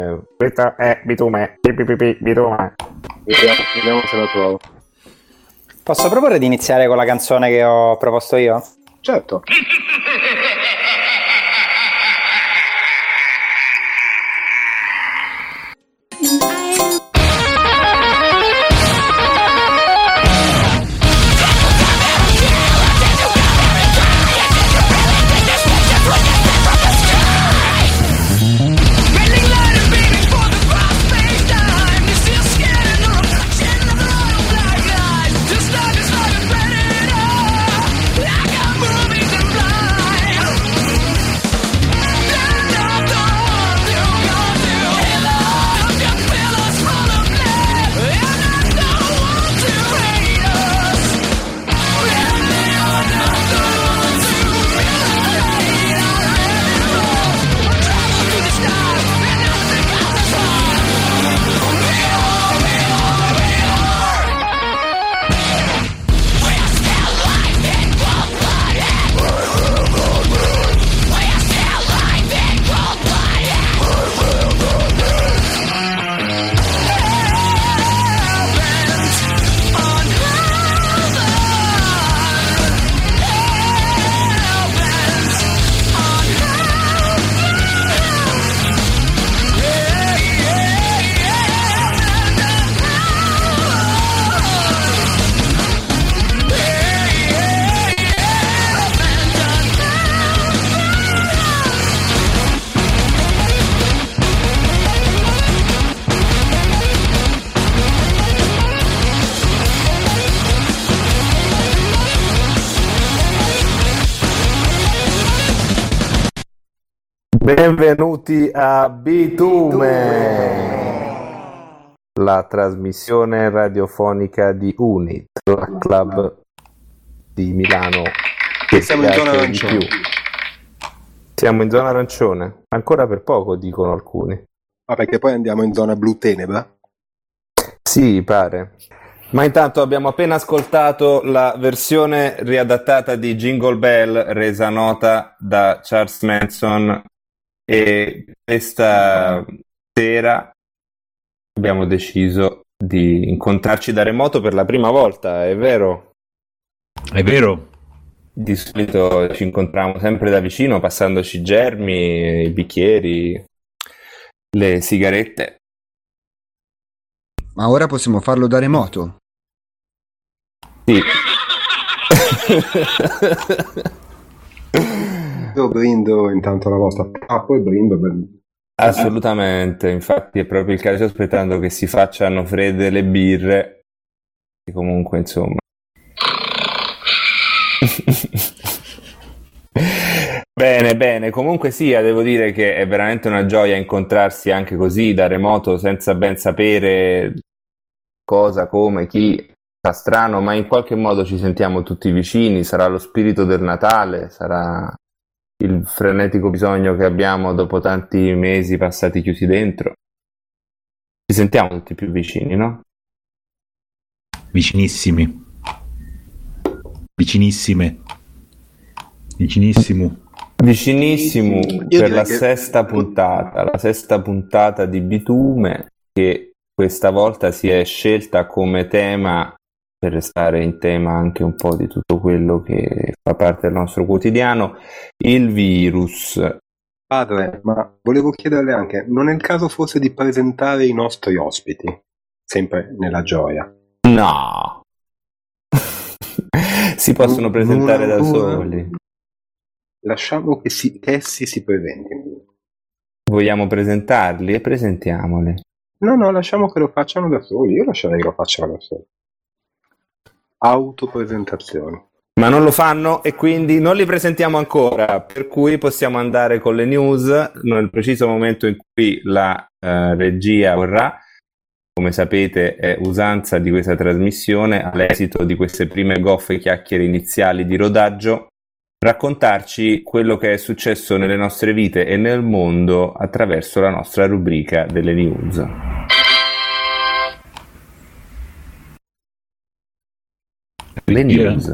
Questo è bitume. Bitume. Vediamo se lo trovo. Posso proporre di iniziare con la canzone che ho proposto io? Certo. Benvenuti a Bitume, la trasmissione radiofonica di Unit, la club di Milano che siamo in zona arancione. Siamo in zona arancione, ancora per poco dicono alcuni. Ah, perché poi andiamo in zona blu tenebra? Sì, pare. Ma intanto abbiamo appena ascoltato la versione riadattata di Jingle Bell resa nota da Charles Manson. E questa sera abbiamo deciso di incontrarci da remoto per la prima volta, è vero? È vero. Di solito ci incontriamo sempre da vicino, passandoci germi, i bicchieri, le sigarette. Ma ora possiamo farlo da remoto? Sì. Io brindo intanto la vostra. Ah, poi brindo per... Assolutamente, infatti è proprio il caso, sto aspettando che si facciano fredde le birre, e comunque insomma. Bene, comunque sia, devo dire che è veramente una gioia incontrarsi anche così da remoto senza ben sapere cosa, come, chi. Fa strano, ma in qualche modo ci sentiamo tutti vicini, sarà lo spirito del Natale, sarà il frenetico bisogno che abbiamo dopo tanti mesi passati chiusi dentro. Ci sentiamo tutti più vicini, no? Vicinissimi. Vicinissime. Vicinissimo. Vicinissimo Io per la direi che- sesta puntata di Bitume, che questa volta si è scelta come tema, per restare in tema anche un po' di tutto quello che fa parte del nostro quotidiano, il virus. Padre, ma volevo chiederle anche, non è il caso forse di presentare i nostri ospiti? Sempre nella gioia. No! Si possono presentare da soli. Lasciamo che essi si presentino. Vogliamo presentarli e presentiamoli. No, lasciamo che lo facciano da soli. Io lascerei che lo facciano da soli. Autopresentazioni. Ma non lo fanno e quindi non li presentiamo ancora, per cui possiamo andare con le news nel preciso momento in cui la regia vorrà. Come sapete è usanza di questa trasmissione, all'esito di queste prime goffe chiacchiere iniziali di rodaggio, raccontarci quello che è successo nelle nostre vite e nel mondo attraverso la nostra rubrica delle news. Le news.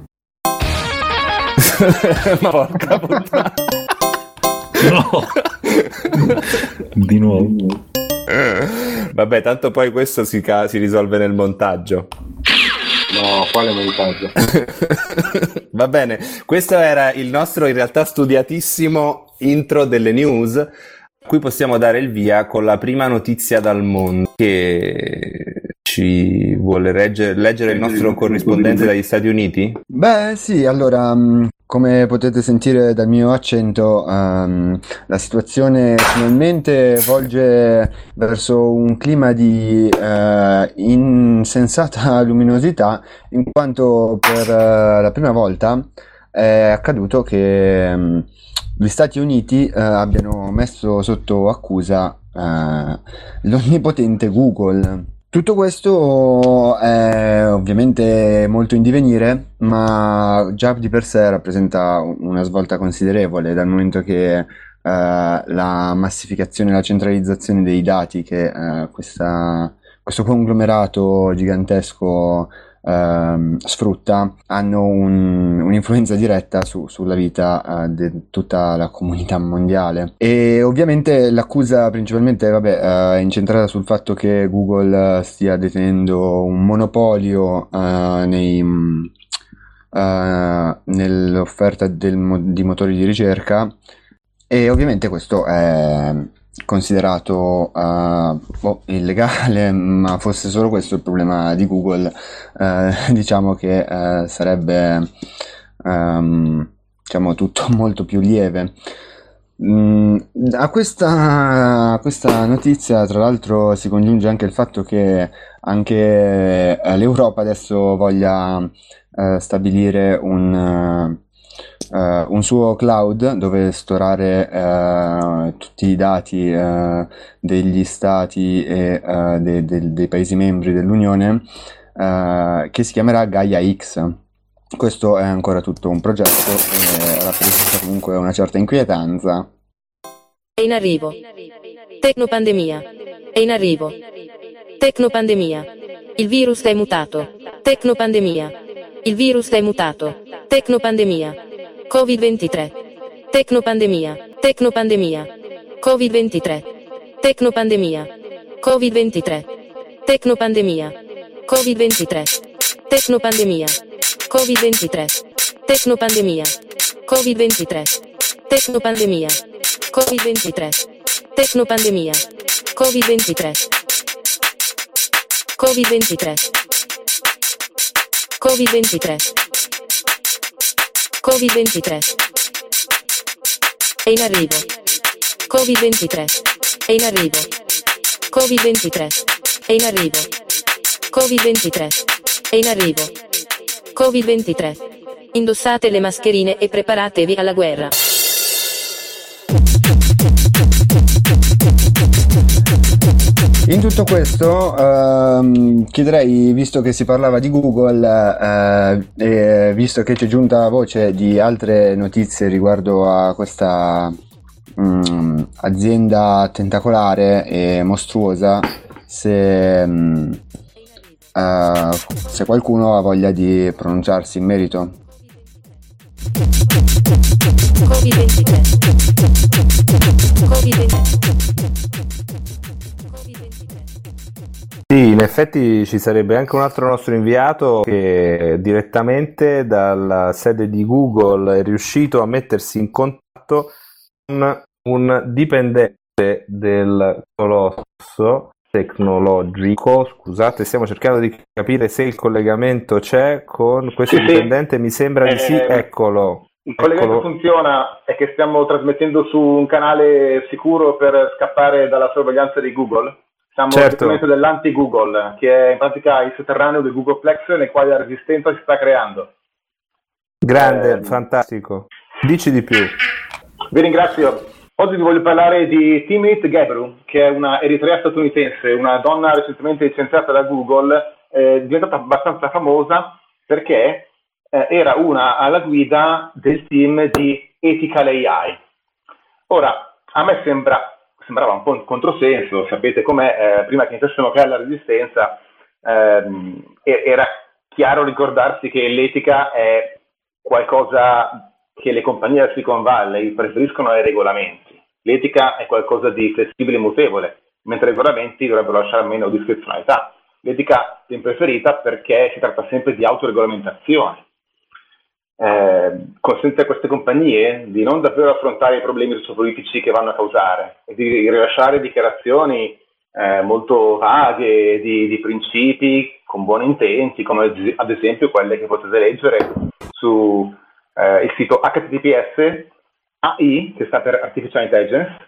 Ma porca puttana. No. Di nuovo. Vabbè, tanto poi questo si risolve nel montaggio. No, quale montaggio? Va bene, questo era il nostro in realtà studiatissimo intro delle news, a cui possiamo dare il via con la prima notizia dal mondo che ci vuole leggere il nostro corrispondente dagli Stati Uniti. Beh, sì, allora, come potete sentire dal mio accento, la situazione finalmente volge verso un clima di insensata luminosità, in quanto per la prima volta è accaduto che gli Stati Uniti abbiano messo sotto accusa l'onnipotente Google. Tutto questo è ovviamente molto in divenire, ma già di per sé rappresenta una svolta considerevole, dal momento che la massificazione e la centralizzazione dei dati che questo conglomerato gigantesco sfrutta hanno un'influenza diretta sulla vita di tutta la comunità mondiale. E ovviamente l'accusa principalmente è incentrata sul fatto che Google stia detenendo un monopolio nell'offerta di motori di ricerca, e ovviamente questo è considerato illegale, ma fosse solo questo il problema di Google, diciamo che sarebbe diciamo tutto molto più lieve. A questa notizia, tra l'altro, si congiunge anche il fatto che anche l'Europa adesso voglia stabilire un suo cloud dove storare tutti i dati degli stati e dei paesi membri dell'Unione, che si chiamerà Gaia X. Questo è ancora tutto un progetto e rappresenta comunque una certa inquietanza. È in arrivo. Tecnopandemia. È in arrivo. Tecnopandemia. Il virus è mutato. Tecnopandemia. Il virus è mutato. Tecnopandemia. Covid-23. Tecnopandemia. Tecnopandemia. Covid-23. Tecnopandemia. Covid-23. Tecnopandemia. Covid-23. Tecnopandemia. Covid-23. Tecnopandemia. Covid-23. Tecnopandemia. Covid-23. Tecnopandemia. Covid-23. Covid-23. Covid-23. Covid-23. È in arrivo. Covid-23. È in arrivo. Covid-23. È in arrivo. Covid-23. È in arrivo. Covid-23. Indossate le mascherine e preparatevi alla guerra. In tutto questo chiederei, visto che si parlava di Google e visto che c'è giunta voce di altre notizie riguardo a questa azienda tentacolare e mostruosa, se qualcuno ha voglia di pronunciarsi in merito. Covid-23. Sì, in effetti ci sarebbe anche un altro nostro inviato che direttamente dalla sede di Google è riuscito a mettersi in contatto con un dipendente del colosso tecnologico. Scusate, stiamo cercando di capire se il collegamento c'è con questo dipendente. Mi sembra di sì, eccolo. Il collegamento funziona, è che stiamo trasmettendo su un canale sicuro per scappare dalla sorveglianza di Google. Siamo direttamente dell'anti-Google, che è in pratica il sotterraneo del Googleplex nel quale la resistenza si sta creando. Grande, fantastico. Dici di più. Vi ringrazio. Oggi vi voglio parlare di Timnit Gebru, che è una eritrea statunitense, una donna recentemente licenziata da Google, diventata abbastanza famosa perché era una alla guida del team di Ethical AI. Ora, a me sembrava un po' un controsenso, sapete com'è, prima che iniziassimo a creare la resistenza era chiaro ricordarsi che l'etica è qualcosa che le compagnie della Silicon Valley preferiscono ai regolamenti. L'etica è qualcosa di flessibile e mutevole, mentre i regolamenti dovrebbero lasciare meno discrezionalità. L'etica è preferita perché si tratta sempre di autoregolamentazione. Consente a queste compagnie di non davvero affrontare i problemi sociopolitici che vanno a causare e di rilasciare dichiarazioni molto vaghe di principi con buoni intenti, come ad esempio quelle che potete leggere su il sito https AI, che sta per Artificial Intelligence,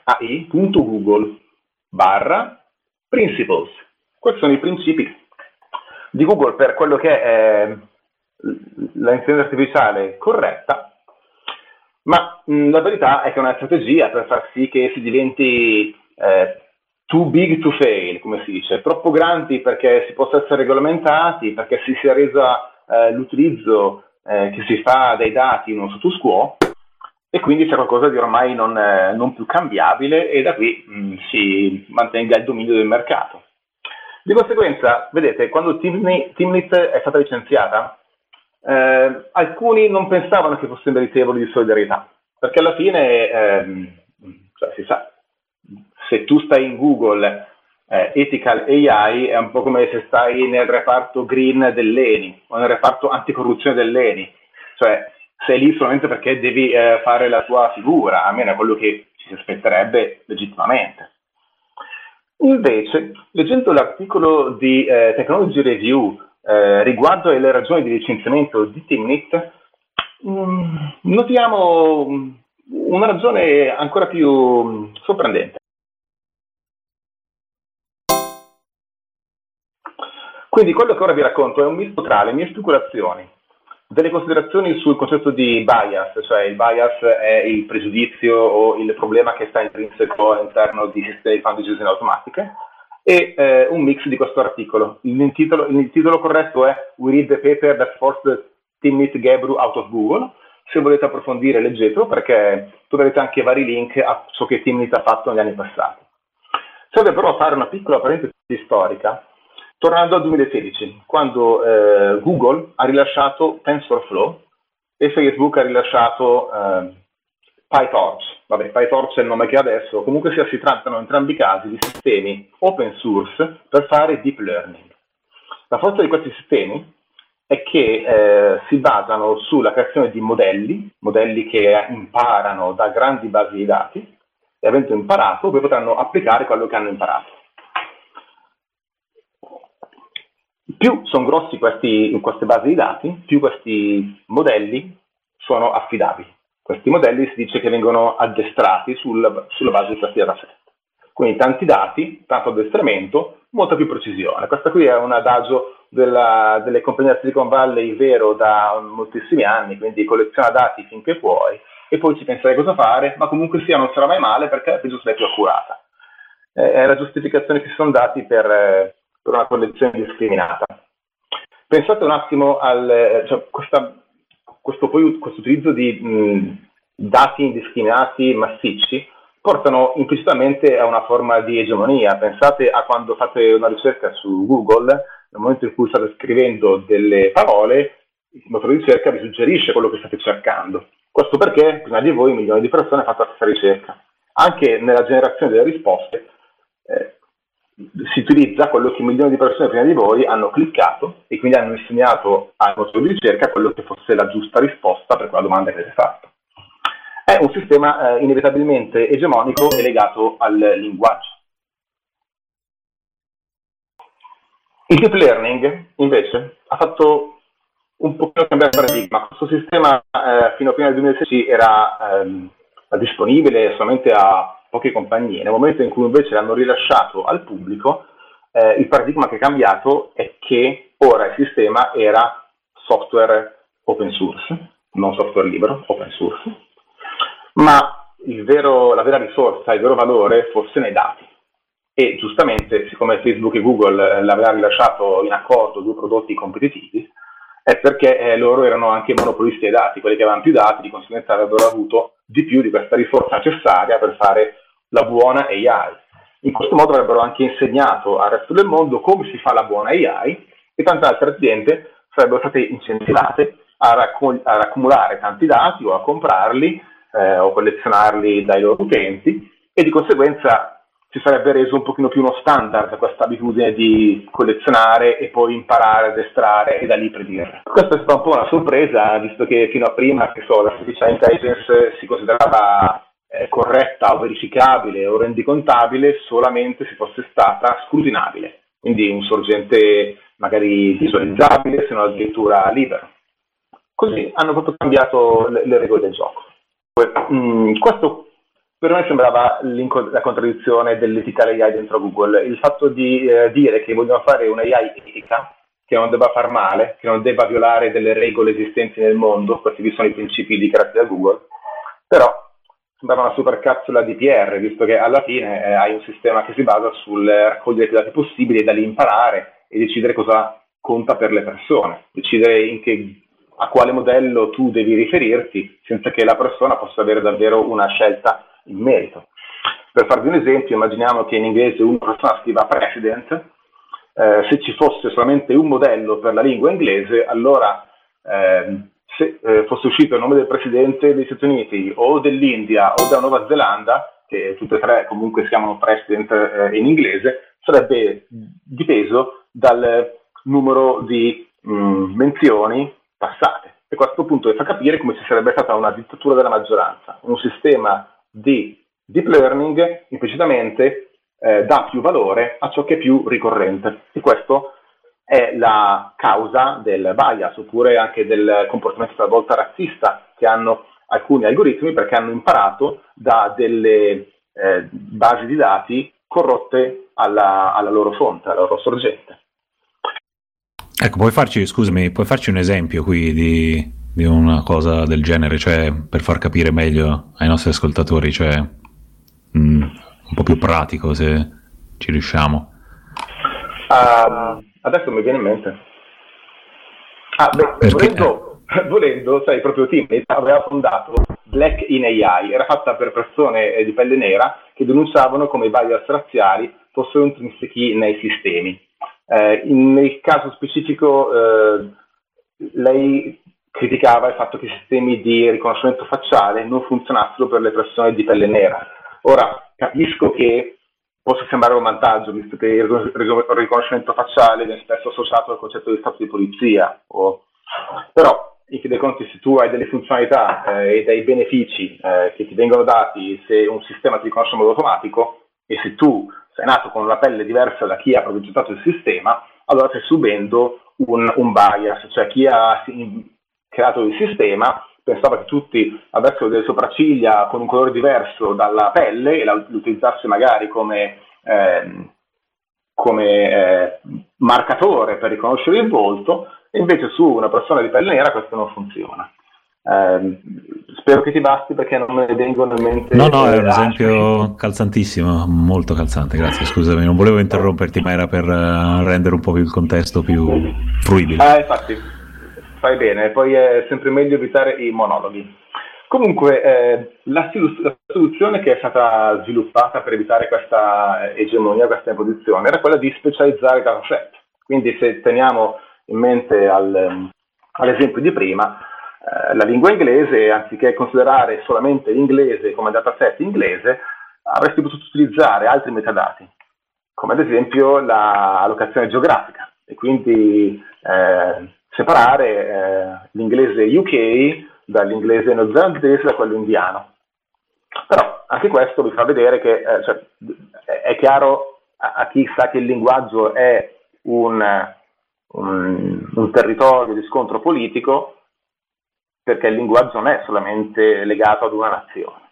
AI.google/principles. Questi sono i principi di Google per quello che è l'intelligenza artificiale corretta, ma la verità è che è una strategia per far sì che si diventi too big to fail, come si dice, troppo grandi perché si possa essere regolamentati, perché si sia resa l'utilizzo che si fa dei dati uno status quo, e quindi c'è qualcosa di ormai non più cambiabile, e da qui si mantenga il dominio del mercato. Di conseguenza, vedete, quando Teamlit è stata licenziata, alcuni non pensavano che fosse meritevole di solidarietà, perché alla fine, si sa, se tu stai in Google Ethical AI è un po' come se stai nel reparto green dell'ENI o nel reparto anticorruzione dell'ENI, cioè sei lì solamente perché devi fare la tua figura, almeno è quello che ci si aspetterebbe legittimamente. Invece, leggendo l'articolo di Technology Review riguardo alle ragioni di licenziamento di Teamlit, notiamo una ragione ancora più sorprendente. Quindi quello che ora vi racconto è un misto tra le mie speculazioni, delle considerazioni sul concetto di bias, cioè il bias è il pregiudizio o il problema che sta intrinseco all'interno di sistemi di fund decisioni automatiche, e un mix di questo articolo. Il titolo corretto è We Read the Paper That Forced Teamlit Gebru Out of Google. Se volete approfondire, leggetelo, perché troverete anche vari link a ciò che Teamlit ha fatto negli anni passati. Serve però fare una piccola parentesi storica, tornando al 2016, quando Google ha rilasciato TensorFlow e Facebook ha rilasciato PyTorch. Vabbè, PyTorch è il nome che ha adesso, comunque sia, si trattano in entrambi i casi di sistemi open source per fare deep learning. La forza di questi sistemi è che si basano sulla creazione di modelli che imparano da grandi basi di dati, e avendo imparato poi potranno applicare quello che hanno imparato. Più sono grossi queste basi di dati, più questi modelli sono affidabili. Questi modelli si dice che vengono addestrati sulla base di questi dataset. Quindi tanti dati, tanto addestramento, molta più precisione. Questa qui è un adagio delle compagnie della Silicon Valley vero da moltissimi anni, quindi colleziona dati finché puoi e poi ci penserai cosa fare, ma comunque sia non sarà mai male perché penso sarà più accurata. È la giustificazione che si sono dati per una collezione indiscriminata. Pensate un attimo questo utilizzo di dati indiscriminati massicci portano implicitamente a una forma di egemonia. Pensate a quando fate una ricerca su Google, nel momento in cui state scrivendo delle parole, il motore di ricerca vi suggerisce quello che state cercando. Questo perché prima di voi milioni di persone hanno fatto la stessa ricerca. Anche nella generazione delle risposte si utilizza quello che milioni di persone prima di voi hanno cliccato e quindi hanno insegnato al motore di ricerca quello che fosse la giusta risposta per quella domanda che avete fatto. È un sistema inevitabilmente egemonico e legato al linguaggio. Il deep learning, invece, ha fatto un pochino cambiare il paradigma. Questo sistema fino a prima del 2016 era disponibile solamente a poche compagnie. Nel momento in cui invece l'hanno rilasciato al pubblico, il paradigma che è cambiato è che ora il sistema era software open source, non software libero, open source, ma la vera risorsa, il vero valore fosse nei dati. E giustamente, siccome Facebook e Google l'aveva rilasciato in accordo due prodotti competitivi, è perché loro erano anche monopolisti dei dati, quelli che avevano più dati, di conseguenza avrebbero avuto di più di questa risorsa necessaria per fare la buona AI. In questo modo avrebbero anche insegnato al resto del mondo come si fa la buona AI, e tante altre aziende sarebbero state incentivate a accumulare tanti dati o a comprarli o collezionarli dai loro utenti e di conseguenza si sarebbe reso un pochino più uno standard questa abitudine di collezionare e poi imparare ad estrarre e da lì predire. Questa è stata un po' una sorpresa, visto che fino a prima, l'artificial intelligence si considerava corretta o verificabile o rendicontabile solamente se fosse stata scrutinabile, quindi un sorgente magari visualizzabile, se non addirittura libero. Così hanno proprio cambiato le regole del gioco. Questo per me sembrava la contraddizione dell'ethicale AI dentro Google, il fatto di dire che vogliono fare un'AI etica, che non debba far male, che non debba violare delle regole esistenti nel mondo, questi sono i principi dichiarati da Google, però sembrava una super capsula di PR, visto che alla fine hai un sistema che si basa sul raccogliere più dati possibili e da lì imparare e decidere cosa conta per le persone, decidere a quale modello tu devi riferirti senza che la persona possa avere davvero una scelta in merito. Per farvi un esempio, immaginiamo che in inglese una persona scriva president, se ci fosse solamente un modello per la lingua inglese, allora se fosse uscito il nome del presidente degli Stati Uniti o dell'India o della Nuova Zelanda, che tutte e tre comunque si chiamano president in inglese, sarebbe dipeso dal numero di menzioni passate. E questo appunto fa capire come ci sarebbe stata una dittatura della maggioranza, un sistema di deep learning implicitamente dà più valore a ciò che è più ricorrente, e questo è la causa del bias oppure anche del comportamento talvolta razzista che hanno alcuni algoritmi, perché hanno imparato da delle basi di dati corrotte alla loro fonte, alla loro sorgente. Ecco, puoi farci un esempio qui di una cosa del genere, cioè per far capire meglio ai nostri ascoltatori, cioè un po' più pratico, se ci riusciamo. Adesso mi viene in mente. Volendo, sai, proprio Timmy aveva fondato Black in AI, era fatta per persone di pelle nera che denunciavano come i bias razziali fossero intrinseci nei sistemi. Nel caso specifico lei criticava il fatto che i sistemi di riconoscimento facciale non funzionassero per le persone di pelle nera. Ora, capisco che possa sembrare un vantaggio, visto che il riconoscimento facciale viene spesso associato al concetto di stato di polizia, però in fin dei conti, se tu hai delle funzionalità e dei benefici che ti vengono dati se un sistema ti riconosce in modo automatico, e se tu sei nato con una pelle diversa da chi ha progettato il sistema, allora stai subendo un bias, cioè chi ha creato il sistema pensava che tutti avessero delle sopracciglia con un colore diverso dalla pelle e lo utilizzasse magari come marcatore per riconoscere il volto, e invece su una persona di pelle nera questo non funziona. Spero che ti basti, perché non me ne vengono in mente. No, è un esempio calzantissimo, molto calzante, grazie, scusami, non volevo interromperti, ma era per rendere un po' più il contesto più fruibile. Infatti, fai bene, poi è sempre meglio evitare i monologhi. Comunque, la soluzione che è stata sviluppata per evitare questa egemonia, questa imposizione, era quella di specializzare i dataset. Quindi se teniamo in mente all'esempio di prima, la lingua inglese, anziché considerare solamente l'inglese come dataset inglese, avresti potuto utilizzare altri metadati, come ad esempio la locazione geografica, e quindi separare l'inglese UK dall'inglese neozelandese da quello indiano. Però anche questo vi fa vedere che è chiaro a chi sa che il linguaggio è un territorio di scontro politico, perché il linguaggio non è solamente legato ad una nazione.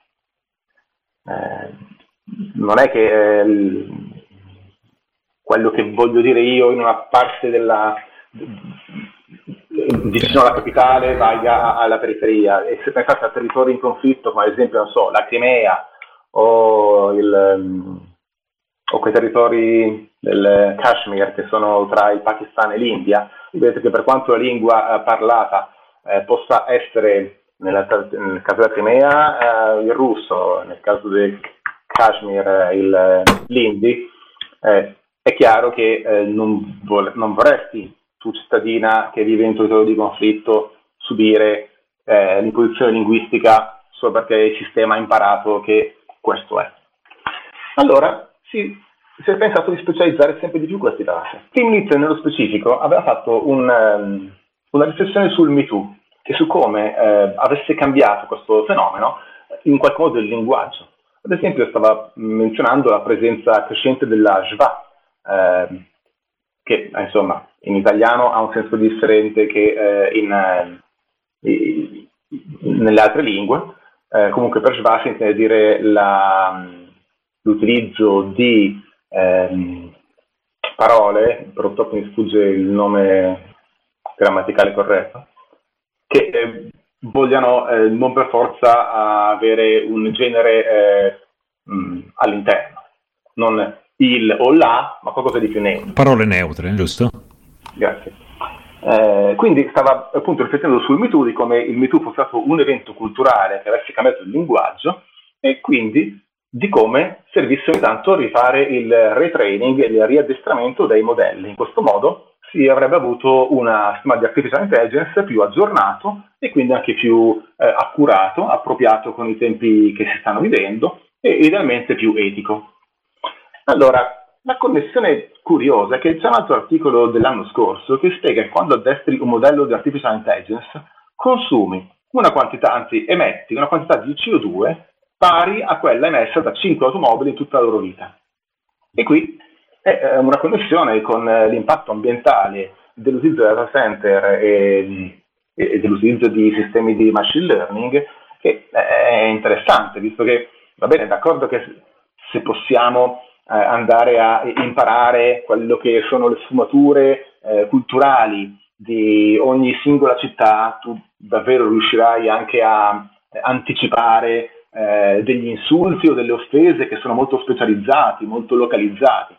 Non è che quello che voglio dire io in una parte vicino alla capitale vaya alla periferia, e se pensate a territori in conflitto, come ad esempio, non so, la Crimea o quei territori del Kashmir che sono tra il Pakistan e l'India, vedete che per quanto la lingua parlata possa essere, nel caso della Crimea, il russo, nel caso del Kashmir l'indi, è chiaro che non vorresti tu, cittadina che vive in un territorio di conflitto, subire l'imposizione linguistica solo perché il sistema ha imparato che questo è. Allora si è pensato di specializzare sempre di più questi dati. Timnit nello specifico aveva fatto una riflessione sul Me Too e su come avesse cambiato questo fenomeno in qualche modo il linguaggio. Ad esempio stava menzionando la presenza crescente della schwa, che insomma in italiano ha un senso differente che nelle altre lingue. Comunque per schwa si intende dire l'utilizzo di parole, purtroppo mi sfugge il nome grammaticale corretto, che vogliano non per forza avere un genere all'interno, non il o la, ma qualcosa di più neutro. Parole neutre, giusto? Grazie. Quindi stava appunto riflettendo sul Me Too, di come il Me Too fosse stato un evento culturale che avesse cambiato il linguaggio e quindi di come servisse ogni tanto a rifare il retraining e il riaddestramento dei modelli. In questo modo si avrebbe avuto una sistema di artificial intelligence più aggiornato e quindi anche più accurato, appropriato con i tempi che si stanno vivendo e idealmente più etico. Allora, la connessione curiosa è che c'è un altro articolo dell'anno scorso che spiega che quando addestri un modello di artificial intelligence consumi una quantità, anzi emetti una quantità di CO2 pari a quella emessa da 5 automobili in tutta la loro vita. E qui è una connessione con l'impatto ambientale dell'utilizzo del data center e dell'utilizzo di sistemi di machine learning, che è interessante, visto che, va bene, d'accordo che se possiamo andare a imparare quello che sono le sfumature culturali di ogni singola città, tu davvero riuscirai anche a anticipare degli insulti o delle offese che sono molto specializzati, molto localizzati.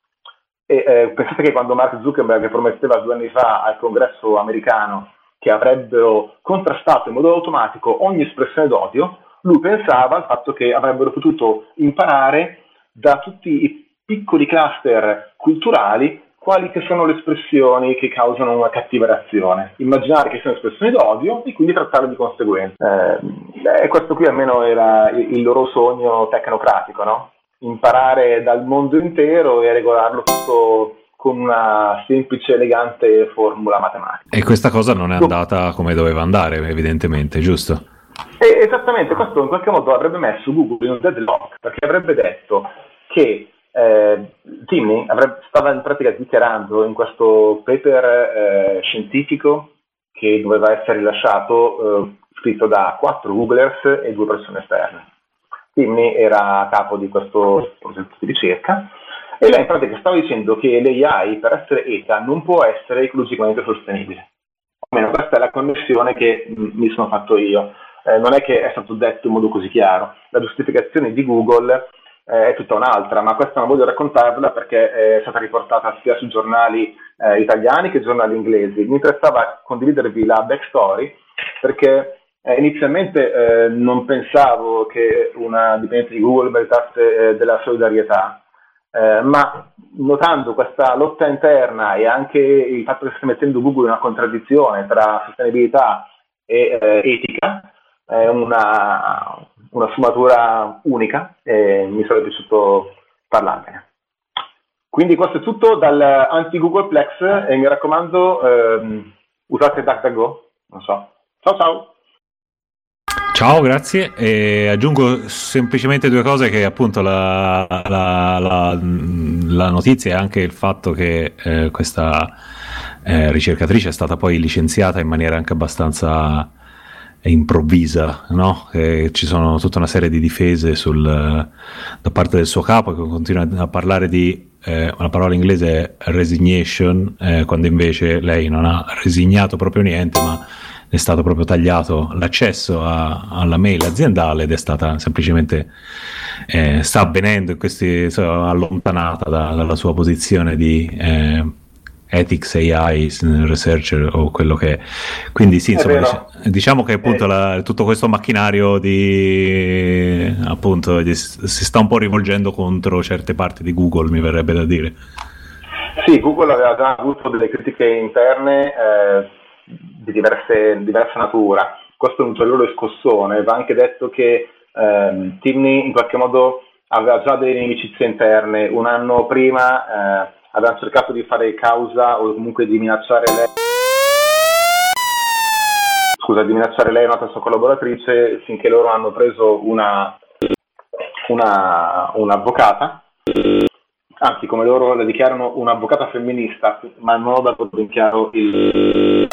E pensate che quando Mark Zuckerberg prometteva 2 anni fa al congresso americano che avrebbero contrastato in modo automatico ogni espressione d'odio, lui pensava al fatto che avrebbero potuto imparare da tutti i piccoli cluster culturali quali che sono le espressioni che causano una cattiva reazione, immaginare che siano espressioni d'odio e quindi trattarle di conseguenza. Questo qui almeno era il loro sogno tecnocratico, no? Imparare dal mondo intero e regolarlo tutto con una semplice, elegante formula matematica. E questa cosa non è andata come doveva andare, evidentemente, giusto? Esattamente, questo in qualche modo avrebbe messo Google in un deadlock, perché avrebbe detto che Timney stava in pratica dichiarando in questo paper scientifico che doveva essere rilasciato, scritto da 4 Googlers e 2 persone esterne. Timney era a capo di questo progetto di ricerca e lei in pratica stava dicendo che l'AI per essere etica non può essere ecologicamente sostenibile. Almeno questa è la connessione che mi sono fatto io. Non è che è stato detto in modo così chiaro. La giustificazione di Google è tutta un'altra, ma questa non voglio raccontarvela perché è stata riportata sia su giornali italiani che giornali inglesi. Mi interessava condividervi la backstory perché inizialmente non pensavo che una dipendente di Google meritasse della solidarietà, ma notando questa lotta interna e anche il fatto che si sta mettendo Google in una contraddizione tra sostenibilità e etica, è una sfumatura unica e mi sarebbe piaciuto parlarne. Quindi questo è tutto dal anti-Googleplex e mi raccomando usate DuckDuckGo, non so. Ciao ciao! Ciao, grazie. E aggiungo semplicemente 2 cose, che appunto la notizia è anche il fatto che questa ricercatrice è stata poi licenziata in maniera anche abbastanza improvvisa, no? Ci sono tutta una serie di difese da parte del suo capo, che continua a parlare di una parola inglese resignation, quando invece lei non ha resignato proprio niente, ma è stato proprio tagliato l'accesso alla mail aziendale ed è stata semplicemente sta avvenendo allontanata dalla sua posizione di ethics AI researcher o quello che è. Quindi sì, insomma, diciamo che appunto tutto questo macchinario appunto si sta un po' rivolgendo contro certe parti di Google, mi verrebbe da dire. Sì, Google aveva già avuto delle critiche interne di diversa natura. Questo è un ulteriore scossone. Va anche detto che Timney in qualche modo aveva già delle inimicizie interne. Un anno prima avevano cercato di fare causa o comunque di minacciare lei. Di minacciare lei e un'altra sua collaboratrice, finché loro hanno preso un'avvocata, anzi come loro la dichiarano un'avvocata femminista, ma non ho dato ben chiaro il...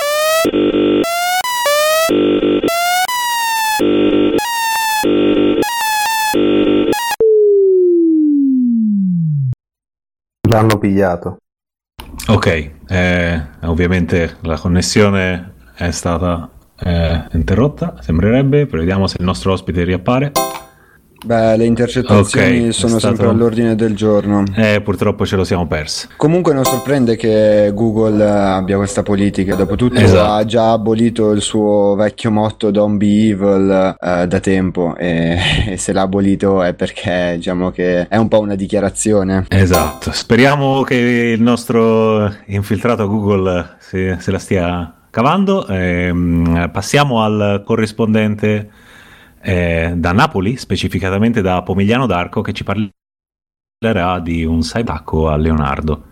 L'hanno pigliato. Ok, ovviamente la connessione è stata interrotta, sembrerebbe, però vediamo se il nostro ospite riappare. Beh, le intercettazioni sono sempre all'ordine del giorno. Purtroppo ce lo siamo persi. Comunque non sorprende che Google abbia questa politica. Dopotutto ha già abolito il suo vecchio motto Don't be evil da tempo, e se l'ha abolito è perché diciamo che è un po' una dichiarazione. Esatto, speriamo che il nostro infiltrato Google se la stia cavando. Passiamo al corrispondente da Napoli, specificatamente da Pomigliano d'Arco, che ci parlerà di un cyberattacco a Leonardo.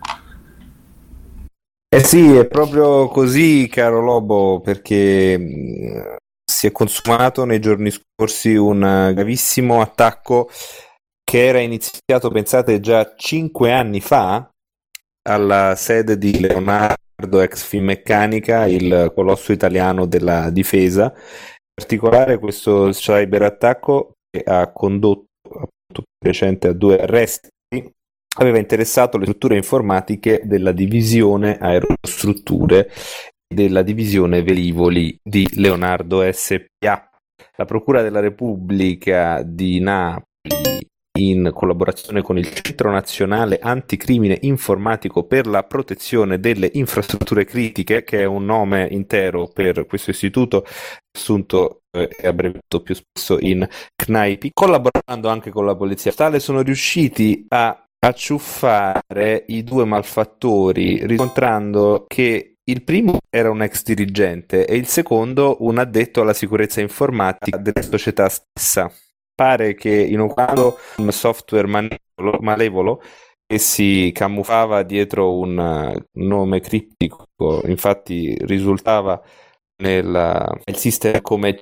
Sì, è proprio così, caro Lobo, perché si è consumato nei giorni scorsi un gravissimo attacco che era iniziato, pensate, già 5 anni fa alla sede di Leonardo ex Finmeccanica, il colosso italiano della difesa. In particolare questo cyberattacco, che ha condotto appunto recente a 2 arresti, aveva interessato le strutture informatiche della divisione aerostrutture e della divisione velivoli di Leonardo SpA. La Procura della Repubblica di Napoli, in collaborazione con il Centro Nazionale Anticrimine Informatico per la Protezione delle Infrastrutture Critiche, che è un nome intero per questo istituto, assunto e abbreviato più spesso in CNAIPI, collaborando anche con la polizia statale, sono riusciti a acciuffare i 2 malfattori, riscontrando che il primo era un ex dirigente e il secondo un addetto alla sicurezza informatica della società stessa. Pare che inoculando un software malevolo che si camuffava dietro un nome criptico, infatti risultava nel sistema come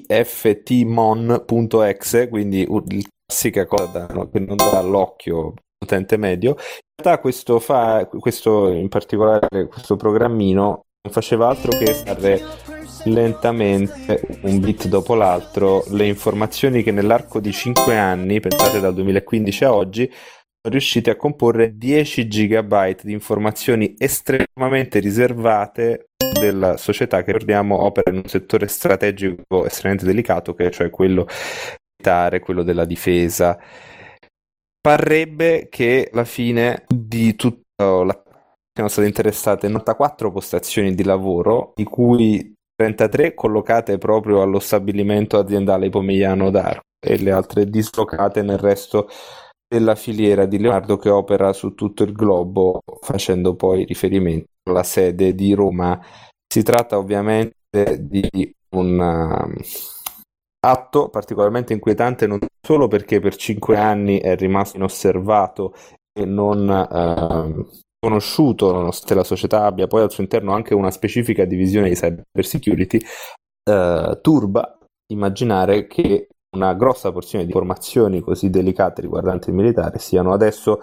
cftmon.exe, quindi il classica cosa che non dà all'occhio utente medio. In realtà questo in particolare, questo programmino non faceva altro che estrarre lentamente, un bit dopo l'altro, le informazioni che nell'arco di 5 anni, pensate dal 2015 a oggi, sono riusciti a comporre 10 GB di informazioni estremamente riservate della società che, ricordiamo, opera in un settore strategico estremamente delicato, che è cioè quello militare, quello della difesa. Parrebbe che alla fine di tutto siano state interessate 94 postazioni di lavoro, di cui 33 collocate proprio allo stabilimento aziendale Pomigliano d'Arco e le altre dislocate nel resto della filiera di Leonardo, che opera su tutto il globo, facendo poi riferimento alla sede di Roma. Si tratta ovviamente di un atto particolarmente inquietante, non solo perché per 5 anni è rimasto inosservato e non conosciuto, nonostante la società abbia poi al suo interno anche una specifica divisione di cyber security, turba immaginare che una grossa porzione di informazioni così delicate riguardanti il militare siano adesso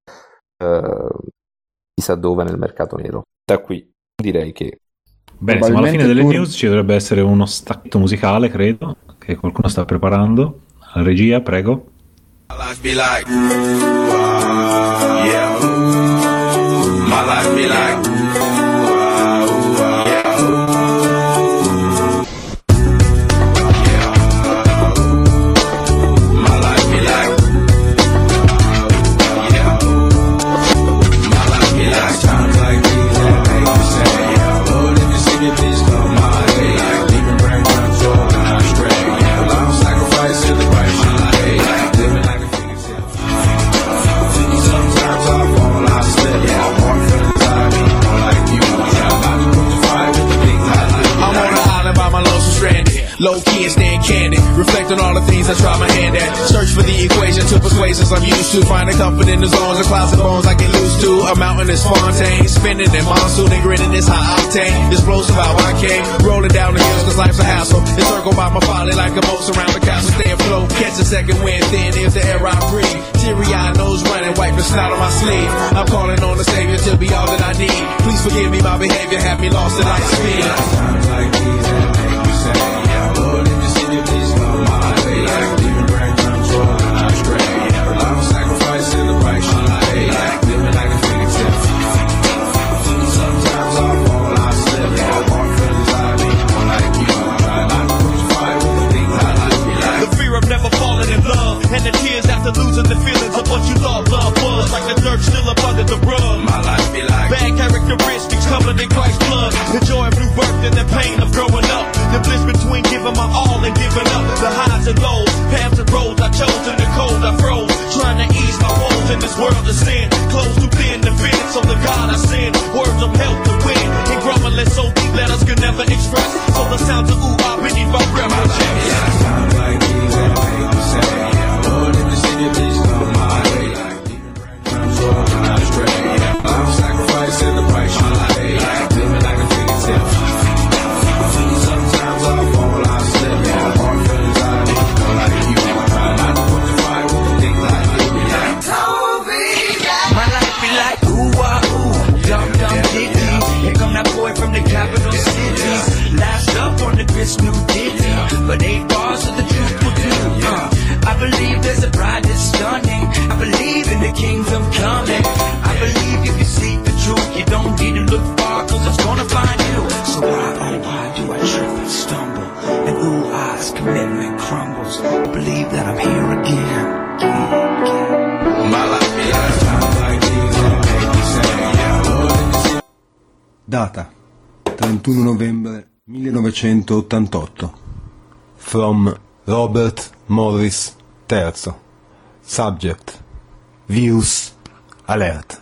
chissà dove nel mercato nero. Da qui direi che bene, siamo alla fine delle news, ci dovrebbe essere uno stacchetto musicale, credo, che qualcuno sta preparando. La regia, prego. My life be like low key and stand candid, reflect on all the things I try my hand at, search for the equation to to persuasions I'm used to. Finding comfort in the zones of clouds and bones I get loose to. A mountain is Fontaine, spinning in monsoon and grinning is high octane. Explosive how I came, rolling down the hills cause life's a hassle. Encircled by my folly like a moat around the castle. Stay afloat, catch a second wind, thin is the air I breathe. Teary-eyed nose running, wipe the snot on my sleeve. I'm calling on the Savior to be all that I need. Please forgive me, my behavior had me lost at light speed. Times like these that make me say, yeah, Lord, if you see me, please come my way. Like demon brain comes rolling, I stray. I'm sacrificing the price you pay. Like living like a fairy tale. Sometimes I fall, I slip. My heart feels like me, more like you. I try not to push fire with the things I like me like. The fear of never falling in love, and the tears after losing the feelings of what you thought love was. Like the dirt still up under the rug. My life be like bad characteristics covered in Christ's blood. The joy of new birth and the pain of growing up. The bliss between giving my all and giving up. The highs and lows, paths and roads I chose in the cold I froze. Trying to ease my woes in this world of sin. Close too thin to fit, so the God I send. Words of help to win. And grumbling so deep letters could never express. So the sounds of ooh ah beneath my breath. My life is like times like these that make me say, yeah, Lord, if you see me, please come my way. Like demon brain comes rolling, I stray. I'm sacrificing the price you pay. Like living like a fairy tale. Sometimes I fall, I slip. My heart feels like me, more like you. I try not to put the fire with the things I do. My life be like ooh ah ooh, dum dum ditty. Here come that boy from the capital city. Last up on the Chris New Ditty, but 8 bars of the truth will do. I believe there's a bride that's stunning. I believe in the kingdom coming. I believe if you seek the truth, you don't need to look far, cause it's gonna find you. So why, oh why do I trip and stumble? And ooh ah's commitment crumbles. I believe that I'm here again. My life be like times like these that make me say, yeah, Lord, if you see. Data 31 novembre 1988. From Robert Morris III. Subject: Virus Alert.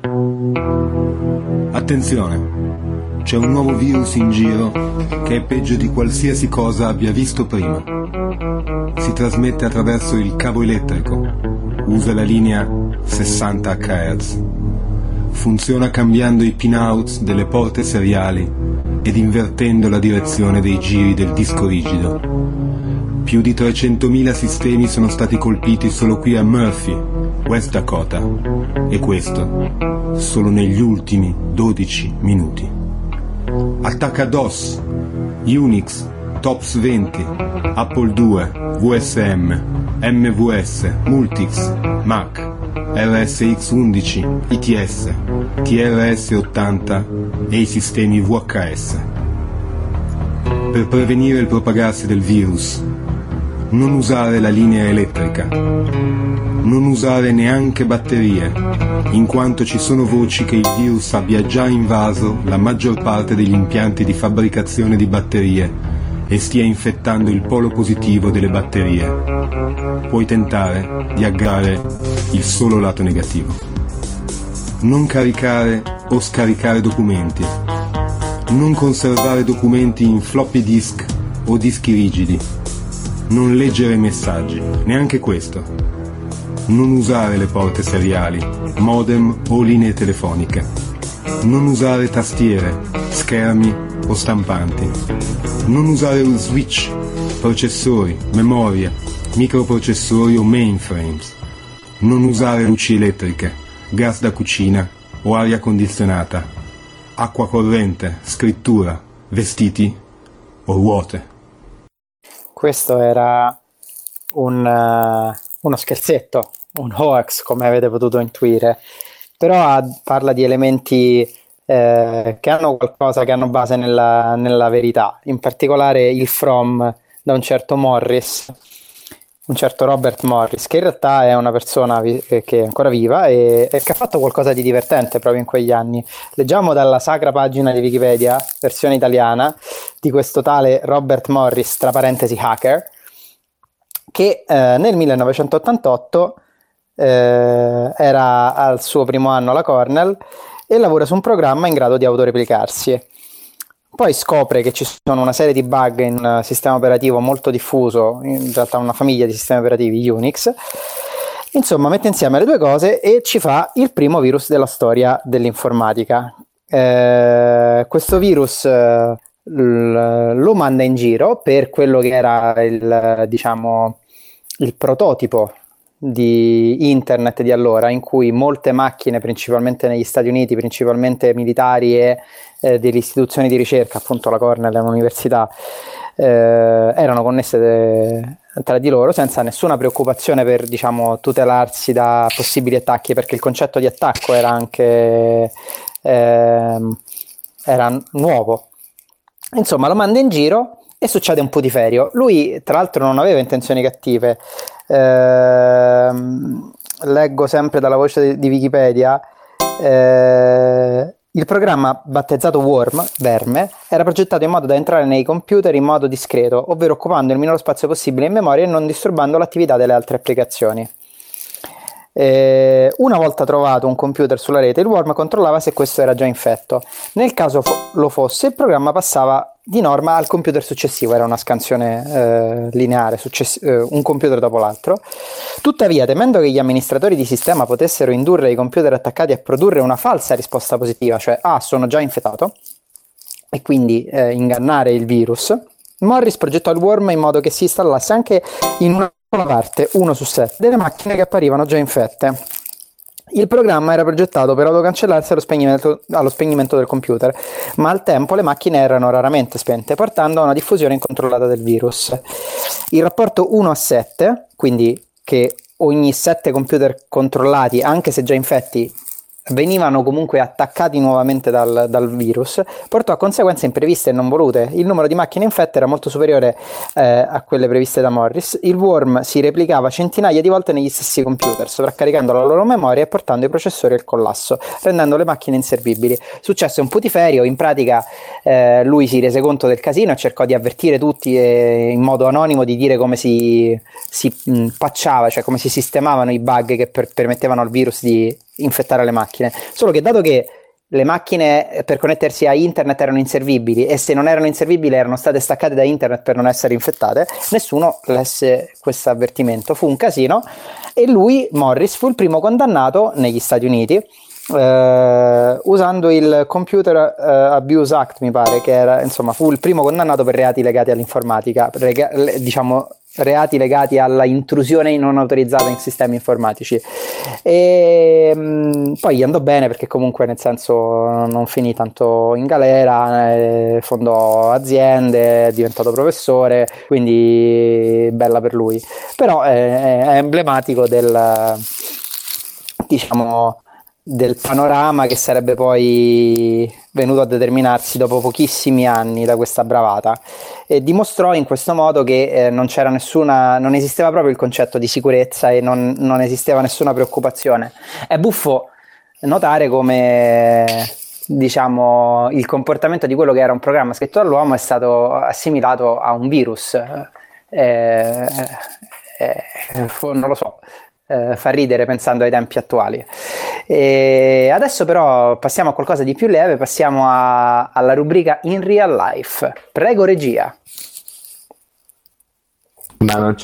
Attenzione, c'è un nuovo virus in giro che è peggio di qualsiasi cosa abbia visto prima. Si trasmette attraverso il cavo elettrico, usa la linea 60 Hz. Funziona cambiando i pinouts delle porte seriali ed invertendo la direzione dei giri del disco rigido. Più di 300.000 sistemi sono stati colpiti solo qui a Murphy, West Dakota, e questo solo negli ultimi 12 minuti. Attacca DOS, Unix, TOPS 20, Apple II, VSM, MVS, Multics, Mac, RSX 11, ITS, TRS 80 e i sistemi VHS. Per prevenire il propagarsi del virus, non usare la linea elettrica, non usare neanche batterie, in quanto ci sono voci che il virus abbia già invaso la maggior parte degli impianti di fabbricazione di batterie e stia infettando il polo positivo delle batterie. Puoi tentare di aggregare il solo lato negativo. Non caricare o scaricare documenti. Non conservare documenti in floppy disk o dischi rigidi. Non leggere messaggi, neanche questo. Non usare le porte seriali, modem o linee telefoniche. Non usare tastiere, schermi o stampanti. Non usare un switch, processori, memoria, microprocessori o mainframes. Non usare luci elettriche, gas da cucina o aria condizionata, acqua corrente, scrittura, vestiti o ruote. Questo era uno scherzetto, un hoax, come avete potuto intuire, però parla di elementi che hanno qualcosa, che hanno base nella verità, in particolare il from da un certo Morris, un certo Robert Morris, che in realtà è una persona che è ancora viva e che ha fatto qualcosa di divertente proprio in quegli anni. Leggiamo dalla sacra pagina di Wikipedia, versione italiana, di questo tale Robert Morris, tra parentesi hacker, che nel 1988 era al suo primo anno alla Cornell e lavora su un programma in grado di autoreplicarsi. Poi scopre che ci sono una serie di bug in un sistema operativo molto diffuso, in realtà una famiglia di sistemi operativi Unix, Insomma, mette insieme le due cose e ci fa il primo virus della storia dell'informatica. Questo virus lo manda in giro per quello che era il prototipo di internet di allora, in cui molte macchine, principalmente negli Stati Uniti, principalmente militari e delle istituzioni di ricerca, appunto la Cornell è un'università, erano connesse tra di loro senza nessuna preoccupazione per, diciamo, tutelarsi da possibili attacchi, perché il concetto di attacco era anche era nuovo. Insomma, lo manda in giro e succede un putiferio. Lui, tra l'altro, non aveva intenzioni cattive. Leggo sempre dalla voce di Wikipedia. Il programma, battezzato Verme, era progettato in modo da entrare nei computer in modo discreto, ovvero occupando il minoro spazio possibile in memoria e non disturbando l'attività delle altre applicazioni. Una volta trovato un computer sulla rete, il worm controllava se questo era già infetto. Nel caso lo fosse, il programma passava di norma al computer successivo, era una scansione lineare, un computer dopo l'altro. Tuttavia, temendo che gli amministratori di sistema potessero indurre i computer attaccati a produrre una falsa risposta positiva, cioè sono già infettato, e quindi ingannare il virus, Morris progettò il worm in modo che si installasse anche in una parte, 1 su 7, delle macchine che apparivano già infette. Il programma era progettato per autocancellarsi allo spegnimento del computer, ma al tempo le macchine erano raramente spente, portando a una diffusione incontrollata del virus. Il rapporto 1 a 7, quindi che ogni 7 computer controllati, anche se già infetti, venivano comunque attaccati nuovamente dal virus, portò a conseguenze impreviste e non volute. Il numero di macchine infette era molto superiore a quelle previste da Morris. Il worm si replicava centinaia di volte negli stessi computer, sovraccaricando la loro memoria e portando i processori al collasso, rendendo le macchine inservibili. Successe un putiferio. In pratica lui si rese conto del casino e cercò di avvertire tutti in modo anonimo, di dire come si patchava, cioè come si sistemavano i bug che permettevano al virus di infettare le macchine. Solo che, dato che le macchine per connettersi a internet erano inservibili, e se non erano inservibili erano state staccate da internet per non essere infettate, nessuno lesse questo avvertimento. Fu un casino e lui, Morris, fu il primo condannato negli Stati Uniti usando il Computer Abuse Act, mi pare che era, insomma, fu il primo condannato per reati legati all'informatica, reati legati alla intrusione non autorizzata in sistemi informatici. E poi gli andò bene, perché comunque, nel senso, non finì tanto in galera, fondò aziende, è diventato professore, quindi bella per lui. Però è emblematico del panorama che sarebbe poi venuto a determinarsi dopo pochissimi anni da questa bravata, e dimostrò in questo modo che non esisteva proprio il concetto di sicurezza e non esisteva nessuna preoccupazione. È buffo notare come, diciamo, il comportamento di quello che era un programma scritto dall'uomo è stato assimilato a un virus. Non lo so, fa ridere pensando ai tempi attuali. E adesso però passiamo a qualcosa di più leve, passiamo alla rubrica In Real Life. Prego, regia. Ma non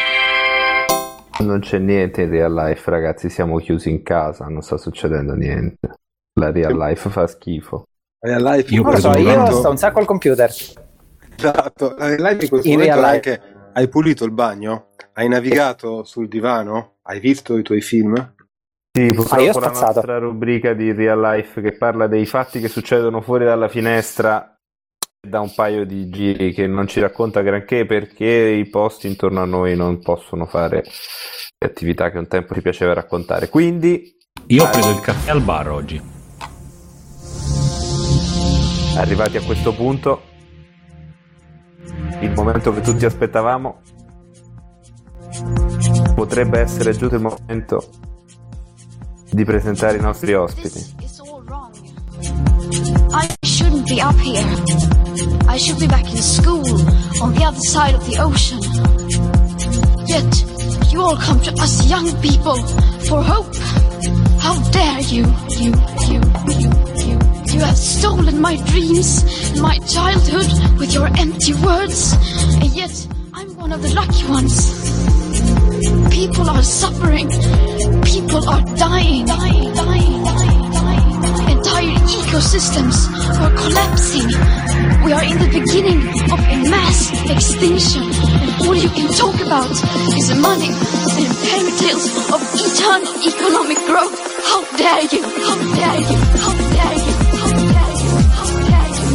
c'è niente in real life, ragazzi, siamo chiusi in casa, non sta succedendo niente. La real life fa schifo. Real life, io sto un sacco al computer. Esatto, la real life in questo momento è anche: hai pulito il bagno? Hai navigato sul divano? Hai visto i tuoi film? Sì, purtroppo la nostra rubrica di real life che parla dei fatti che succedono fuori dalla finestra da un paio di giri, che non ci racconta granché, perché i posti intorno a noi non possono fare le attività che un tempo ci piaceva raccontare. Quindi io ho preso il caffè al bar oggi. Arrivati a questo punto, il momento che tutti aspettavamo, potrebbe essere giunto il momento di presentare i nostri ospiti. I shouldn't be up here. I should be back in school on the other side of the ocean. Yet you all come to us young people for hope. How dare you? You have stolen my dreams and my childhood with your empty words. And yet I'm one of the lucky ones. People are suffering. People are dying. Entire ecosystems are collapsing. We are in the beginning of a mass extinction. And all you can talk about is money and fairy tales of eternal economic growth. How dare you? How dare you? How dare you? How dare you? How dare you?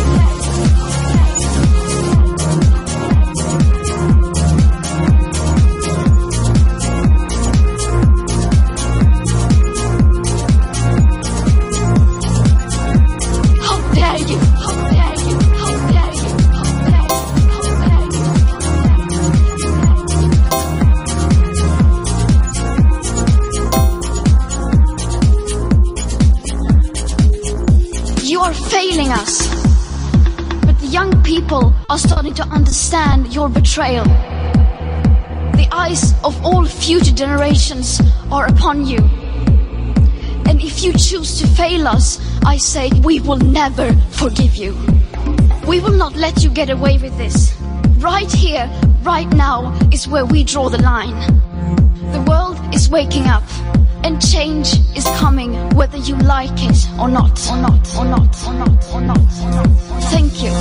Failing us. But the young people are starting to understand your betrayal. The eyes of all future generations are upon you. And if you choose to fail us, I say we will never forgive you. We will not let you get away with this. Right here, right now is where we draw the line. The world is waking up. And change is coming, whether you like it or not, or not, or not, or not, or not, or not. Thank you.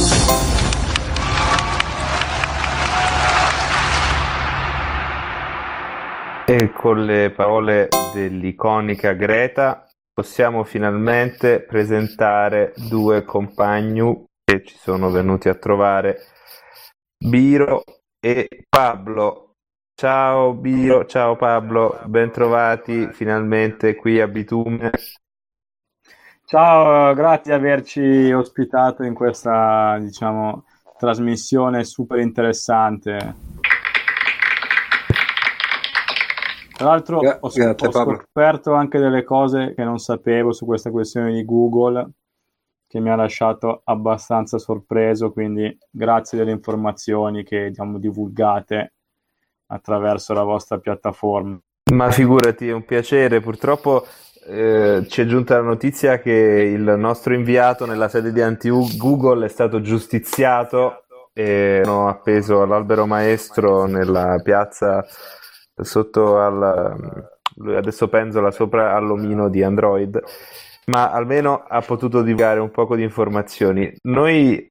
E con le parole dell'iconica Greta possiamo finalmente presentare due compagni che ci sono venuti a trovare, Biro e Pablo. Ciao Biro, ciao Pablo, bentrovati finalmente qui a Bitume. Ciao, grazie di averci ospitato in questa, diciamo, trasmissione super interessante. Tra l'altro ho scoperto anche delle cose che non sapevo su questa questione di Google, che mi ha lasciato abbastanza sorpreso, quindi grazie delle informazioni che, diciamo, divulgate attraverso la vostra piattaforma. Ma figurati, è un piacere. Purtroppo ci è giunta la notizia che il nostro inviato nella sede di anti-Google è stato giustiziato e hanno appeso all'albero maestro nella piazza sotto lui adesso penzola sopra all'omino di Android, ma almeno ha potuto divulgare un poco di informazioni. Noi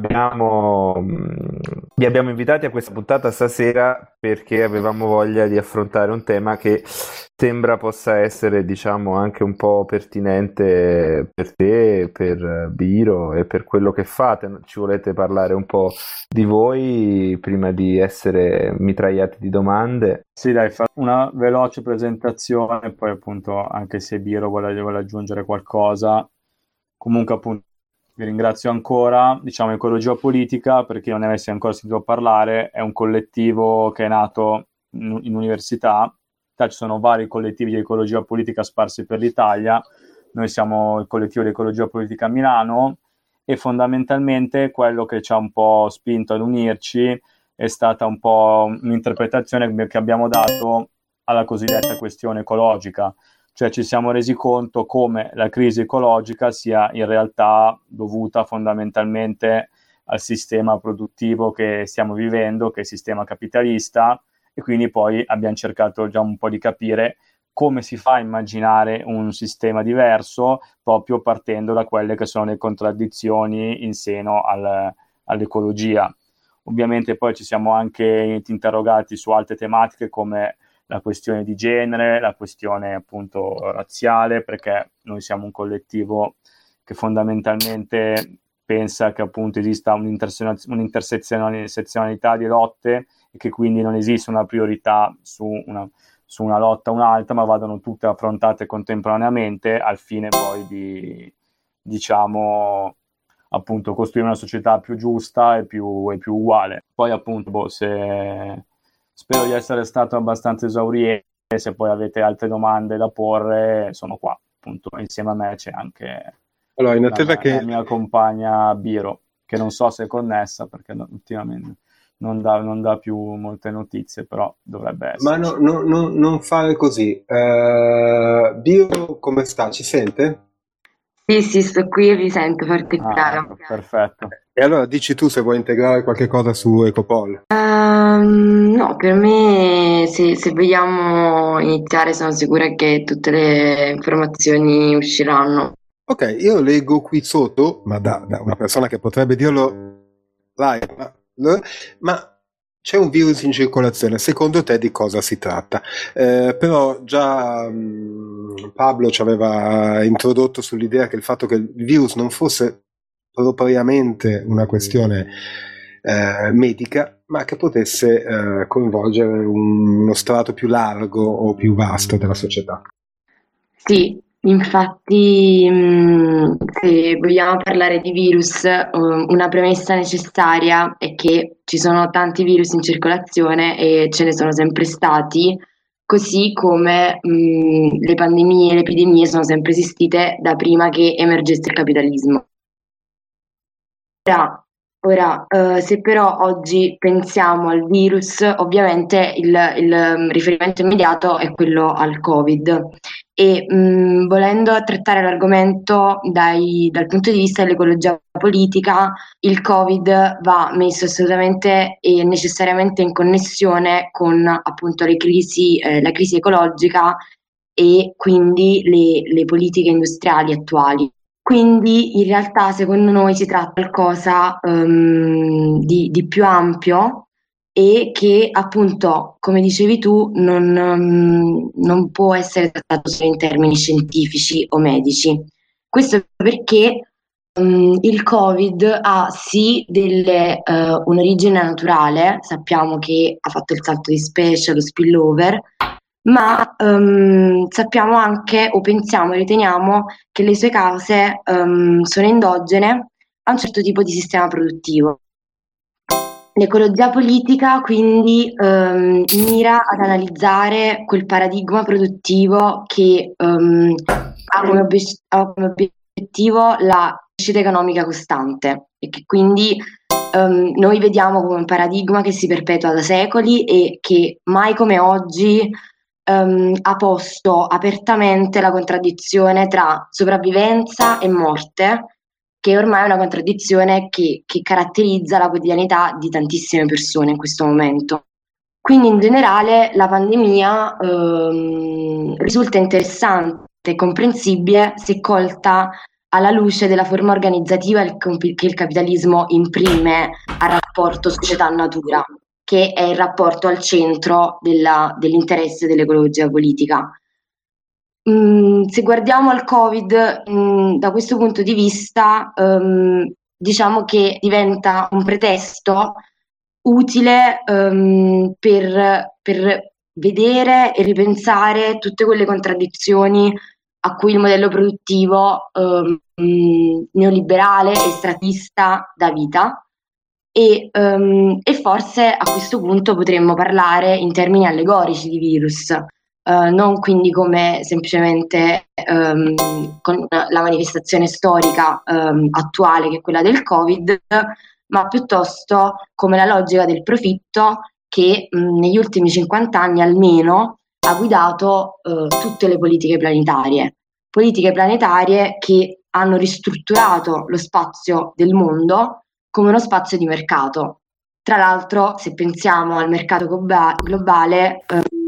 vi abbiamo invitati a questa puntata stasera perché avevamo voglia di affrontare un tema che sembra possa essere, diciamo, anche un po' pertinente per te, per Biro e per quello che fate. Ci volete parlare un po' di voi prima di essere mitragliati di domande? Sì, dai, fa una veloce presentazione, poi appunto anche se Biro vuole aggiungere qualcosa. Comunque appunto vi ringrazio ancora. Diciamo, Ecologia Politica, per chi non ne avesse ancora sentito parlare, è un collettivo che è nato in università. Ci sono vari collettivi di ecologia politica sparsi per l'Italia. Noi siamo il collettivo di ecologia politica a Milano e fondamentalmente quello che ci ha un po' spinto ad unirci è stata un po' un'interpretazione che abbiamo dato alla cosiddetta questione ecologica. Cioè ci siamo resi conto come la crisi ecologica sia in realtà dovuta fondamentalmente al sistema produttivo che stiamo vivendo, che è il sistema capitalista, e quindi poi abbiamo cercato già un po' di capire come si fa a immaginare un sistema diverso, proprio partendo da quelle che sono le contraddizioni in seno all'ecologia. Ovviamente poi ci siamo anche interrogati su altre tematiche come la questione di genere, la questione appunto razziale, perché noi siamo un collettivo che fondamentalmente pensa che appunto esista un'intersezionalità di lotte e che quindi non esiste una priorità su una lotta o un'altra, ma vadano tutte affrontate contemporaneamente al fine poi di, diciamo, appunto costruire una società più giusta e più uguale. Poi appunto spero di essere stato abbastanza esauriente. Se poi avete altre domande da porre, sono qua, appunto, insieme a me c'è anche allora, in attesa la mia compagna Biro, che non so se è connessa perché ultimamente non dà più molte notizie, però dovrebbe essere. Ma non fare così. Biro come sta? Ci sente? Sì, sto qui e vi sento forte e chiaro. Ecco, perfetto. E allora dici tu se vuoi integrare qualche cosa su Ecopol. No, per me se vogliamo iniziare sono sicura che tutte le informazioni usciranno. Ok, io leggo qui sotto, ma da una persona che potrebbe dirlo live, ma c'è un virus in circolazione, secondo te di cosa si tratta? Però già Pablo ci aveva introdotto sull'idea che il fatto che il virus non fosse propriamente una questione medica, ma che potesse coinvolgere uno strato più largo o più vasto della società. Sì, infatti, se vogliamo parlare di virus, una premessa necessaria è che ci sono tanti virus in circolazione e ce ne sono sempre stati, così come le pandemie e le epidemie sono sempre esistite da prima che emergesse il capitalismo. Ora, se però oggi pensiamo al virus, ovviamente il riferimento immediato è quello al Covid e volendo trattare l'argomento dal punto di vista dell'ecologia politica, il Covid va messo assolutamente e necessariamente in connessione con appunto la crisi ecologica e quindi le politiche industriali attuali. Quindi in realtà secondo noi si tratta di qualcosa di più ampio e che appunto, come dicevi tu, non può essere trattato solo in termini scientifici o medici. Questo perché il Covid ha sì un'origine naturale, sappiamo che ha fatto il salto di specie, lo spillover, ma sappiamo anche o pensiamo e riteniamo che le sue cause sono endogene a un certo tipo di sistema produttivo. L'ecologia politica quindi mira ad analizzare quel paradigma produttivo che ha come obiettivo la crescita economica costante e che quindi noi vediamo come un paradigma che si perpetua da secoli e che mai come oggi ha posto apertamente la contraddizione tra sopravvivenza e morte, che ormai è una contraddizione che caratterizza la quotidianità di tantissime persone in questo momento. Quindi in generale la pandemia risulta interessante e comprensibile se colta alla luce della forma organizzativa che il capitalismo imprime al rapporto società-natura, che è il rapporto al centro dell'interesse dell'ecologia politica. Se guardiamo al Covid da questo punto di vista, diciamo che diventa un pretesto utile per vedere e ripensare tutte quelle contraddizioni a cui il modello produttivo neoliberale e estratista dà vita. E forse a questo punto potremmo parlare in termini allegorici di virus, non quindi come semplicemente con la manifestazione storica attuale che è quella del Covid, ma piuttosto come la logica del profitto che negli ultimi 50 anni almeno ha guidato tutte le politiche planetarie che hanno ristrutturato lo spazio del mondo come uno spazio di mercato. Tra l'altro, se pensiamo al mercato globale,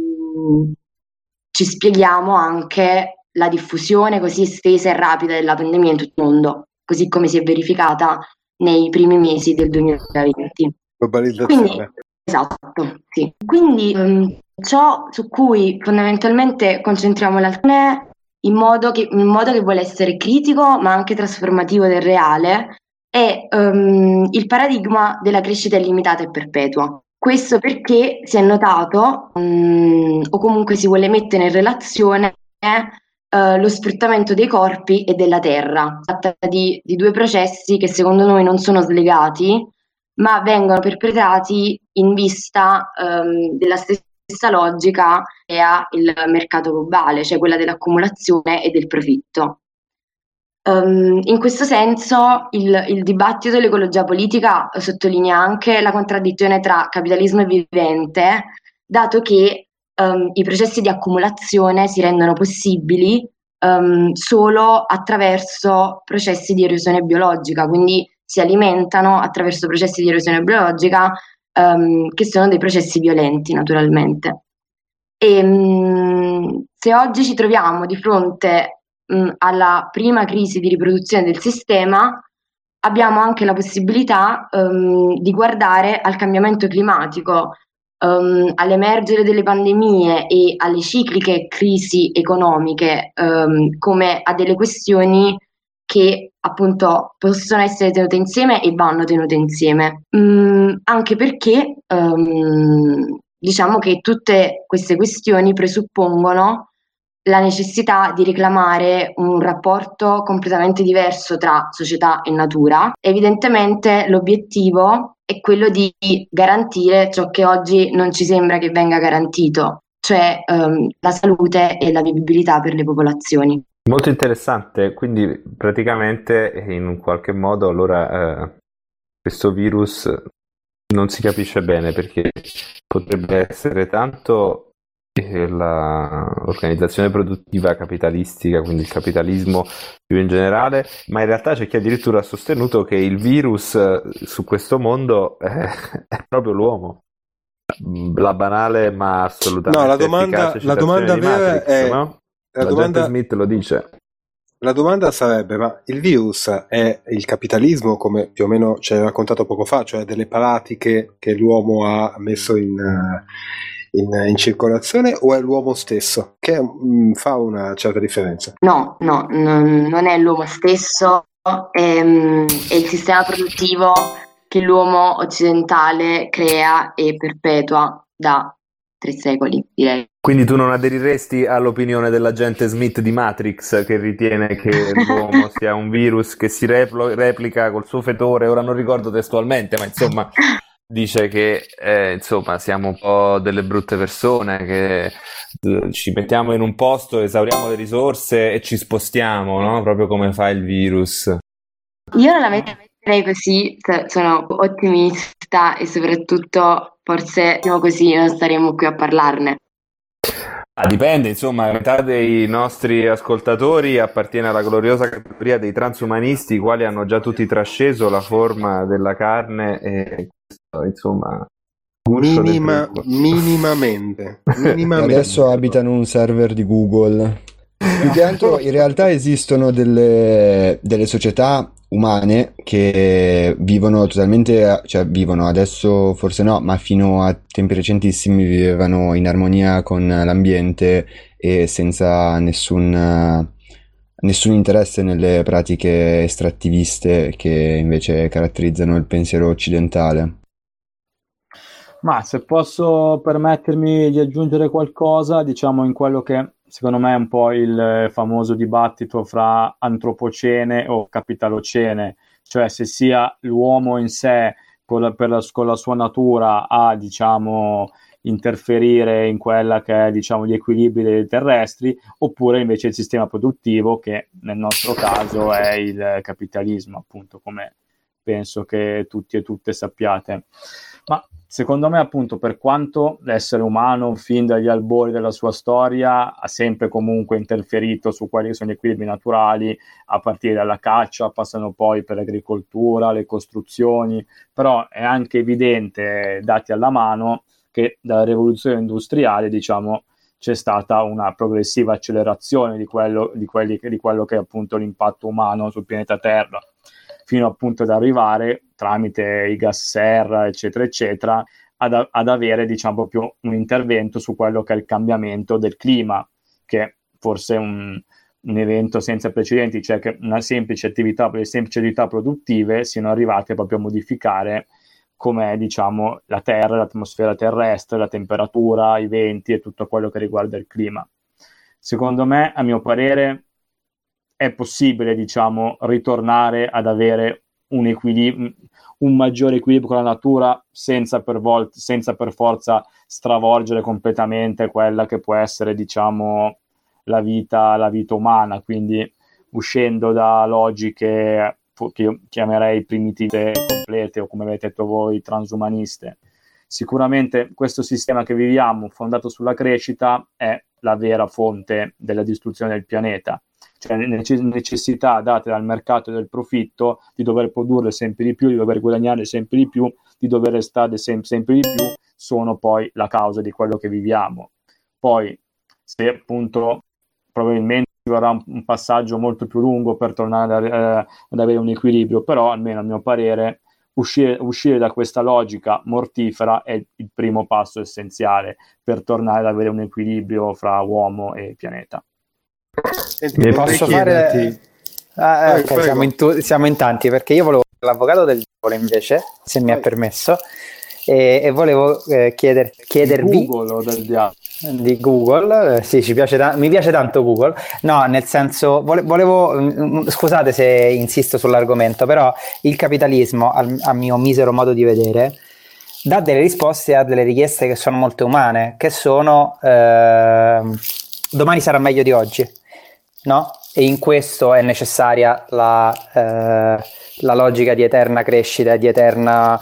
ci spieghiamo anche la diffusione così estesa e rapida della pandemia in tutto il mondo, così come si è verificata nei primi mesi del 2020. Globalizzazione. Quindi, esatto, sì. Quindi ciò su cui fondamentalmente concentriamo l'azione in modo che vuole essere critico ma anche trasformativo del reale è il paradigma della crescita illimitata e perpetua. Questo perché si è notato o comunque si vuole mettere in relazione lo sfruttamento dei corpi e della terra. Si tratta di due processi che secondo noi non sono slegati, ma vengono perpetrati in vista della stessa logica che ha il mercato globale, cioè quella dell'accumulazione e del profitto. In questo senso il dibattito dell'ecologia politica sottolinea anche la contraddizione tra capitalismo e vivente, dato che i processi di accumulazione si rendono possibili solo attraverso processi di erosione biologica, quindi si alimentano attraverso processi di erosione biologica che sono dei processi violenti naturalmente. E se oggi ci troviamo di fronte alla prima crisi di riproduzione del sistema, abbiamo anche la possibilità di guardare al cambiamento climatico, all'emergere delle pandemie e alle cicliche crisi economiche, come a delle questioni che appunto possono essere tenute insieme e vanno tenute insieme, anche perché diciamo che tutte queste questioni presuppongono la necessità di reclamare un rapporto completamente diverso tra società e natura. Evidentemente l'obiettivo è quello di garantire ciò che oggi non ci sembra che venga garantito, cioè la salute e la vivibilità per le popolazioni. Molto interessante, quindi praticamente in un qualche modo allora questo virus non si capisce bene perché potrebbe essere tanto l'organizzazione produttiva capitalistica, quindi il capitalismo più in generale, ma in realtà c'è chi addirittura ha sostenuto che il virus su questo mondo è proprio l'uomo. La banale ma assolutamente No, la domanda di vera Matrix, è no? la La domanda, gente Smith lo dice. la domanda sarebbe: ma il virus è il capitalismo, come più o meno ci hai raccontato poco fa, cioè delle pratiche che l'uomo ha messo in circolazione, o è l'uomo stesso? Che fa una certa differenza. No, non è l'uomo stesso, è il sistema produttivo che l'uomo occidentale crea e perpetua da 3 secoli, direi. Quindi tu non aderiresti all'opinione dell'agente Smith di Matrix, che ritiene che l'uomo sia un virus che si replica col suo fetore, ora non ricordo testualmente, ma insomma dice che insomma siamo un po' delle brutte persone, che ci mettiamo in un posto, esauriamo le risorse e ci spostiamo, no? Proprio come fa il virus. Io non la metterei così, sono ottimista e soprattutto forse così non staremo qui a parlarne. Dipende, insomma, la metà dei nostri ascoltatori appartiene alla gloriosa categoria dei transumanisti, i quali hanno già tutti trasceso la forma della carne e questo, insomma, minimamente. Adesso abitano un server di Google. Più che altro in realtà esistono delle società umane che vivono totalmente, cioè vivono adesso forse no, ma fino a tempi recentissimi vivevano in armonia con l'ambiente e senza nessun interesse nelle pratiche estrattiviste che invece caratterizzano il pensiero occidentale. Ma se posso permettermi di aggiungere qualcosa, diciamo in quello che secondo me è un po' il famoso dibattito fra antropocene o capitalocene, cioè se sia l'uomo in sé con la sua natura a, diciamo, interferire in quella che è, diciamo, gli equilibri terrestri, oppure invece il sistema produttivo, che nel nostro caso è il capitalismo, appunto, come penso che tutti e tutte sappiate. Ma secondo me, appunto, per quanto l'essere umano fin dagli albori della sua storia ha sempre comunque interferito su quelli che sono gli equilibri naturali, a partire dalla caccia, passano poi per l'agricoltura, le costruzioni, però è anche evidente, dati alla mano, che dalla rivoluzione industriale, diciamo, c'è stata una progressiva accelerazione di quello che è appunto l'impatto umano sul pianeta Terra, fino appunto ad arrivare, tramite i gas serra, eccetera, eccetera, ad avere, diciamo, proprio un intervento su quello che è il cambiamento del clima, che forse è un evento senza precedenti, cioè che una semplice attività produttive siano arrivate proprio a modificare com'è, diciamo, la Terra, l'atmosfera terrestre, la temperatura, i venti e tutto quello che riguarda il clima. Secondo me, a mio parere, è possibile, diciamo, ritornare ad avere un maggiore equilibrio con la natura senza per forza stravolgere completamente quella che può essere, diciamo, la vita umana, quindi uscendo da logiche che io chiamerei primitive complete, o come avete detto voi, transumaniste. Sicuramente questo sistema che viviamo, fondato sulla crescita, è la vera fonte della distruzione del pianeta. cioè necessità date dal mercato e del profitto di dover produrre sempre di più, di dover guadagnare sempre di più, di dover restare sempre di più, sono poi la causa di quello che viviamo. Poi, se appunto probabilmente ci vorrà un passaggio molto più lungo per tornare ad avere un equilibrio, però almeno a mio parere uscire da questa logica mortifera è il primo passo essenziale per tornare ad avere un equilibrio fra uomo e pianeta. Senti, posso fare... ok, siamo in tanti, perché io volevo l'avvocato del diavolo invece, se mi è permesso, e volevo chiedervi Google o del diavolo? Di Google, sì, mi piace tanto Google, no, nel senso volevo, scusate se insisto sull'argomento, però il capitalismo, a mio misero modo di vedere, dà delle risposte a delle richieste che sono molto umane, che sono domani sarà meglio di oggi, no? E in questo è necessaria la logica di eterna crescita, di eterno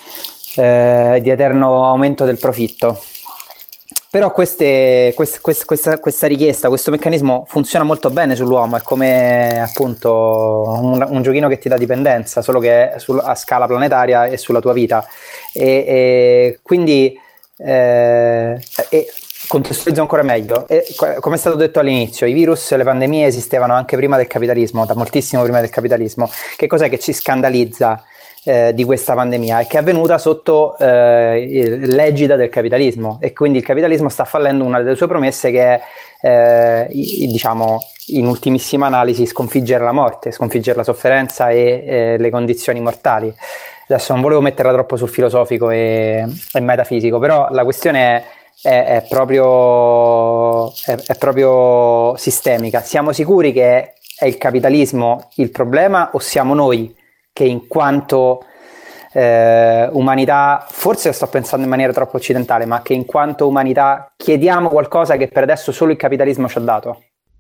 aumento del profitto. Però questa richiesta, questo meccanismo funziona molto bene sull'uomo, è come appunto un giochino che ti dà dipendenza, solo che è a scala planetaria e sulla tua vita. E quindi contestualizzo ancora meglio. Come è stato detto all'inizio, i virus e le pandemie esistevano anche prima del capitalismo, da moltissimo prima del capitalismo. Che cos'è che ci scandalizza di questa pandemia? È che è avvenuta sotto l'egida del capitalismo, e quindi il capitalismo sta fallendo una delle sue promesse, che è diciamo in ultimissima analisi sconfiggere la morte, sconfiggere la sofferenza e le condizioni mortali. Adesso non volevo metterla troppo sul filosofico e metafisico, però la questione è proprio sistemica. Siamo sicuri che è il capitalismo il problema, o siamo noi che in quanto umanità, forse sto pensando in maniera troppo occidentale, ma che in quanto umanità chiediamo qualcosa che per adesso solo il capitalismo ci ha dato?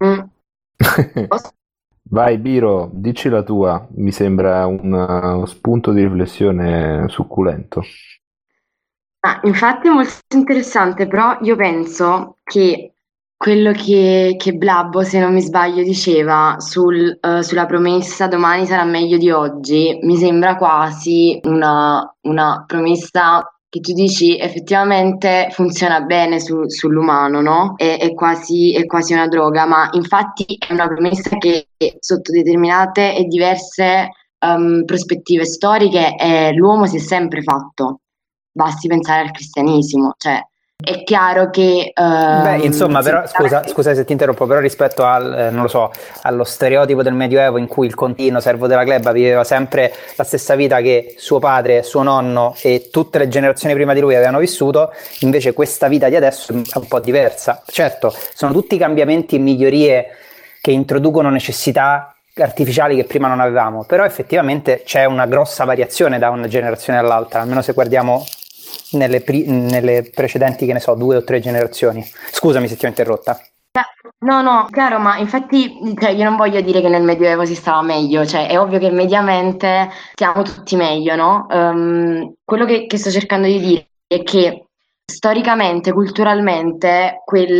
Vai Biro, dici la tua, mi sembra uno spunto di riflessione succulento. Infatti è molto interessante, però io penso che quello che Blabbo, se non mi sbaglio, diceva sulla promessa domani sarà meglio di oggi, mi sembra quasi una promessa che tu dici effettivamente funziona bene sull'umano, no? È quasi una droga, ma infatti è una promessa che sotto determinate e diverse prospettive storiche l'uomo si è sempre fatto. Basti pensare al cristianesimo, cioè è chiaro che insomma, però scusa se ti interrompo, però rispetto al non lo so, allo stereotipo del Medioevo in cui il contino servo della gleba viveva sempre la stessa vita che suo padre, suo nonno e tutte le generazioni prima di lui avevano vissuto, invece questa vita di adesso è un po' diversa. Certo, sono tutti cambiamenti e migliorie che introducono necessità artificiali che prima non avevamo, però effettivamente c'è una grossa variazione da una generazione all'altra, almeno se guardiamo nelle precedenti, che ne so, 2 o 3 generazioni. Scusami se ti ho interrotta. No, chiaro, ma infatti io non voglio dire che nel Medioevo si stava meglio, cioè è ovvio che mediamente stiamo tutti meglio, no? Quello che sto cercando di dire è che storicamente, culturalmente,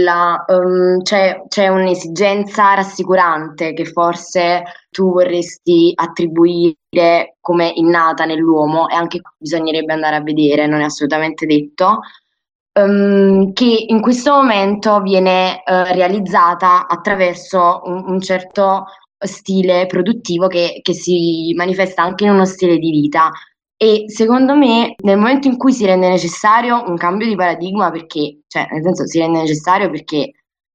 c'è un'esigenza rassicurante che forse tu vorresti attribuire come innata nell'uomo, e anche qui bisognerebbe andare a vedere, non è assolutamente detto, che in questo momento viene realizzata attraverso un certo stile produttivo che si manifesta anche in uno stile di vita. E secondo me nel momento in cui si rende necessario un cambio di paradigma, perché, cioè, nel senso, si rende necessario perché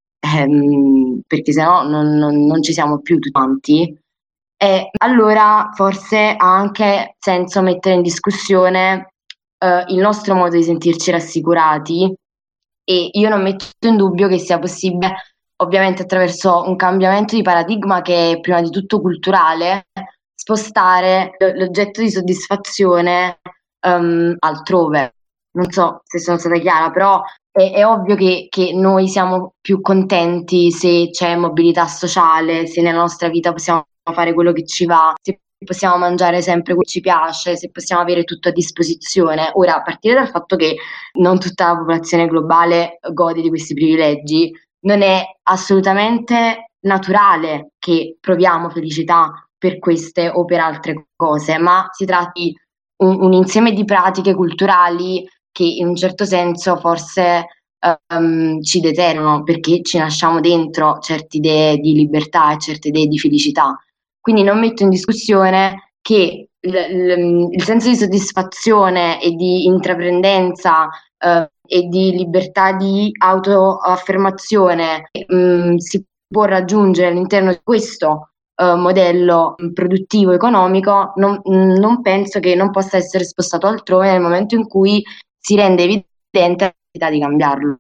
sennò non ci siamo più tutti quanti, allora forse ha anche senso mettere in discussione il nostro modo di sentirci rassicurati, e io non metto in dubbio che sia possibile, ovviamente attraverso un cambiamento di paradigma che è prima di tutto culturale, spostare l'oggetto di soddisfazione altrove. Non so se sono stata chiara, però è ovvio che noi siamo più contenti se c'è mobilità sociale, se nella nostra vita possiamo fare quello che ci va, se possiamo mangiare sempre quello che ci piace, se possiamo avere tutto a disposizione. Ora, a partire dal fatto che non tutta la popolazione globale gode di questi privilegi, non è assolutamente naturale che proviamo felicità per queste o per altre cose, ma si tratta di un insieme di pratiche culturali che in un certo senso forse ci determinano perché ci nasciamo dentro certe idee di libertà e certe idee di felicità. Quindi non metto in discussione che il senso di soddisfazione e di intraprendenza e di libertà di autoaffermazione si può raggiungere all'interno di questo modello produttivo economico, non penso che non possa essere spostato altrove nel momento in cui si rende evidente la necessità di cambiarlo.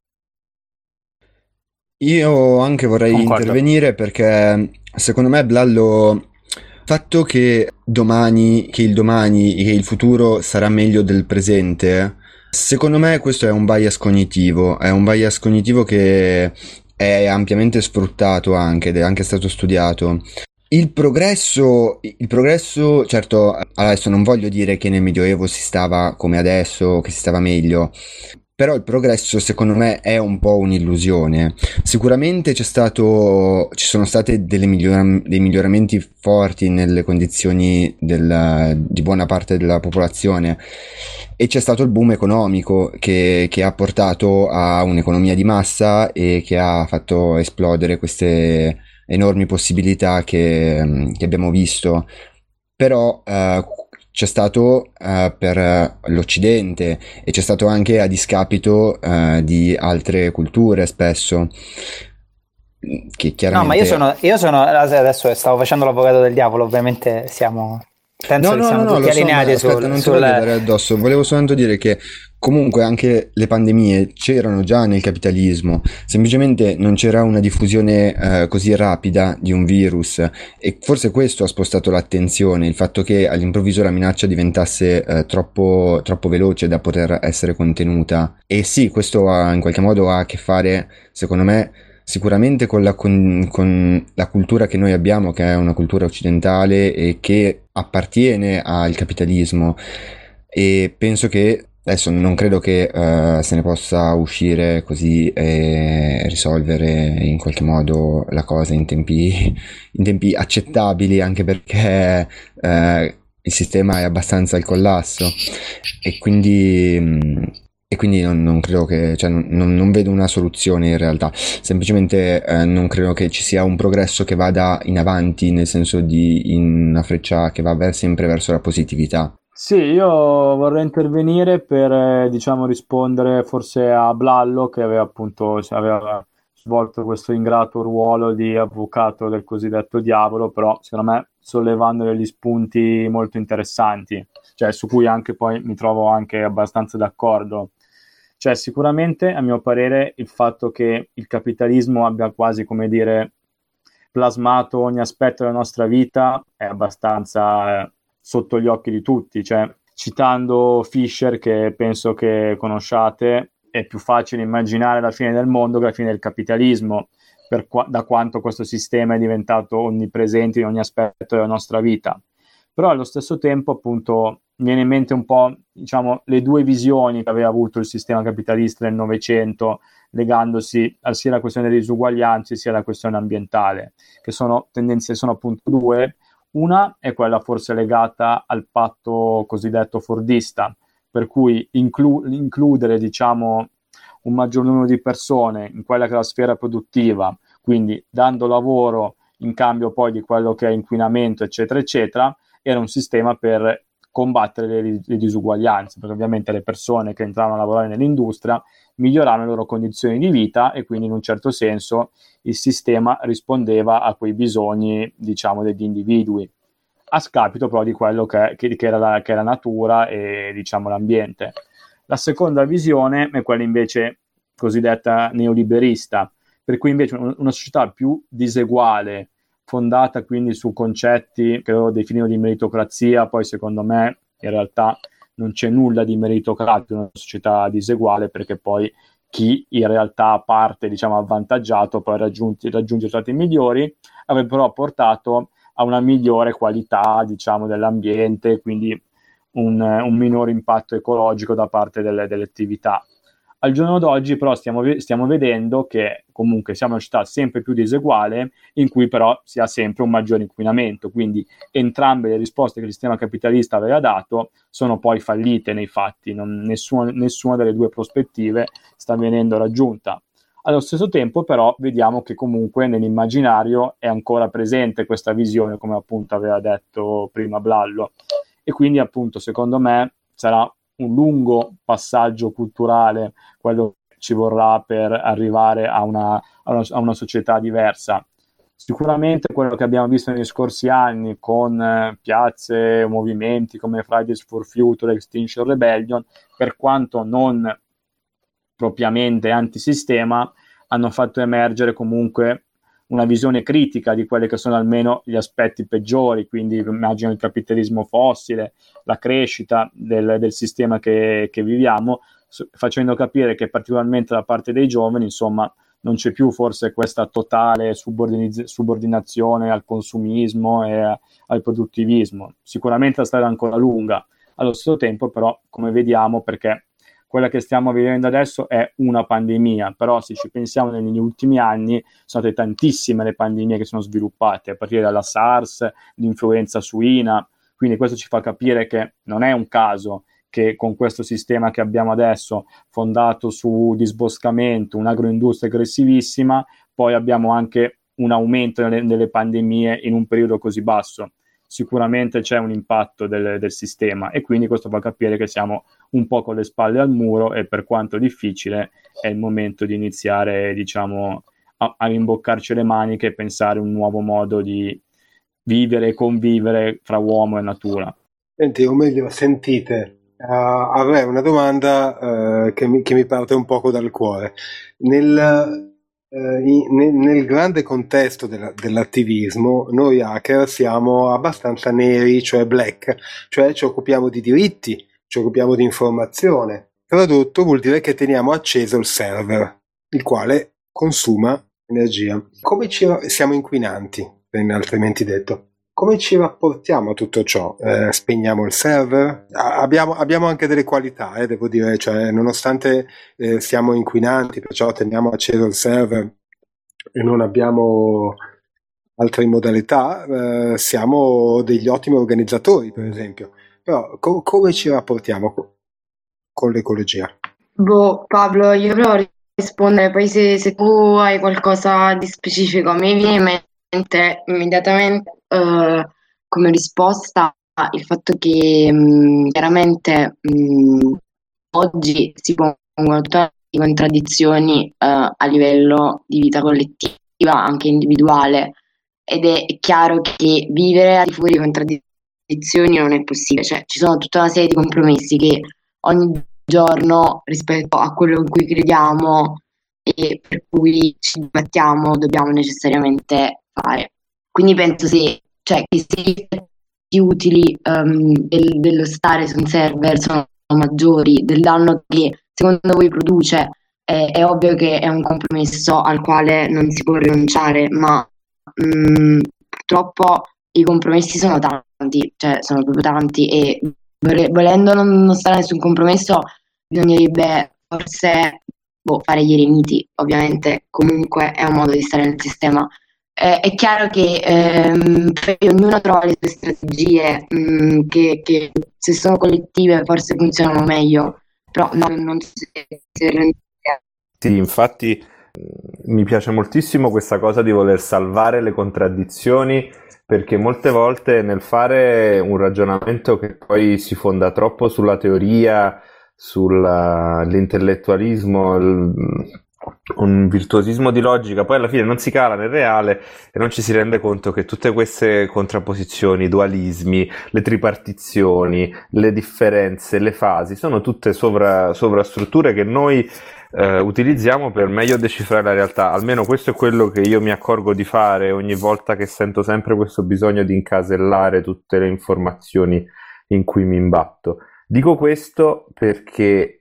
Io anche vorrei intervenire perché secondo me, Blallo, il fatto che il futuro sarà meglio del presente, secondo me questo è un bias cognitivo, che è ampiamente sfruttato anche, ed è anche stato studiato. Il progresso, certo, adesso non voglio dire che nel Medioevo si stava come adesso, che si stava meglio, però il progresso secondo me è un po' un'illusione. Sicuramente ci sono stati dei miglioramenti forti nelle condizioni di buona parte della popolazione, e c'è stato il boom economico che ha portato a un'economia di massa e che ha fatto esplodere queste enormi possibilità che abbiamo visto. Però c'è stato per l'Occidente, e c'è stato anche a discapito di altre culture spesso, che chiaramente... No, ma io sono adesso stavo facendo l'avvocato del diavolo, ovviamente penso che siamo tutti allineati aspetta, non ti voglio dare addosso, volevo soltanto dire che comunque anche le pandemie c'erano già nel capitalismo, semplicemente non c'era una diffusione così rapida di un virus, e forse questo ha spostato l'attenzione, il fatto che all'improvviso la minaccia diventasse troppo veloce da poter essere contenuta. E sì, questo in qualche modo ha a che fare, secondo me, sicuramente con la cultura che noi abbiamo, che è una cultura occidentale e che appartiene al capitalismo, e penso che adesso non credo che se ne possa uscire così e risolvere in qualche modo la cosa in tempi accettabili, anche perché il sistema è abbastanza al collasso, e quindi non credo che, cioè non vedo una soluzione in realtà, semplicemente non credo che ci sia un progresso che vada in avanti, nel senso di in una freccia che va sempre verso la positività. Sì, io vorrei intervenire per, diciamo, rispondere forse a Blallo, che aveva svolto questo ingrato ruolo di avvocato del cosiddetto diavolo, però secondo me sollevando degli spunti molto interessanti, cioè su cui anche poi mi trovo anche abbastanza d'accordo. Cioè sicuramente, a mio parere, il fatto che il capitalismo abbia quasi, come dire, plasmato ogni aspetto della nostra vita è abbastanza sotto gli occhi di tutti. Cioè, citando Fisher, che penso che conosciate, è più facile immaginare la fine del mondo che la fine del capitalismo, da quanto questo sistema è diventato onnipresente in ogni aspetto della nostra vita. Però allo stesso tempo, appunto, mi viene in mente un po', diciamo, le due visioni che aveva avuto il sistema capitalista nel Novecento, legandosi sia alla questione delle disuguaglianze sia alla questione ambientale, che sono appunto due. Una è quella forse legata al patto cosiddetto fordista, per cui includere, diciamo, un maggior numero di persone in quella che è la sfera produttiva, quindi dando lavoro in cambio poi di quello che è inquinamento, eccetera, eccetera, era un sistema per combattere le disuguaglianze, perché ovviamente le persone che entravano a lavorare nell'industria miglioravano le loro condizioni di vita, e quindi in un certo senso il sistema rispondeva a quei bisogni, diciamo, degli individui, a scapito però di quello che era la natura e, diciamo, l'ambiente. La seconda visione è quella invece cosiddetta neoliberista, per cui invece una società più diseguale, fondata quindi su concetti che loro definivano di meritocrazia. Poi secondo me in realtà non c'è nulla di meritocratico in una società diseguale, perché poi chi in realtà parte, diciamo, avvantaggiato poi raggiunge risultati migliori, avrebbe però portato a una migliore qualità, diciamo, dell'ambiente, quindi un minore impatto ecologico da parte delle attività. Al giorno d'oggi però stiamo vedendo che comunque siamo una società sempre più diseguale, in cui però si ha sempre un maggiore inquinamento, quindi entrambe le risposte che il sistema capitalista aveva dato sono poi fallite nei fatti, nessuna delle due prospettive sta venendo raggiunta. Allo stesso tempo però vediamo che comunque nell'immaginario è ancora presente questa visione, come appunto aveva detto prima Blallo, e quindi appunto secondo me sarà un lungo passaggio culturale quello che ci vorrà per arrivare a una società diversa. Sicuramente quello che abbiamo visto negli scorsi anni con piazze, movimenti come Fridays for Future, Extinction Rebellion, per quanto non propriamente antisistema, hanno fatto emergere comunque una visione critica di quelli che sono almeno gli aspetti peggiori, quindi immagino il capitalismo fossile, la crescita del sistema che viviamo, facendo capire che particolarmente da parte dei giovani, insomma, non c'è più forse questa totale subordinazione al consumismo e al produttivismo. Sicuramente la strada è ancora lunga, allo stesso tempo però, come vediamo, perché quella che stiamo vivendo adesso è una pandemia, però se ci pensiamo negli ultimi anni sono state tantissime le pandemie che sono sviluppate, a partire dalla SARS, l'influenza suina, quindi questo ci fa capire che non è un caso che con questo sistema che abbiamo adesso, fondato su disboscamento, un'agroindustria aggressivissima, poi abbiamo anche un aumento delle pandemie in un periodo così basso. Sicuramente c'è un impatto del sistema e quindi questo fa capire che siamo un po' con le spalle al muro e per quanto difficile è il momento di iniziare, diciamo, a rimboccarci le maniche e pensare un nuovo modo di vivere e convivere fra uomo e natura. Senti, o meglio, sentite, avrei una domanda che mi parte un poco dal cuore. Nel grande contesto dell'attivismo, noi hacker siamo abbastanza neri, cioè black, cioè ci occupiamo di diritti, ci occupiamo di informazione. Tradotto vuol dire che teniamo acceso il server, il quale consuma energia. Siamo inquinanti, altrimenti detto. Come ci rapportiamo a tutto ciò? Spegniamo il server? Abbiamo anche delle qualità, devo dire, cioè nonostante siamo inquinanti, perciò teniamo acceso il server e non abbiamo altre modalità, siamo degli ottimi organizzatori, per esempio. Però come ci rapportiamo con l'ecologia? Pablo, io provo a rispondere, poi se tu hai qualcosa di specifico, a me viene in mente immediatamente come risposta il fatto che chiaramente oggi si pongono tutte le contraddizioni a livello di vita collettiva, anche individuale, ed è chiaro che vivere al di fuori di contraddizioni non è possibile, cioè ci sono tutta una serie di compromessi che ogni giorno rispetto a quello in cui crediamo e per cui ci battiamo dobbiamo necessariamente fare. Quindi penso che se gli effetti utili dello stare su un server sono maggiori del danno che secondo voi produce, è ovvio che è un compromesso al quale non si può rinunciare, ma purtroppo i compromessi sono tanti, cioè sono proprio tanti e volendo non stare a nessun compromesso bisognerebbe forse fare gli eremiti, ovviamente comunque è un modo di stare nel sistema. È chiaro che ognuno trova le sue strategie che se sono collettive forse funzionano meglio, però non si rende. Sì, infatti mi piace moltissimo questa cosa di voler salvare le contraddizioni, perché molte volte nel fare un ragionamento che poi si fonda troppo sulla teoria, sull'intellettualismo, un virtuosismo di logica, poi alla fine non si cala nel reale e non ci si rende conto che tutte queste contrapposizioni, i dualismi, le tripartizioni, le differenze, le fasi sono tutte sovrastrutture che noi utilizziamo per meglio decifrare la realtà. Almeno questo è quello che io mi accorgo di fare ogni volta che sento sempre questo bisogno di incasellare tutte le informazioni in cui mi imbatto. Dico questo perché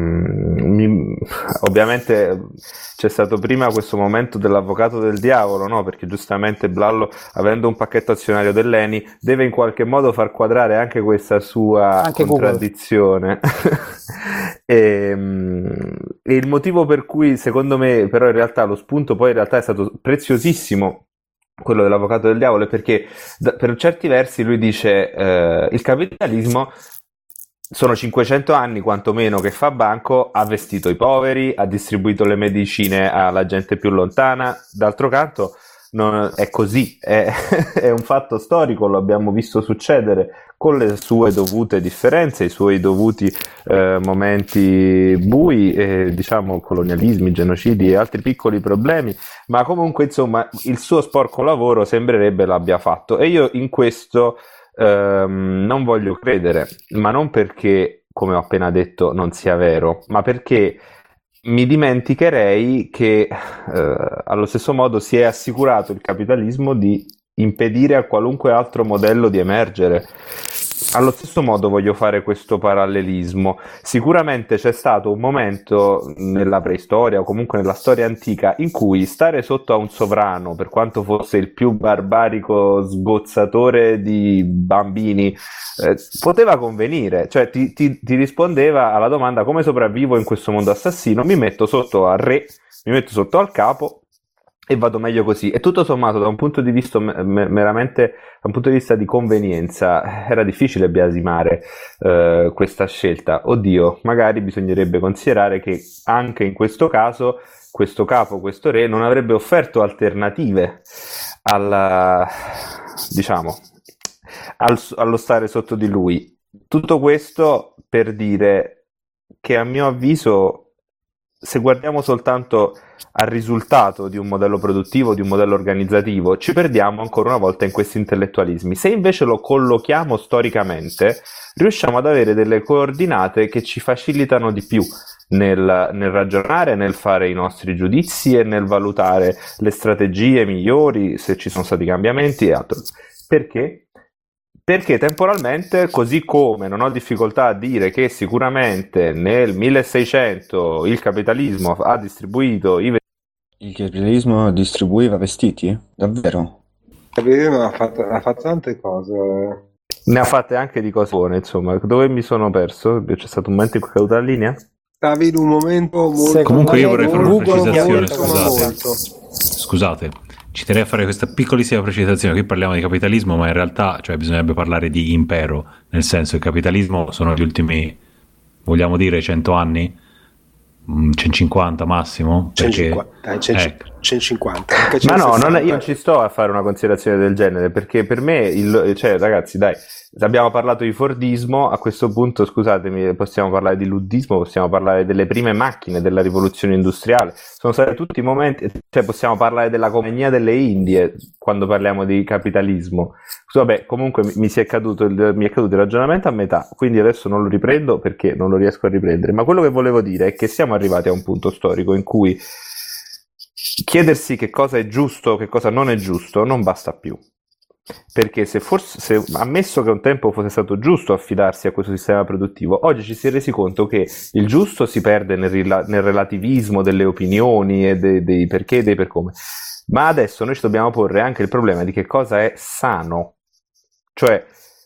ovviamente c'è stato prima questo momento dell'avvocato del diavolo, no? Perché giustamente Blallo, avendo un pacchetto azionario dell'ENI, deve in qualche modo far quadrare anche questa sua Anche contraddizione. E il motivo per cui secondo me però in realtà lo spunto poi in realtà è stato preziosissimo, quello dell'avvocato del diavolo, è perché per certi versi lui dice il capitalismo sono 500 anni quantomeno che fa banco, ha vestito i poveri, ha distribuito le medicine alla gente più lontana. D'altro canto non è così, è un fatto storico, lo abbiamo visto succedere con le sue dovute differenze, i suoi dovuti momenti bui, diciamo colonialismi, genocidi e altri piccoli problemi, ma comunque insomma il suo sporco lavoro sembrerebbe l'abbia fatto, e io in questo non voglio credere, ma non perché, come ho appena detto, non sia vero, ma perché mi dimenticherei che allo stesso modo si è assicurato il capitalismo di impedire a qualunque altro modello di emergere. Allo stesso modo voglio fare questo parallelismo. Sicuramente c'è stato un momento nella preistoria o comunque nella storia antica in cui stare sotto a un sovrano, per quanto fosse il più barbarico sgozzatore di bambini, poteva convenire, cioè ti rispondeva alla domanda: come sopravvivo in questo mondo assassino? Mi metto sotto al re, mi metto sotto al capo e vado meglio così. E tutto sommato, da un punto di vista meramente, da un punto di vista di convenienza, era difficile biasimare questa scelta. Oddio, magari bisognerebbe considerare che anche in questo caso questo capo, questo re, non avrebbe offerto alternative allo stare sotto di lui. Tutto questo per dire che, a mio avviso, se guardiamo soltanto al risultato di un modello produttivo, di un modello organizzativo, ci perdiamo ancora una volta in questi intellettualismi. Se invece lo collochiamo storicamente, riusciamo ad avere delle coordinate che ci facilitano di più nel ragionare, nel fare i nostri giudizi e nel valutare le strategie migliori, se ci sono stati cambiamenti e altro. Perché? Perché temporalmente, così come non ho difficoltà a dire che sicuramente nel 1600 il capitalismo ha distribuito Il capitalismo distribuiva vestiti? Davvero? Il capitalismo ha fatto tante cose. Ne ha fatte anche di cose buone, insomma. Dove mi sono perso? C'è stato un momento in cui è caduta la linea? Stavi in un momento molto... Comunque io vorrei fare una Google precisazione, scusate. Ci terrei a fare questa piccolissima precisazione. Qui parliamo di capitalismo, ma in realtà, cioè, bisognerebbe parlare di impero, nel senso che il capitalismo sono gli ultimi, vogliamo dire, 100 anni, 150 massimo, perché 150. Ma no, io non ci sto a fare una considerazione del genere, perché per me, cioè, ragazzi, dai, abbiamo parlato di Fordismo, a questo punto, scusatemi, possiamo parlare di luddismo, possiamo parlare delle prime macchine, della rivoluzione industriale, sono stati tutti i momenti, cioè possiamo parlare della Compagnia delle Indie quando parliamo di capitalismo. Vabbè, comunque mi è caduto il ragionamento a metà, quindi adesso non lo riprendo perché non lo riesco a riprendere, ma quello che volevo dire è che siamo arrivati a un punto storico in cui chiedersi che cosa è giusto, che cosa non è giusto, non basta più. Perché se ammesso che un tempo fosse stato giusto affidarsi a questo sistema produttivo, oggi ci si è resi conto che il giusto si perde nel relativismo delle opinioni e dei perché e dei per come. Ma adesso noi ci dobbiamo porre anche il problema di che cosa è sano. Cioè,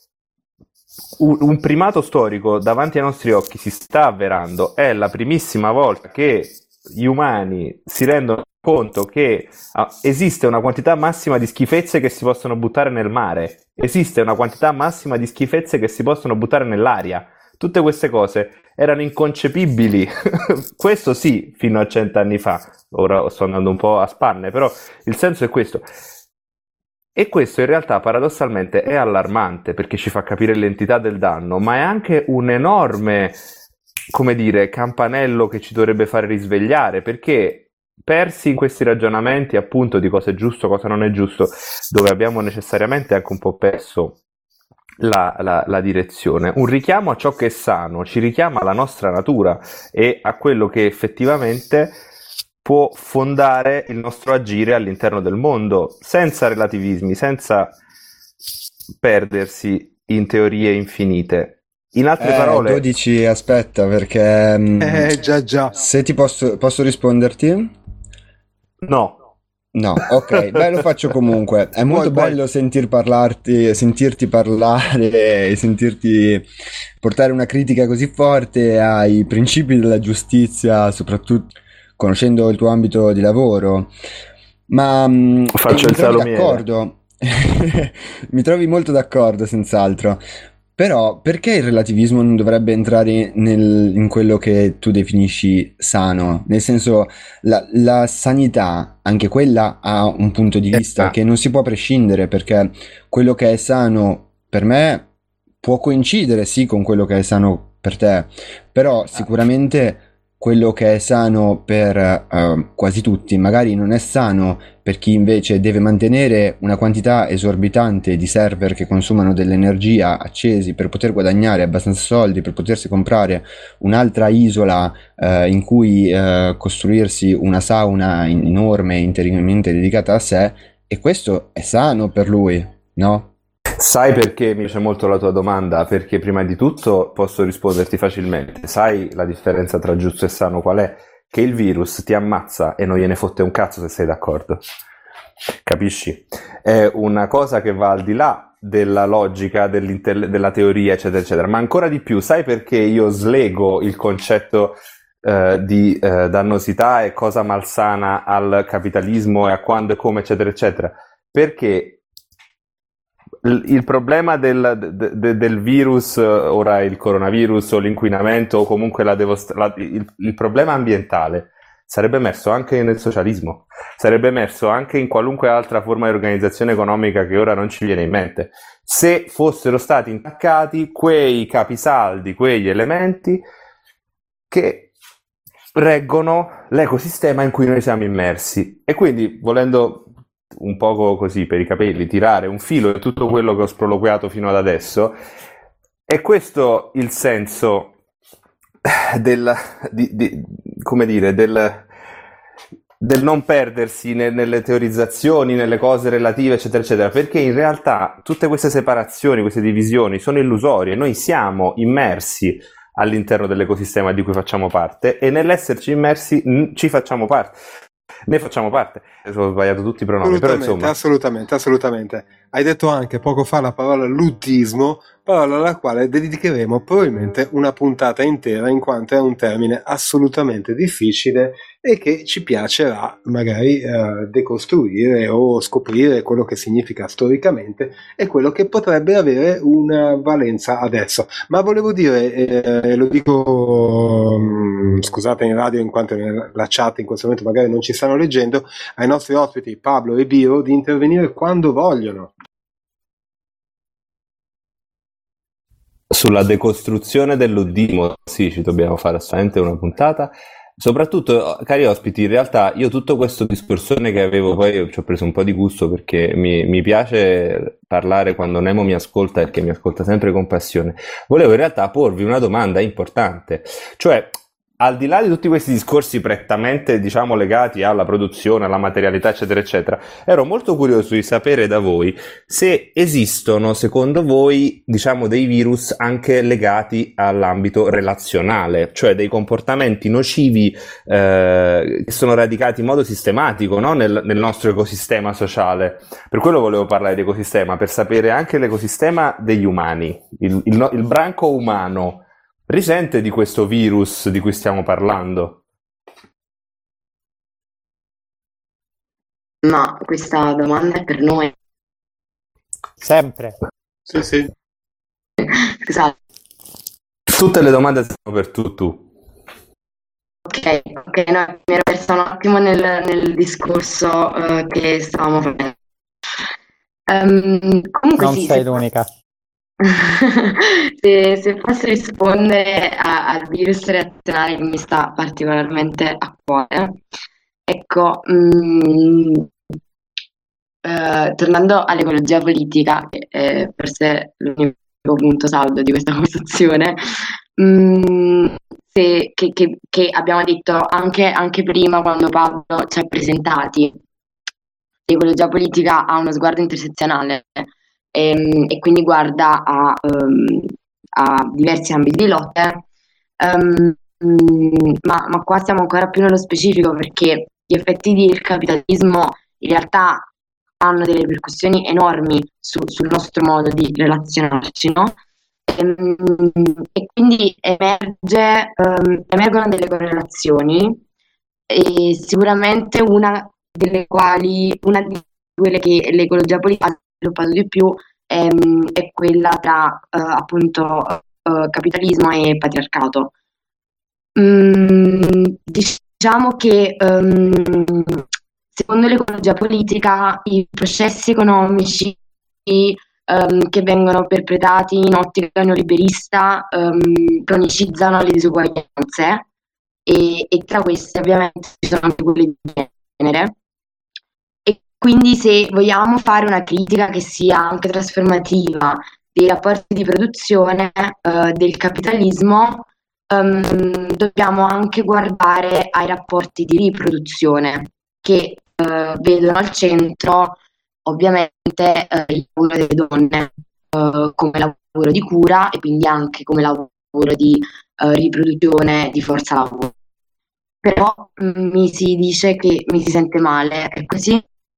un primato storico davanti ai nostri occhi si sta avverando. È la primissima volta che gli umani si rendono conto che esiste una quantità massima di schifezze che si possono buttare nel mare, esiste una quantità massima di schifezze che si possono buttare nell'aria. Tutte queste cose erano inconcepibili, questo sì, fino a 100 anni fa. Ora sto andando un po' a spanne, però il senso è questo. E questo in realtà paradossalmente è allarmante, perché ci fa capire l'entità del danno, ma è anche un enorme, come dire, campanello che ci dovrebbe fare risvegliare, perché persi in questi ragionamenti appunto di cosa è giusto, cosa non è giusto, dove abbiamo necessariamente anche un po' perso la direzione. Un richiamo a ciò che è sano ci richiama alla nostra natura e a quello che effettivamente può fondare il nostro agire all'interno del mondo, senza relativismi, senza perdersi in teorie infinite. In altre parole, 12, aspetta, perché già. se ti posso risponderti? no. No, ok, beh, lo faccio comunque. È molto bello sentirti parlare e sentirti portare una critica così forte ai principi della giustizia, soprattutto conoscendo il tuo ambito di lavoro. Ma faccio il salumiere. D'accordo. Mi trovi molto d'accordo, senz'altro. Però perché il relativismo non dovrebbe entrare in quello che tu definisci sano? Nel senso, la sanità, anche quella ha un punto di vista che non si può prescindere, perché quello che è sano per me può coincidere sì con quello che è sano per te, però sicuramente quello che è sano per quasi tutti magari non è sano per chi invece deve mantenere una quantità esorbitante di server che consumano dell'energia accesi per poter guadagnare abbastanza soldi per potersi comprare un'altra isola in cui costruirsi una sauna enorme integralmente dedicata a sé, e questo è sano per lui, no? Sai perché mi piace molto la tua domanda? Perché prima di tutto posso risponderti facilmente. Sai la differenza tra giusto e sano qual è? Che il virus ti ammazza e non gliene fotte un cazzo se sei d'accordo. Capisci? È una cosa che va al di là della logica, della teoria, eccetera, eccetera. Ma ancora di più, sai perché io slego il concetto di dannosità e cosa malsana al capitalismo e a quando e come, eccetera, eccetera? Perché il problema del virus, ora il coronavirus o l'inquinamento o comunque il problema ambientale sarebbe emerso anche nel socialismo, sarebbe emerso anche in qualunque altra forma di organizzazione economica che ora non ci viene in mente, se fossero stati intaccati quei capisaldi, quegli elementi che reggono l'ecosistema in cui noi siamo immersi. E quindi, volendo un poco così per i capelli tirare un filo di tutto quello che ho sproloquiato fino ad adesso, è questo il senso del non perdersi nelle teorizzazioni, nelle cose relative, eccetera, eccetera, perché in realtà tutte queste separazioni, queste divisioni sono illusorie. Noi siamo immersi all'interno dell'ecosistema di cui facciamo parte e nell'esserci immersi ci facciamo parte. Ne facciamo parte. Ho sbagliato tutti i pronomi, però insomma. Assolutamente. Hai detto anche poco fa la parola luddismo, parola alla quale dedicheremo probabilmente una puntata intera, in quanto è un termine assolutamente difficile e che ci piacerà magari decostruire o scoprire quello che significa storicamente e quello che potrebbe avere una valenza adesso. Ma volevo dire, lo dico, scusate in radio in quanto la chat in questo momento magari non ci stanno leggendo, ai nostri ospiti Pablo e Biro di intervenire quando vogliono. Sulla decostruzione dell'uddismo, sì, ci dobbiamo fare assolutamente una puntata. Soprattutto, cari ospiti, in realtà io tutto questo discorsone che avevo, poi ci ho preso un po' di gusto perché mi piace parlare quando Nemo mi ascolta, perché mi ascolta sempre con passione. Volevo in realtà porvi una domanda importante, cioè al di là di tutti questi discorsi prettamente, diciamo, legati alla produzione, alla materialità, eccetera, eccetera, ero molto curioso di sapere da voi se esistono, secondo voi, diciamo, dei virus anche legati all'ambito relazionale, cioè dei comportamenti nocivi che sono radicati in modo sistematico, no? nel nostro ecosistema sociale. Per quello volevo parlare di ecosistema, per sapere anche l'ecosistema degli umani, il branco umano risente di questo virus di cui stiamo parlando? Ma questa domanda è per noi. Sempre. Sì. Scusate. Tutte le domande sono per tu. Ok, no, mi ero persa un attimo nel discorso che stavamo facendo. Comunque non sì, sei l'unica. se posso rispondere al virus relazionale che mi sta particolarmente a cuore, ecco, tornando all'ecologia politica, che è forse l'unico punto saldo di questa conversazione, che abbiamo detto anche prima quando Pablo ci ha presentati, l'ecologia politica ha uno sguardo intersezionale. E quindi guarda a diversi ambiti di lotte, ma qua siamo ancora più nello specifico perché gli effetti del capitalismo in realtà hanno delle ripercussioni enormi sul nostro modo di relazionarci, no? E quindi emergono delle correlazioni e sicuramente una di quelle che l'ecologia politica ha sviluppato di più è quella tra appunto capitalismo e patriarcato. Diciamo che secondo l'ecologia politica i processi economici che vengono perpetrati in ottica neoliberista cronicizzano le disuguaglianze e tra queste ovviamente ci sono anche quelle di genere. E quindi se vogliamo fare una critica che sia anche trasformativa dei rapporti di produzione del capitalismo, dobbiamo anche guardare ai rapporti di riproduzione che vedono al centro ovviamente il lavoro delle donne come lavoro di cura e quindi anche come lavoro di riproduzione di forza lavoro. Però mi si dice che mi si sente male, è così?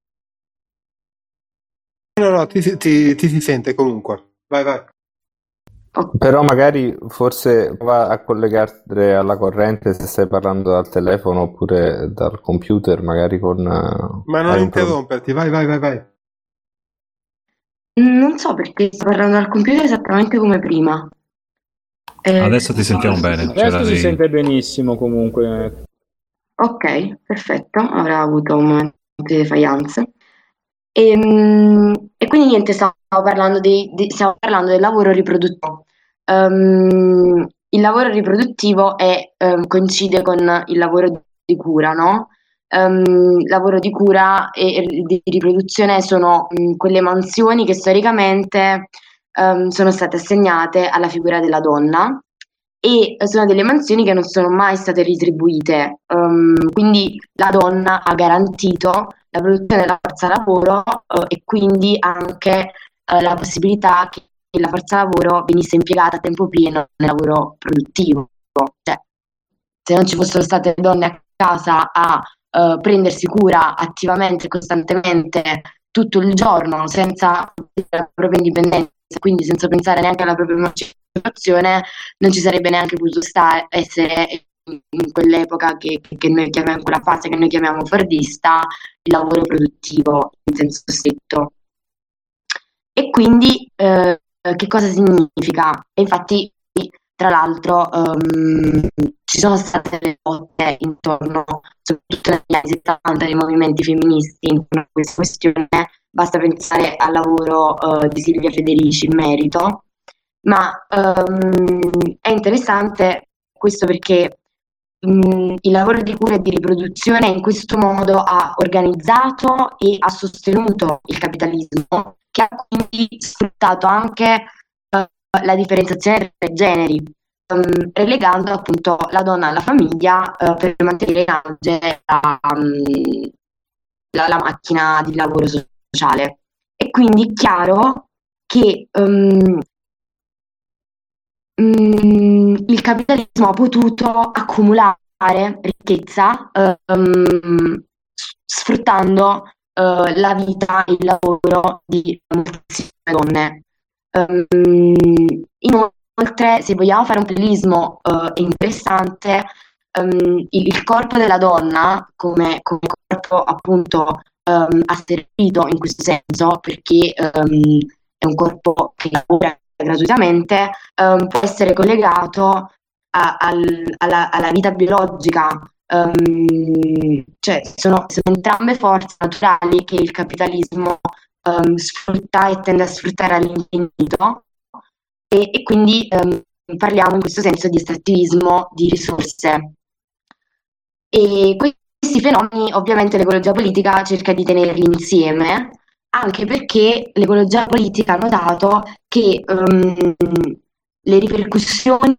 No, ti si sente comunque. Vai. Però magari forse va a collegarti alla corrente se stai parlando dal telefono oppure dal computer, magari con... Ma non interromperti, vai. Non so perché sto parlando dal computer esattamente come prima. Adesso ti sentiamo bene. Adesso si sente benissimo comunque. Ok, perfetto, avrà avuto un momento di defiance. E quindi niente, stiamo parlando del lavoro riproduttivo. Il lavoro riproduttivo coincide con il lavoro di cura, no? Lavoro di cura e di riproduzione sono quelle mansioni che storicamente sono state assegnate alla figura della donna e sono delle mansioni che non sono mai state retribuite, quindi la donna ha garantito la produzione della forza lavoro e quindi anche la possibilità che la forza lavoro venisse impiegata a tempo pieno nel lavoro produttivo. Cioè, se non ci fossero state donne a casa a prendersi cura attivamente e costantemente tutto il giorno senza la propria indipendenza, quindi senza pensare neanche alla propria emancipazione, non ci sarebbe neanche potuto essere in quell'epoca che noi chiamiamo, quella fase che noi chiamiamo fordista, il lavoro produttivo in senso stretto. E quindi che cosa significa? E infatti, tra l'altro, ci sono state delle lotte intorno, soprattutto negli anni 70, dei movimenti femministi intorno a questa questione. Basta pensare al lavoro di Silvia Federici in merito, ma è interessante questo perché il lavoro di cura e di riproduzione in questo modo ha organizzato e ha sostenuto il capitalismo, che ha quindi sfruttato anche la differenziazione tra i generi, relegando appunto la donna alla famiglia per mantenere in auge la macchina di lavoro sociale. E quindi è chiaro che il capitalismo ha potuto accumulare ricchezza sfruttando la vita e il lavoro di moltissime donne. Inoltre, se vogliamo fare un parallelismo interessante, il corpo della donna come corpo appunto asservito in questo senso, perché è un corpo che lavora gratuitamente, può essere collegato alla vita biologica, cioè sono entrambe forze naturali che il capitalismo sfrutta e tende a sfruttare all'infinito e quindi parliamo in questo senso di estrattivismo di risorse. E questi fenomeni ovviamente l'ecologia politica cerca di tenerli insieme, anche perché l'ecologia politica ha notato che le ripercussioni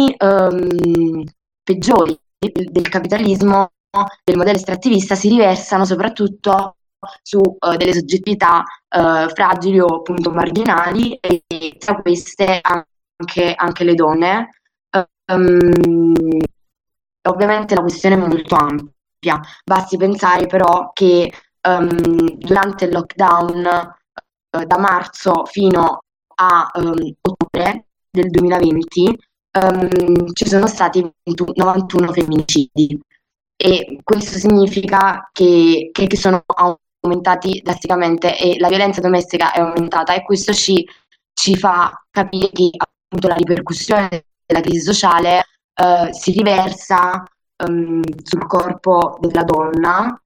peggiori del capitalismo, del modello estrattivista, si riversano soprattutto su delle soggettività fragili o appunto marginali, e tra queste anche le donne. Ovviamente la questione è molto ampia, basti pensare però che durante il lockdown da marzo fino a ottobre del 2020 ci sono stati 91 femminicidi, e questo significa che sono aumentati drasticamente e la violenza domestica è aumentata, e questo ci fa capire che appunto la ripercussione della crisi sociale si riversa sul corpo della donna,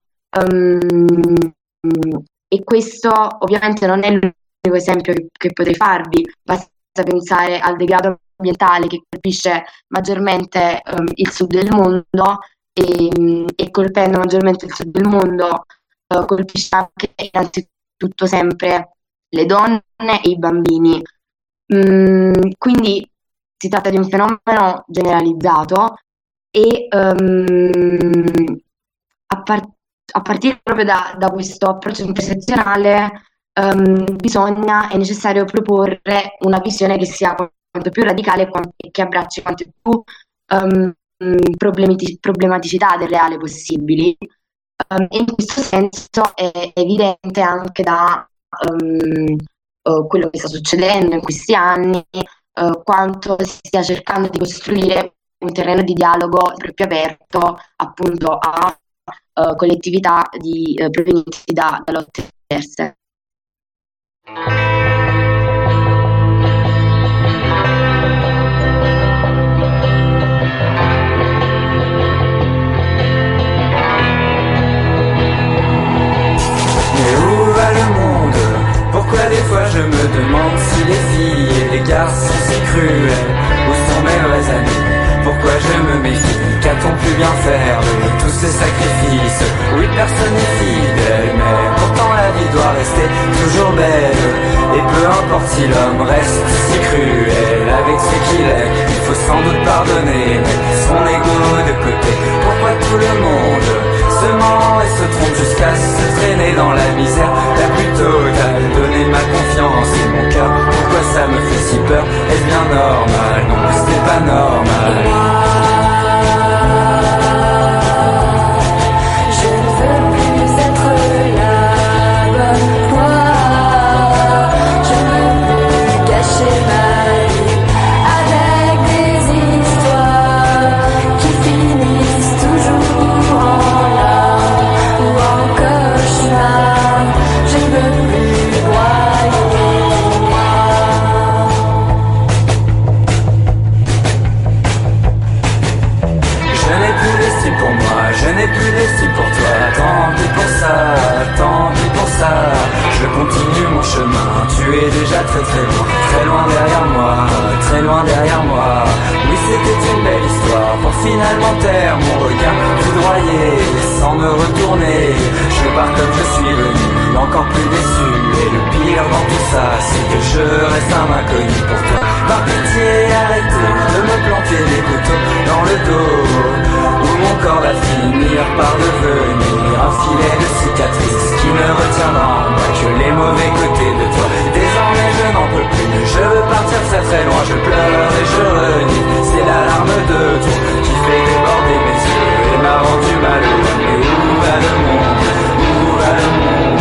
e questo ovviamente non è l'unico esempio che potrei farvi, basta pensare al degrado ambientale che colpisce maggiormente il sud del mondo, e colpendo maggiormente il sud del mondo colpisce anche innanzitutto sempre le donne e i bambini. Quindi si tratta di un fenomeno generalizzato, e a partire proprio da questo approccio intersezionale è necessario proporre una visione che sia quanto più radicale e che abbracci quanto più problematicità del reale possibili. E in questo senso è evidente anche da quello che sta succedendo in questi anni, quanto si stia cercando di costruire un terreno di dialogo sempre più aperto appunto a collettività provenienti da lotte diverse. Pourquoi des fois je me demande si les filles et les garçons si cruels, où sont mes vrais amis? Pourquoi je me méfie? Qu'a-t-on pu bien faire de tous ces sacrifices? Oui, personne n'est fidèle, mais pourtant la vie doit rester toujours belle. Et peu importe si l'homme reste si cruel avec ce qu'il est, il faut sans doute pardonner, mettre son ego de côté. Pourquoi tout le monde se ment et se trompe jusqu'à se traîner dans la misère la plus totale? Donner ma confiance et mon cœur, pourquoi ça me fait si peur? Est-ce bien normal? Non, c'est pas normal. Je ne veux plus être la bonne foi. Je ne veux plus gâcher ma vie avec des histoires qui finissent toujours en larmes ou en cauchemar. Je ne veux plus broyer. Je n'ai plus l'estime pour moi, je n'ai plus l'estime pour toi. Tant pis pour ça, tant pis pour ça. Je continue mon chemin, tu es déjà très loin derrière moi, très loin derrière moi. Oui, c'était une belle histoire pour finalement taire mon regard foudroyé, sans me retourner. Je pars comme je suis venu, encore plus déçu. Et le pire dans tout ça, c'est que je reste un inconnu pour toi. Par pitié, arrêtez de me planter des couteaux dans le dos, où mon corps va finir par devenir un filet de cicatrices qui ne retiendra en moi que les mauvais côtés de toi. Désormais je n'en peux plus, je veux partir très très loin. Je pleure et je renie, c'est l'alarme de tout qui fait déborder mes yeux et m'a rendu malheureux. Mais où va le monde? Où va le monde?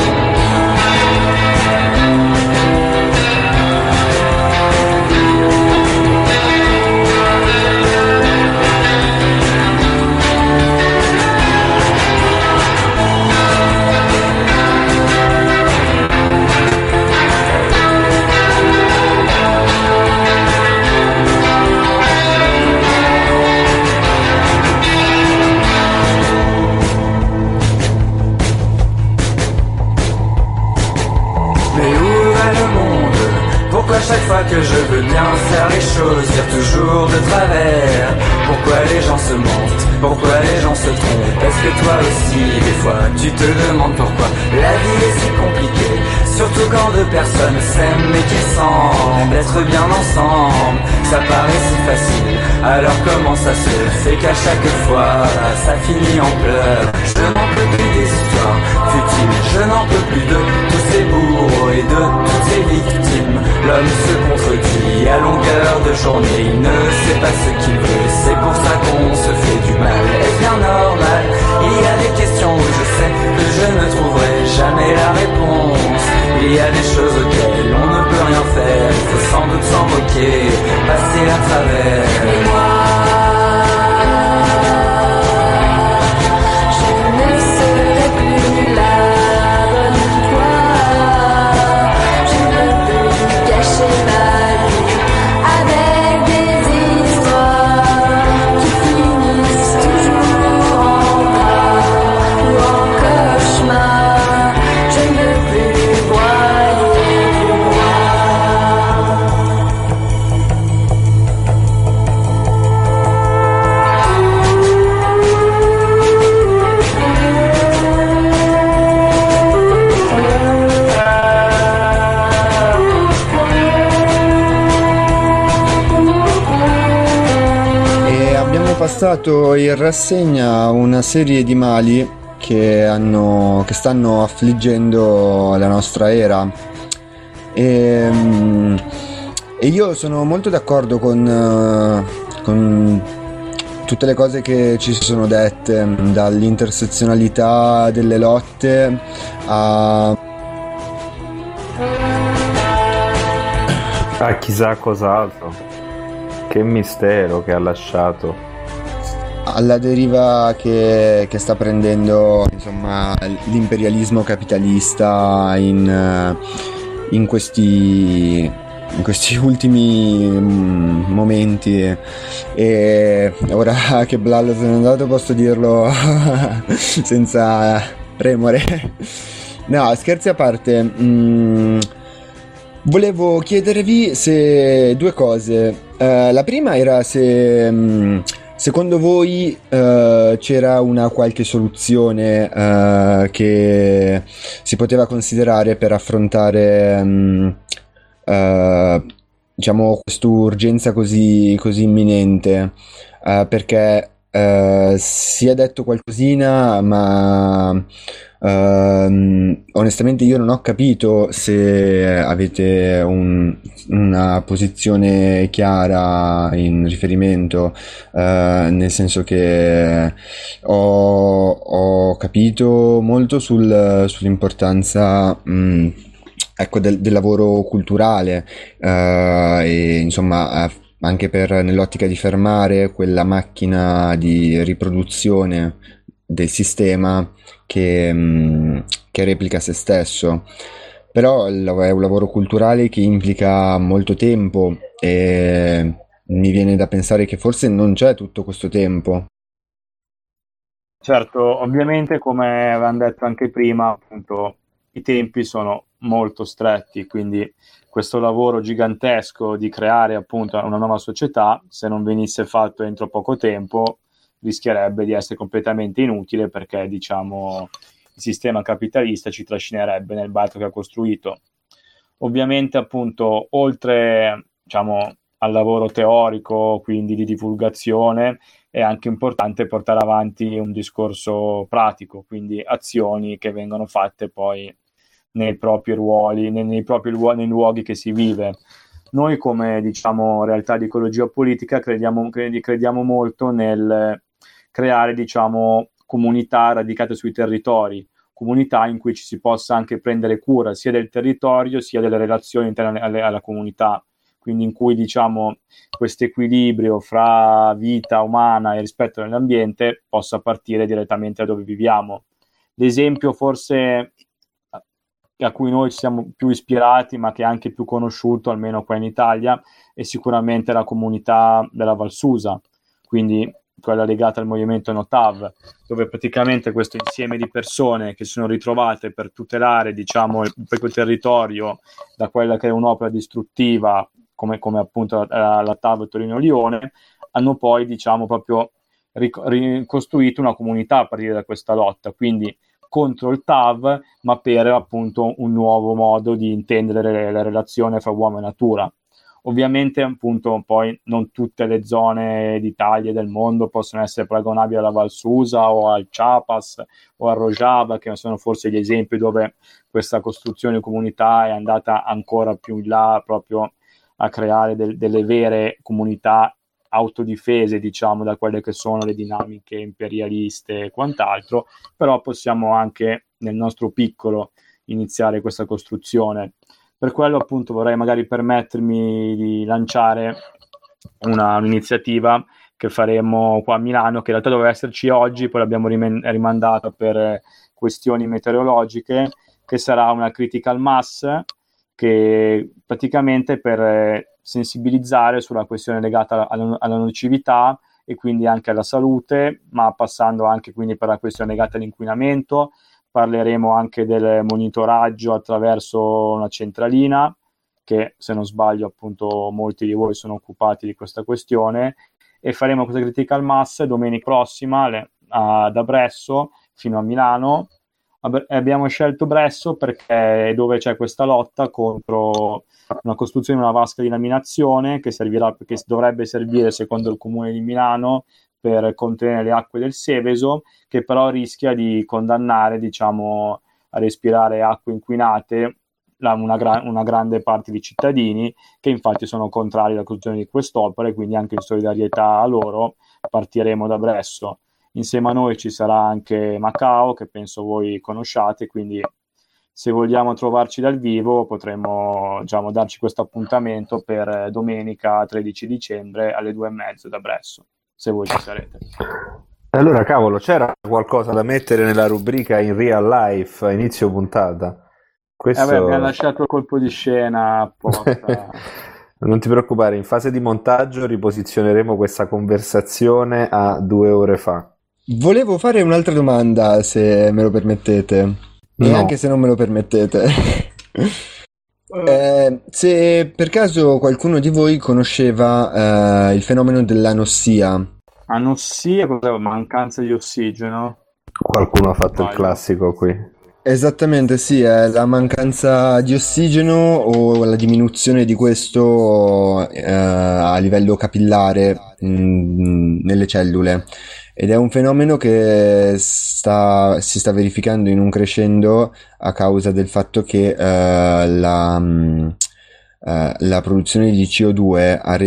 Pourquoi chaque fois que je veux bien faire les choses, dire toujours de travers? Pourquoi les gens se mentent? Pourquoi les gens se trompent? Est-ce que toi aussi, des fois, tu te demandes pourquoi la vie est si compliquée? Surtout quand deux personnes s'aiment et qu'ils semblent être bien ensemble. Ça paraît si facile, alors comment ça se fait qu'à chaque fois, ça finit en pleurs? Je n'en peux plus des histoires futiles, je n'en peux plus de tous ces bourreaux et de toutes ces victimes. L'homme se contredit Et à longueur de journée, il ne sait pas ce qu'il veut. C'est pour ça qu'on se fait du mal. Est-ce bien normal? Il y a des questions où je sais que je ne trouverai jamais la réponse. Il y a des choses auxquelles on ne peut rien faire. Il faut sans doute s'en moquer, passer à travers. Et moi, je ne serai plus la bonne toi. Je ne peux plus cacher ma vie avec des histoires qui finissent toujours en drame ou en cauchemar. Je ne peux plus voyer plus loin. E abbiamo passato in rassegna una serie di mali che stanno affliggendo la nostra era. E io sono molto d'accordo con tutte le cose che ci sono dette, dall'intersezionalità delle lotte a chissà cos'altro. Che mistero che ha lasciato. alla deriva che sta prendendo, insomma, l'imperialismo capitalista in questi ultimi momenti. E ora che Blal se n'è andato posso dirlo senza remore. No, scherzi a parte, volevo chiedervi se due cose. La prima era se secondo voi c'era una qualche soluzione che si poteva considerare per affrontare diciamo quest'urgenza così imminente, perché si è detto qualcosina, ma onestamente io non ho capito se avete una posizione chiara in riferimento, nel senso che ho capito molto sull'importanza ecco del lavoro culturale, e insomma anche nell'ottica di fermare quella macchina di riproduzione del sistema che replica se stesso. Però è un lavoro culturale che implica molto tempo e mi viene da pensare che forse non c'è tutto questo tempo. Certo, ovviamente, come avevamo detto anche prima, appunto, i tempi sono molto stretti, quindi questo lavoro gigantesco di creare appunto una nuova società, se non venisse fatto entro poco tempo, rischierebbe di essere completamente inutile, perché diciamo il sistema capitalista ci trascinerebbe nel baratro che ha costruito. Ovviamente appunto oltre diciamo al lavoro teorico, quindi di divulgazione, è anche importante portare avanti un discorso pratico, quindi azioni che vengono fatte poi nei propri ruoli, nei luoghi che si vive. Noi come diciamo realtà di ecologia politica crediamo molto nel creare diciamo comunità radicate sui territori, comunità in cui ci si possa anche prendere cura sia del territorio sia delle relazioni interne alla comunità, quindi in cui diciamo questo equilibrio fra vita umana e rispetto dell'ambiente possa partire direttamente da dove viviamo. L'esempio forse a cui noi ci siamo più ispirati, ma che è anche più conosciuto, almeno qua in Italia, è sicuramente la comunità della Valsusa, quindi quella legata al movimento No-TAV, dove praticamente questo insieme di persone che si sono ritrovate per tutelare diciamo il proprio territorio da quella che è un'opera distruttiva come appunto la TAV Torino-Lione, hanno poi diciamo proprio ricostruito una comunità a partire da questa lotta, quindi contro il TAV, ma per appunto un nuovo modo di intendere le relazioni fra uomo e natura. Ovviamente appunto poi non tutte le zone d'Italia e del mondo possono essere paragonabili alla Valsusa o al Chiapas o al Rojava, che sono forse gli esempi dove questa costruzione di comunità è andata ancora più in là proprio a creare delle vere comunità autodifese, diciamo, da quelle che sono le dinamiche imperialiste e quant'altro, però possiamo anche nel nostro piccolo iniziare questa costruzione. Per quello appunto vorrei magari permettermi di lanciare un'iniziativa che faremo qua a Milano, che in realtà doveva esserci oggi, poi l'abbiamo rimandata per questioni meteorologiche, che sarà una critical mass, che praticamente per sensibilizzare sulla questione legata alla nocività e quindi anche alla salute, ma passando anche quindi per la questione legata all'inquinamento. Parleremo anche del monitoraggio attraverso una centralina, che se non sbaglio appunto molti di voi sono occupati di questa questione, e faremo questa critical mass domenica prossima da Bresso fino a Milano. Abbiamo scelto Bresso perché è dove c'è questa lotta contro una costruzione di una vasca di laminazione che dovrebbe servire, secondo il comune di Milano, per contenere le acque del Seveso, che però rischia di condannare, diciamo, a respirare acque inquinate una grande parte di cittadini, che infatti sono contrari alla costruzione di quest'opera, e quindi anche in solidarietà a loro partiremo da Bresso. Insieme a noi ci sarà anche Macao, che penso voi conosciate, quindi se vogliamo trovarci dal vivo potremo, diciamo, darci questo appuntamento per domenica 13 dicembre alle 2:30 da Bresso, se voi ci sarete. Allora, cavolo, c'era qualcosa da mettere nella rubrica in real life a inizio puntata? Questo... mi ha lasciato il colpo di scena apposta. Non ti preoccupare, in fase di montaggio riposizioneremo questa conversazione a 2 ore fa. Volevo fare un'altra domanda, se me lo permettete, e anche se non me lo permettete. Se per caso qualcuno di voi conosceva il fenomeno dell'anossia. Anossia, cos'è? Mancanza di ossigeno? Qualcuno ha fatto il classico qui. Esattamente, sì, è la mancanza di ossigeno o la diminuzione di questo a livello capillare nelle cellule, ed è un fenomeno che si sta verificando in un crescendo a causa del fatto che la produzione di CO2 ha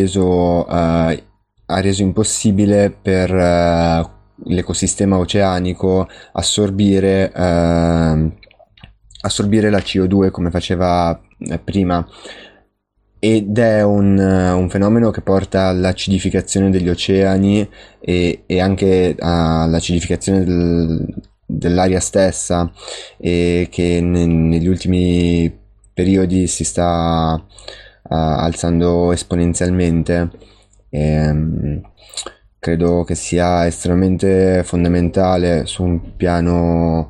reso impossibile per l'ecosistema oceanico assorbire la CO2 come faceva prima, ed è un fenomeno che porta all'acidificazione degli oceani e anche all'acidificazione dell'aria stessa, e che negli ultimi periodi si sta alzando esponenzialmente. Credo che sia estremamente fondamentale su un piano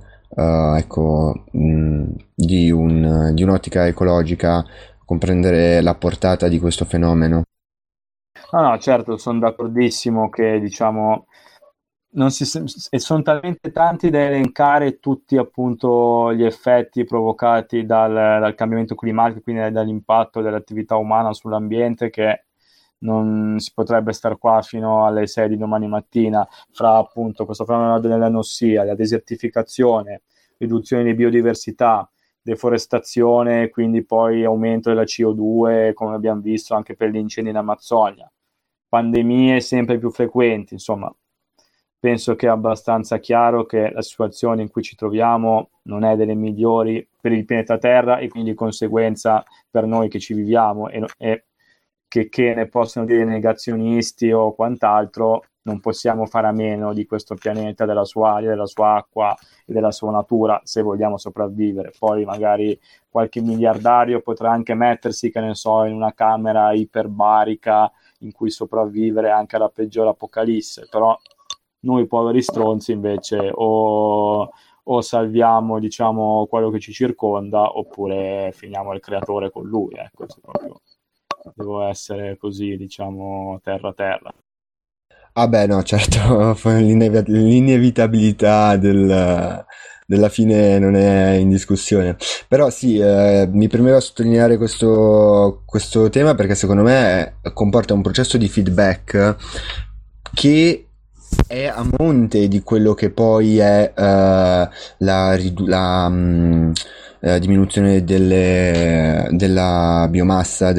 di un'ottica ecologica comprendere la portata di questo fenomeno. No, certo, sono d'accordissimo che, diciamo, sono talmente tanti da elencare tutti appunto gli effetti provocati dal cambiamento climatico, quindi dall'impatto dell'attività umana sull'ambiente, che non si potrebbe star qua fino alle 6 di domani mattina, fra appunto questo fenomeno dell'anossia, la desertificazione, riduzione di biodiversità, deforestazione, quindi poi aumento della CO2, come abbiamo visto anche per gli incendi in Amazzonia, pandemie sempre più frequenti. Insomma, penso che è abbastanza chiaro che la situazione in cui ci troviamo non è delle migliori per il pianeta Terra, e quindi di conseguenza per noi che ci viviamo, e che ne possono dire negazionisti o quant'altro, non possiamo fare a meno di questo pianeta, della sua aria, della sua acqua e della sua natura, se vogliamo sopravvivere. Poi magari qualche miliardario potrà anche mettersi, che ne so, in una camera iperbarica in cui sopravvivere anche alla peggiore apocalisse, però noi poveri stronzi invece o salviamo, diciamo, quello che ci circonda, oppure finiamo il creatore con lui, ecco, se proprio devo essere così, diciamo, terra. Ah beh, no, certo, l'inevitabilità della fine non è in discussione. Però sì, mi premeva sottolineare questo tema, perché secondo me comporta un processo di feedback che è a monte di quello che poi è diminuzione della biomassa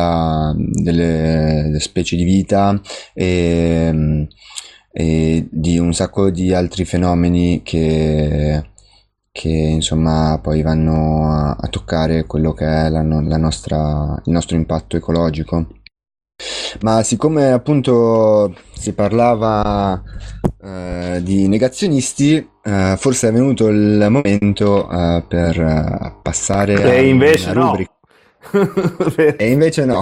delle specie di vita e di un sacco di altri fenomeni che insomma poi vanno a toccare quello che è il nostro impatto ecologico. Ma siccome appunto si parlava di negazionisti, forse è venuto il momento per passare E invece una no. rubrica. E invece no.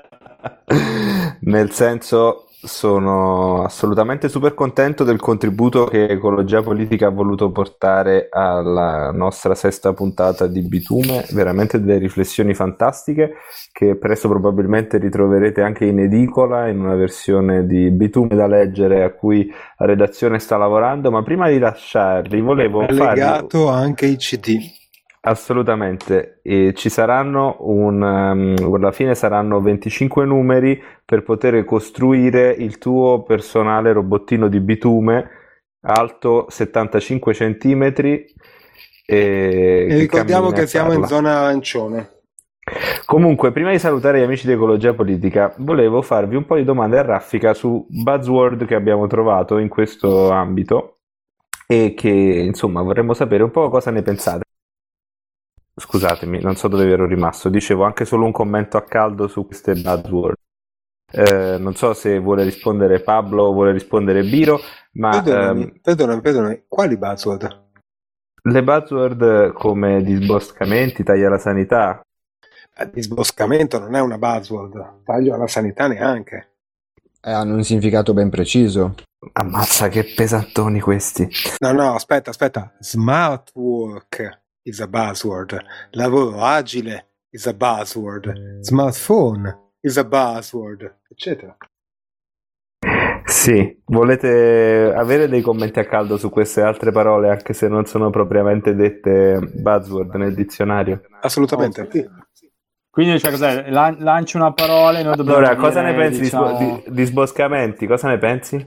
Nel senso, sono assolutamente super contento del contributo che Ecologia Politica ha voluto portare alla nostra sesta puntata di Bitume, veramente delle riflessioni fantastiche che presto probabilmente ritroverete anche in edicola, in una versione di Bitume da leggere a cui la redazione sta lavorando, ma prima di lasciarli volevo È farvi... legato anche ai CD. Assolutamente, e ci saranno alla fine saranno 25 numeri per poter costruire il tuo personale robottino di bitume alto 75 centimetri E che ricordiamo cammina che e siamo in parla. zona arancione. Comunque, prima di salutare gli amici di Ecologia Politica, volevo farvi un po' di domande a raffica su buzzword che abbiamo trovato in questo ambito e che, insomma, vorremmo sapere un po' cosa ne pensate. Scusatemi, non so dove ero rimasto. Dicevo anche solo un commento a caldo su queste buzzword. Non so se vuole rispondere Pablo o vuole rispondere Biro, ma Perdonami, quali buzzword? le buzzword come disboscamenti, taglia la sanità. Disboscamento non è una buzzword, taglio alla sanità neanche. Hanno un significato ben preciso. Ammazza, che pesantoni questi. No, aspetta. Smart work is a buzzword. Lavoro agile is a buzzword. Smartphone is a buzzword, eccetera. Sì, volete avere dei commenti a caldo su queste altre parole, anche se non sono propriamente dette buzzword nel dizionario? Assolutamente. Sì. Quindi, cioè, cos'è? Lanci una parola e noi dobbiamo Allora, dire, cosa ne pensi diciamo... di disboscamenti? Cosa ne pensi?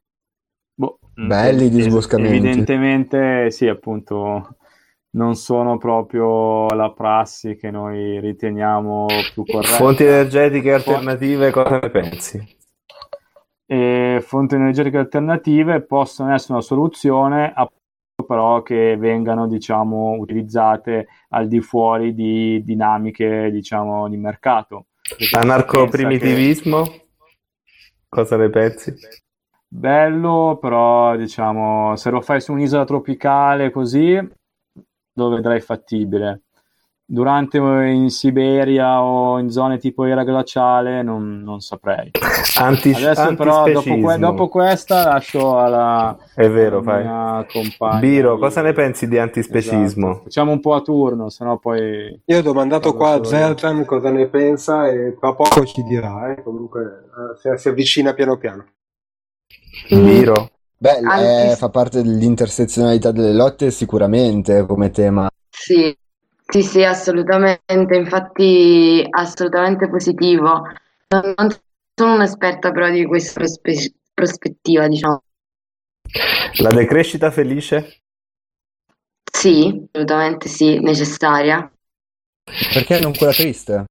Belli disboscamenti. Evidentemente, sì, appunto, non sono proprio la prassi che noi riteniamo più corretta. Fonti energetiche alternative, cosa ne pensi? Fonti energetiche alternative possono essere una soluzione, però che vengano, diciamo, utilizzate al di fuori di dinamiche, diciamo, di mercato. Anarcoprimitivismo? Cosa ne pensi? Bello, però, diciamo, se lo fai su un'isola tropicale così, lo vedrai fattibile. Durante in Siberia o in zone tipo era glaciale non saprei. Adesso però dopo questa lascio alla È vero, mia compagna Biro, cosa ne pensi di antispecismo? Esatto. Facciamo un po' a turno, sennò poi... Io ho domandato qua a Zertan cosa ne pensa e tra poco ci dirà, comunque si avvicina piano piano. Biro? Beh, fa parte dell'intersezionalità delle lotte sicuramente come tema. Sì, assolutamente, infatti assolutamente positivo. Non sono un'esperta però di questa prospettiva, diciamo. La decrescita felice? Sì, assolutamente sì, necessaria. Perché non quella triste?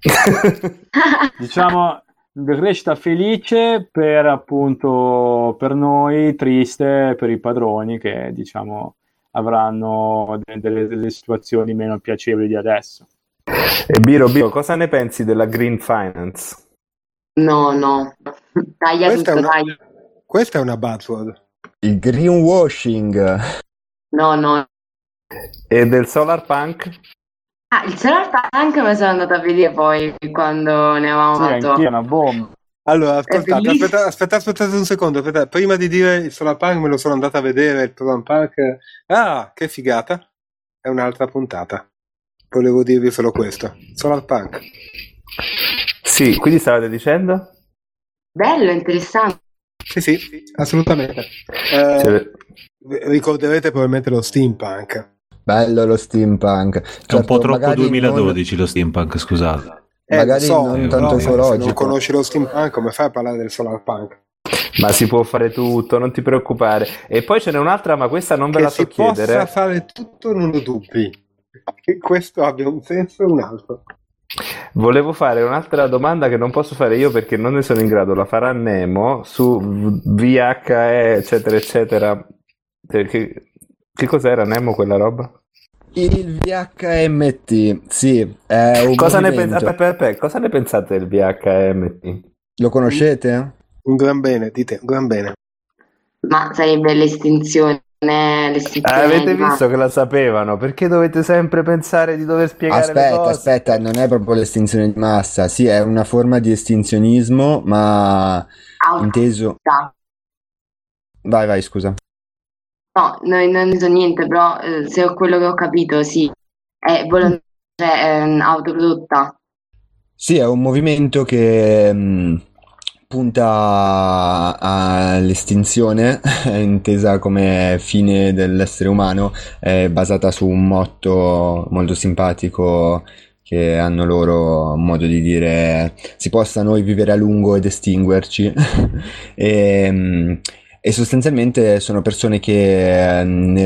Diciamo decrescita felice per appunto per noi, triste per i padroni che diciamo avranno delle situazioni meno piacevoli di adesso. E Biro, cosa ne pensi della green finance? No, taglia tutto, taglia. Questa è una buzzword. Il greenwashing. No. E del solar punk? Il solar punk me sono andata a vedere poi quando ne avevamo fatto. Anch'io, una bomba. Allora, aspettate un secondo. Prima di dire il solar punk me lo sono andata a vedere, il solar punk. Ah, che figata. È un'altra puntata. Volevo dirvi solo questo. Solar punk. Sì, quindi stavate dicendo? Bello, interessante. Sì, assolutamente. Ricorderete probabilmente lo steampunk. Bello lo steampunk. È un po' troppo 2012 lo steampunk, scusate. Magari non tanto ecologico. Se non conosci lo steampunk, come fai a parlare del solar punk? Ma si può fare tutto, non ti preoccupare. E poi ce n'è un'altra, ma questa non ve la so chiedere. Che si possa fare tutto non lo dubbi. che questo abbia un senso o un altro. Volevo fare un'altra domanda che non posso fare io perché non ne sono in grado, la farà Nemo su VHE, eccetera, eccetera. Che cos'era Nemo quella roba? Il VHMT, sì, è un Cosa ne movimento. aspetta, cosa ne pensate del VHMT? Lo conoscete? Un gran bene, dite, un gran bene. Ma sarebbe l'estinzione Avete di massa. visto che la sapevano? Perché dovete sempre pensare di dover spiegare le cose? Aspetta, non è proprio l'estinzione di massa, sì, è una forma di estinzionismo, ma inteso... Vai, scusa. No, non ne so niente, però se ho quello che ho capito, sì, è autoprodotta. Sì, è un movimento che punta all'estinzione, intesa come fine dell'essere umano, è basata su un motto molto simpatico che hanno loro, un modo di dire si possa noi vivere a lungo ed estinguerci. E sostanzialmente sono persone che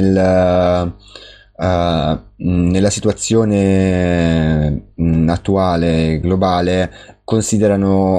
nella situazione attuale globale considerano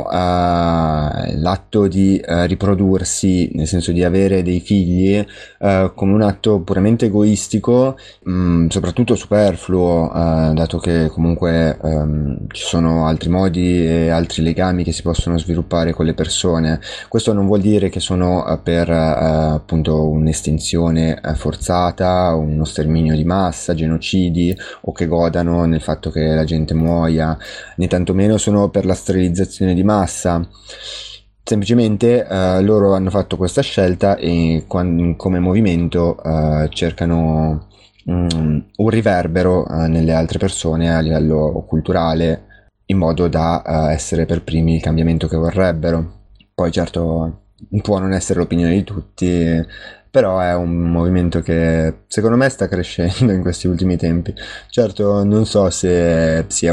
l'atto di riprodursi, nel senso di avere dei figli, come un atto puramente egoistico, soprattutto superfluo, dato che comunque ci sono altri modi e altri legami che si possono sviluppare con le persone. Questo non vuol dire che sono per appunto un'estinzione forzata, uno sterminio di massa, genocidi, o che godano nel fatto che la gente muoia, né tantomeno sono per la sterilizzazione di massa. Semplicemente loro hanno fatto questa scelta e come movimento cercano un riverbero nelle altre persone a livello culturale, in modo da essere per primi il cambiamento che vorrebbero. Poi certo può non essere l'opinione di tutti, però è un movimento che secondo me sta crescendo in questi ultimi tempi. Certo non so se sia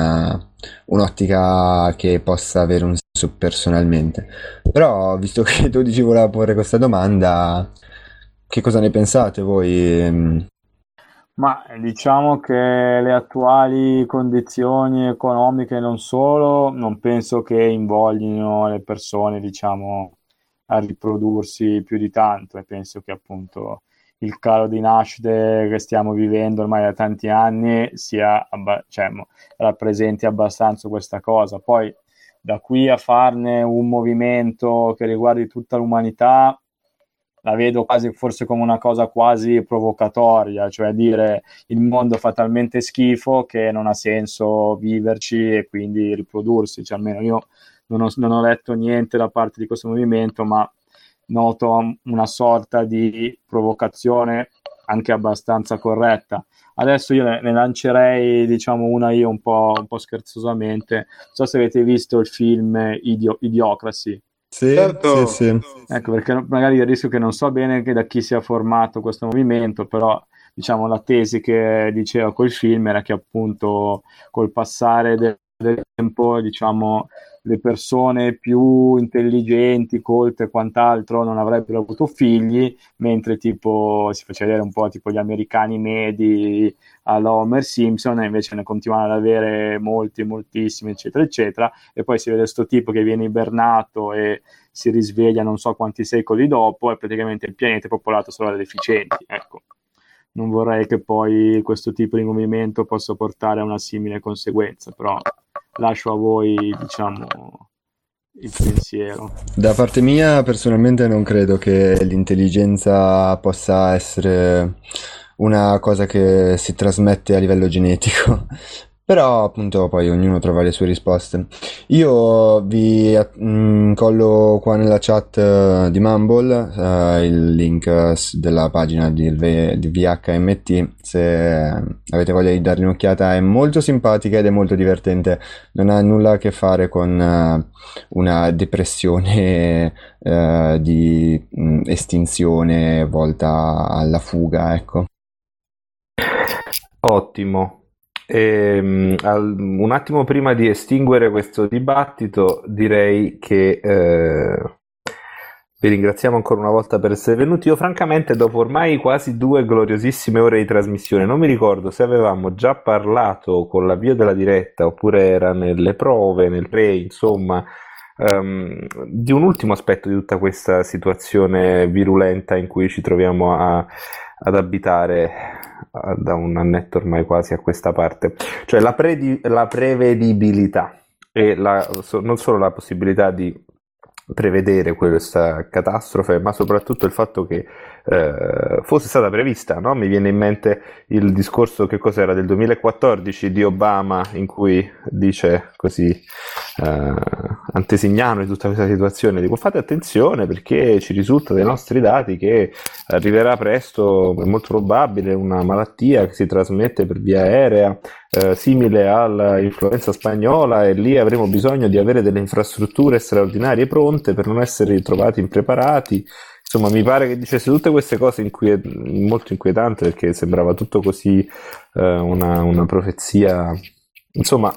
un'ottica che possa avere un senso personalmente, però visto che tu dici voleva porre questa domanda, che cosa ne pensate voi? Ma diciamo che le attuali condizioni economiche non solo, non penso che invoglino le persone, diciamo, a riprodursi più di tanto, e penso che appunto il calo di nascite che stiamo vivendo ormai da tanti anni rappresenti abbastanza questa cosa. Poi da qui a farne un movimento che riguardi tutta l'umanità, la vedo quasi forse come una cosa quasi provocatoria, cioè dire il mondo fa talmente schifo che non ha senso viverci e quindi riprodursi. Cioè, almeno io non ho letto niente da parte di questo movimento, ma noto una sorta di provocazione anche abbastanza corretta. Adesso io ne lancerei, diciamo, una io un po' scherzosamente. Non so se avete visto il film Idiocracy. Sì, Certo. sì. Ecco, perché magari il rischio che non so bene che da chi sia formato questo movimento, però diciamo la tesi che diceva quel film era che appunto col passare del tempo, diciamo, le persone più intelligenti, colte e quant'altro non avrebbero avuto figli, mentre tipo si faceva vedere un po' tipo gli americani medi alla Homer Simpson, e invece ne continuano ad avere moltissimi, eccetera, eccetera, e poi si vede sto tipo che viene ibernato e si risveglia non so quanti secoli dopo e praticamente il pianeta è popolato solo da deficienti. Ecco, non vorrei che poi questo tipo di movimento possa portare a una simile conseguenza, però lascio a voi, diciamo, il pensiero. Da parte mia, personalmente non credo che l'intelligenza possa essere una cosa che si trasmette a livello genetico, però appunto poi ognuno trova le sue risposte. Io vi collo qua nella chat di Mumble il link della pagina di VHMT, se avete voglia di dargli un'occhiata. È molto simpatica ed è molto divertente, non ha nulla a che fare con una depressione di estinzione volta alla fuga, ecco. Ottimo. Un attimo prima di estinguere questo dibattito, direi che Vi ringraziamo ancora una volta per essere venuti. Io francamente dopo ormai quasi 2 gloriosissime ore di trasmissione non mi ricordo se avevamo già parlato con l'avvio della diretta oppure era nelle prove, nel pre, insomma, di un ultimo aspetto di tutta questa situazione virulenta in cui ci troviamo ad abitare da un annetto ormai quasi a questa parte, cioè la prevedibilità e non solo la possibilità di prevedere questa catastrofe, ma soprattutto il fatto che fosse stata prevista, no? Mi viene in mente il discorso, che cos'era, del 2014 di Obama, in cui dice così, antesignano di tutta questa situazione, dico fate attenzione perché ci risulta dai nostri dati che arriverà presto, è molto probabile, una malattia che si trasmette per via aerea, simile all'influenza spagnola, e lì avremo bisogno di avere delle infrastrutture straordinarie pronte per non essere ritrovati impreparati. Insomma, mi pare che dicesse tutte queste cose molto inquietanti, perché sembrava tutto così una profezia. Insomma,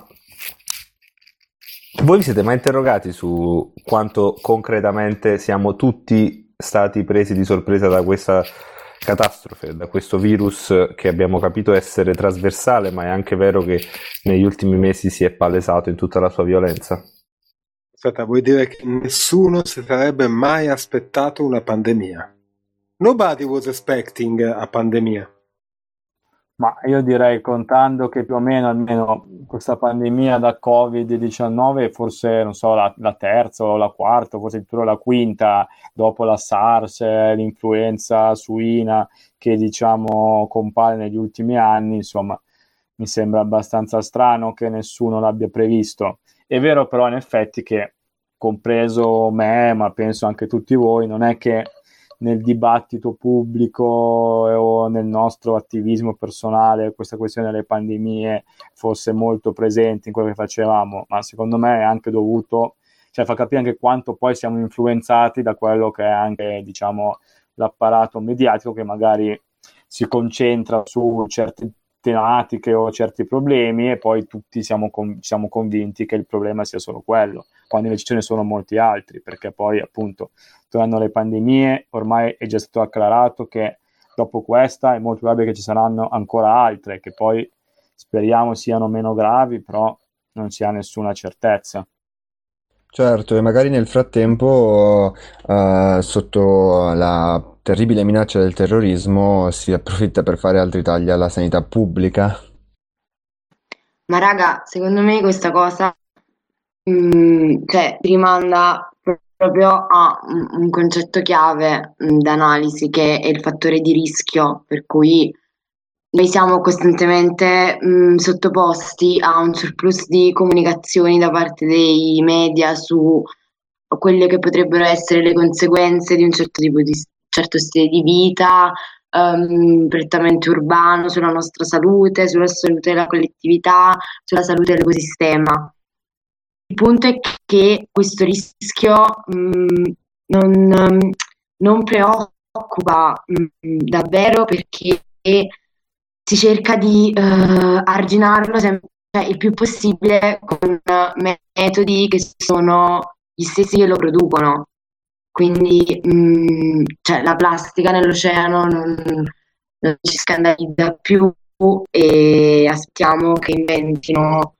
voi vi siete mai interrogati su quanto concretamente siamo tutti stati presi di sorpresa da questa catastrofe, da questo virus che abbiamo capito essere trasversale, ma è anche vero che negli ultimi mesi si è palesato in tutta la sua violenza? Aspetta, vuoi dire che nessuno si sarebbe mai aspettato una pandemia? Nobody was expecting a pandemia. Ma io direi, contando che più o meno almeno questa pandemia da Covid-19 forse, non so, la terza o la quarta, forse addirittura la quinta, dopo la SARS, l'influenza suina che diciamo compare negli ultimi anni, insomma, mi sembra abbastanza strano che nessuno l'abbia previsto. È vero però in effetti che, compreso me, ma penso anche tutti voi, non è che nel dibattito pubblico o nel nostro attivismo personale questa questione delle pandemie fosse molto presente in quello che facevamo, ma secondo me è anche dovuto, cioè fa capire anche quanto poi siamo influenzati da quello che è anche, diciamo, l'apparato mediatico, che magari si concentra su certe tematiche o certi problemi e poi tutti siamo convinti che il problema sia solo quello, quando invece ce ne sono molti altri, perché poi appunto tornando alle pandemie ormai è già stato acclarato che dopo questa è molto probabile che ci saranno ancora altre, che poi speriamo siano meno gravi, però non si ha nessuna certezza. Certo, e magari nel frattempo, sotto la terribile minaccia del terrorismo, si approfitta per fare altri tagli alla sanità pubblica. Ma raga, secondo me questa cosa cioè, rimanda proprio a un concetto chiave d'analisi, che è il fattore di rischio, per cui noi siamo costantemente sottoposti a un surplus di comunicazioni da parte dei media su quelle che potrebbero essere le conseguenze di un certo stile di vita, prettamente urbano, sulla nostra salute, sulla salute della collettività, sulla salute dell'ecosistema. Il punto è che questo rischio non preoccupa davvero, perché si cerca di arginarlo sempre il più possibile con metodi che sono gli stessi che lo producono. Quindi cioè, la plastica nell'oceano non ci scandalizza più, e aspettiamo che inventino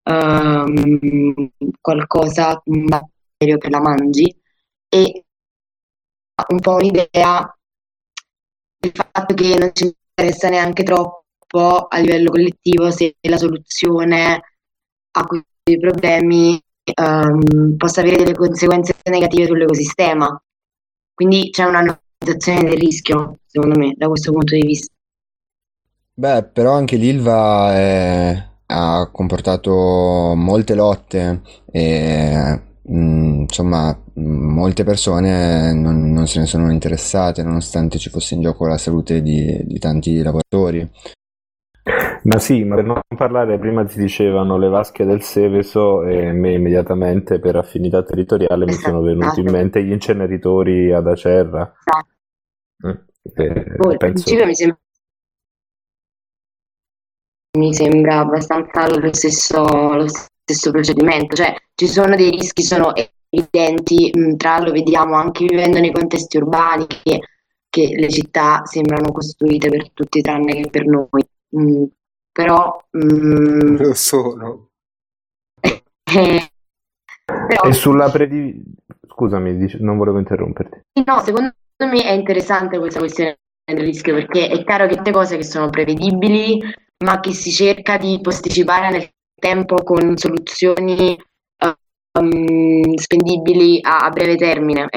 qualcosa, un batterio che la mangi, e un po' un'idea del fatto che non ci interessa neanche troppo a livello collettivo se la soluzione a questi problemi possa avere delle conseguenze negative sull'ecosistema. Quindi c'è una normalizzazione del rischio, secondo me, da questo punto di vista. Beh, però anche l'Ilva ha comportato molte lotte e insomma molte persone non se ne sono interessate, nonostante ci fosse in gioco la salute di tanti lavoratori. Ma sì, ma per non parlare, prima ti dicevano le vasche del Seveso e me immediatamente per affinità territoriale mi sono venuti in mente gli inceneritori ad Acerra. Penso... mi sembra abbastanza lo stesso procedimento, cioè ci sono dei rischi, sono evidenti, tra l'altro vediamo anche vivendo nei contesti urbani che le città sembrano costruite per tutti tranne che per noi. Però Lo sono. E sulla scusami, non volevo interromperti. no, secondo me è interessante questa questione del rischio, perché è chiaro che tante cose che sono prevedibili, ma che si cerca di posticipare nel tempo con soluzioni spendibili a breve termine.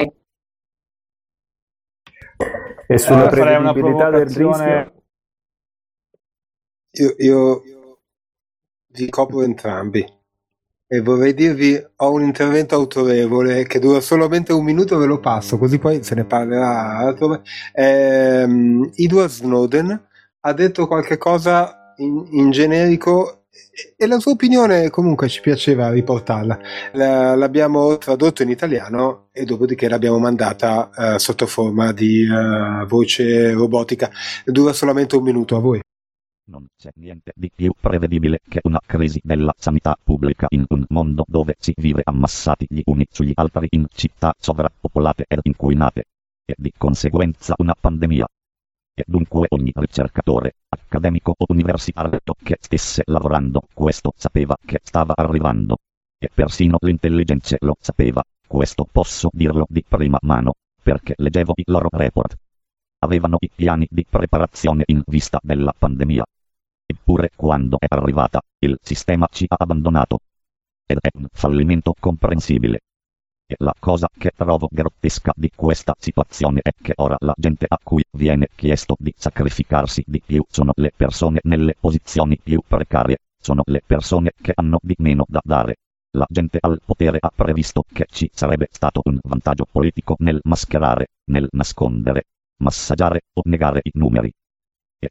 E sulla farei una prevedibilità del provocazione. rischio? Io vi copro entrambi e vorrei dirvi, ho un intervento autorevole che dura solamente un minuto, ve lo passo così poi se ne parlerà altrove. Edward Snowden ha detto qualche cosa in generico e la sua opinione comunque ci piaceva riportarla. L'abbiamo tradotto in italiano e dopodiché l'abbiamo mandata sotto forma di voce robotica. Dura solamente un minuto. A voi. Non c'è niente di più prevedibile che una crisi della sanità pubblica in un mondo dove si vive ammassati gli uni sugli altri in città sovrappopolate ed inquinate, e di conseguenza una pandemia. E dunque ogni ricercatore, accademico o universitario che stesse lavorando questo sapeva che stava arrivando. E persino l'intelligenza lo sapeva, questo posso dirlo di prima mano, perché leggevo i loro report. Avevano i piani di preparazione in vista della pandemia. Eppure quando è arrivata, il sistema ci ha abbandonato. Ed è un fallimento comprensibile. E la cosa che trovo grottesca di questa situazione è che ora la gente a cui viene chiesto di sacrificarsi di più sono le persone nelle posizioni più precarie, sono le persone che hanno di meno da dare. La gente al potere ha previsto che ci sarebbe stato un vantaggio politico nel mascherare, nel nascondere, massaggiare o negare i numeri. E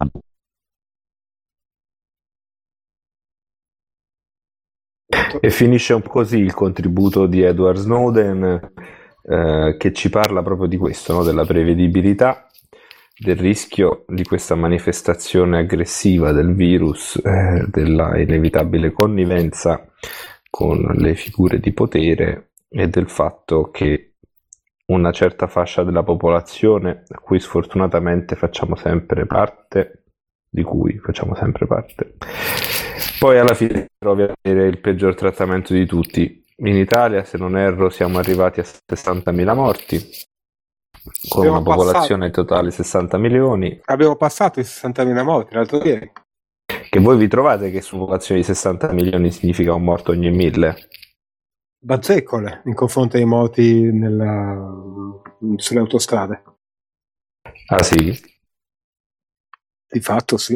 E finisce un po' così il contributo di Edward Snowden, che ci parla proprio di questo, no? Della prevedibilità, del rischio di questa manifestazione aggressiva del virus, della inevitabile connivenza con le figure di potere e del fatto che una certa fascia della popolazione a cui sfortunatamente facciamo sempre parte, di cui facciamo sempre parte, poi alla fine trovi a avere il peggior trattamento di tutti. In Italia, se non erro, siamo arrivati a 60.000 morti, con Abbiamo una popolazione totale 60 milioni. Abbiamo passato i 60.000 morti l'altro ieri. Che voi vi trovate che su una popolazione di 60 milioni significa un morto ogni 1000? Bazzecole in confronto ai morti sulle autostrade. Ah sì? Di fatto sì.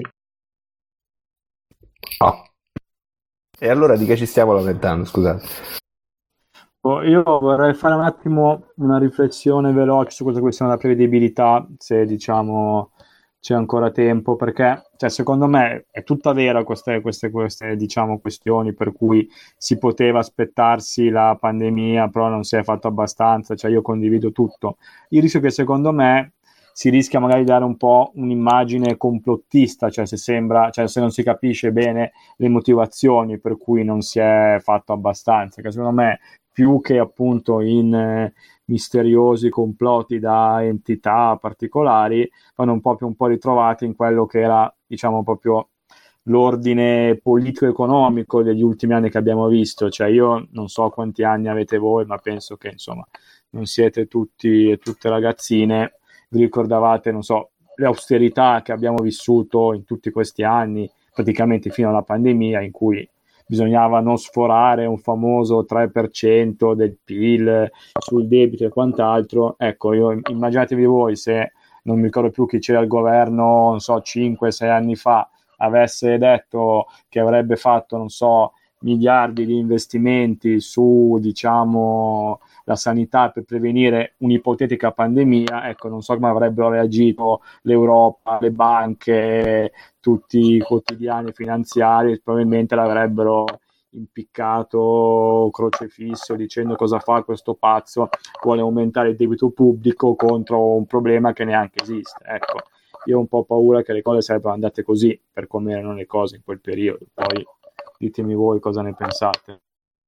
Oh. E allora di che ci stiamo lamentando, scusate? Io vorrei fare un attimo una riflessione veloce su questa questione della prevedibilità, se diciamo c'è ancora tempo, perché cioè, secondo me è tutta vera queste diciamo questioni per cui si poteva aspettarsi la pandemia, però non si è fatto abbastanza, cioè io condivido tutto. Il rischio è che secondo me si rischia magari di dare un po' un'immagine complottista, cioè se non si capisce bene le motivazioni per cui non si è fatto abbastanza, che secondo me più che appunto in misteriosi complotti da entità particolari, vanno un po' ritrovati in quello che era, diciamo, proprio l'ordine politico-economico degli ultimi anni che abbiamo visto. Cioè io non so quanti anni avete voi, ma penso che insomma non siete tutti e tutte ragazzine. Vi ricordavate, non so, le austerità che abbiamo vissuto in tutti questi anni, praticamente fino alla pandemia, in cui bisognava non sforare un famoso 3% del PIL sul debito e quant'altro. Ecco, immaginatevi voi se, non mi ricordo più chi c'era al governo, non so, 5-6 anni fa, avesse detto che avrebbe fatto, non so, miliardi di investimenti su, diciamo, la sanità per prevenire un'ipotetica pandemia. Ecco, non so come avrebbero reagito l'Europa, le banche, tutti i quotidiani finanziari, probabilmente l'avrebbero impiccato crocefisso dicendo cosa fa questo pazzo, vuole aumentare il debito pubblico contro un problema che neanche esiste. Ecco, io ho un po' paura che le cose sarebbero andate così per come erano le cose in quel periodo. Poi ditemi voi cosa ne pensate.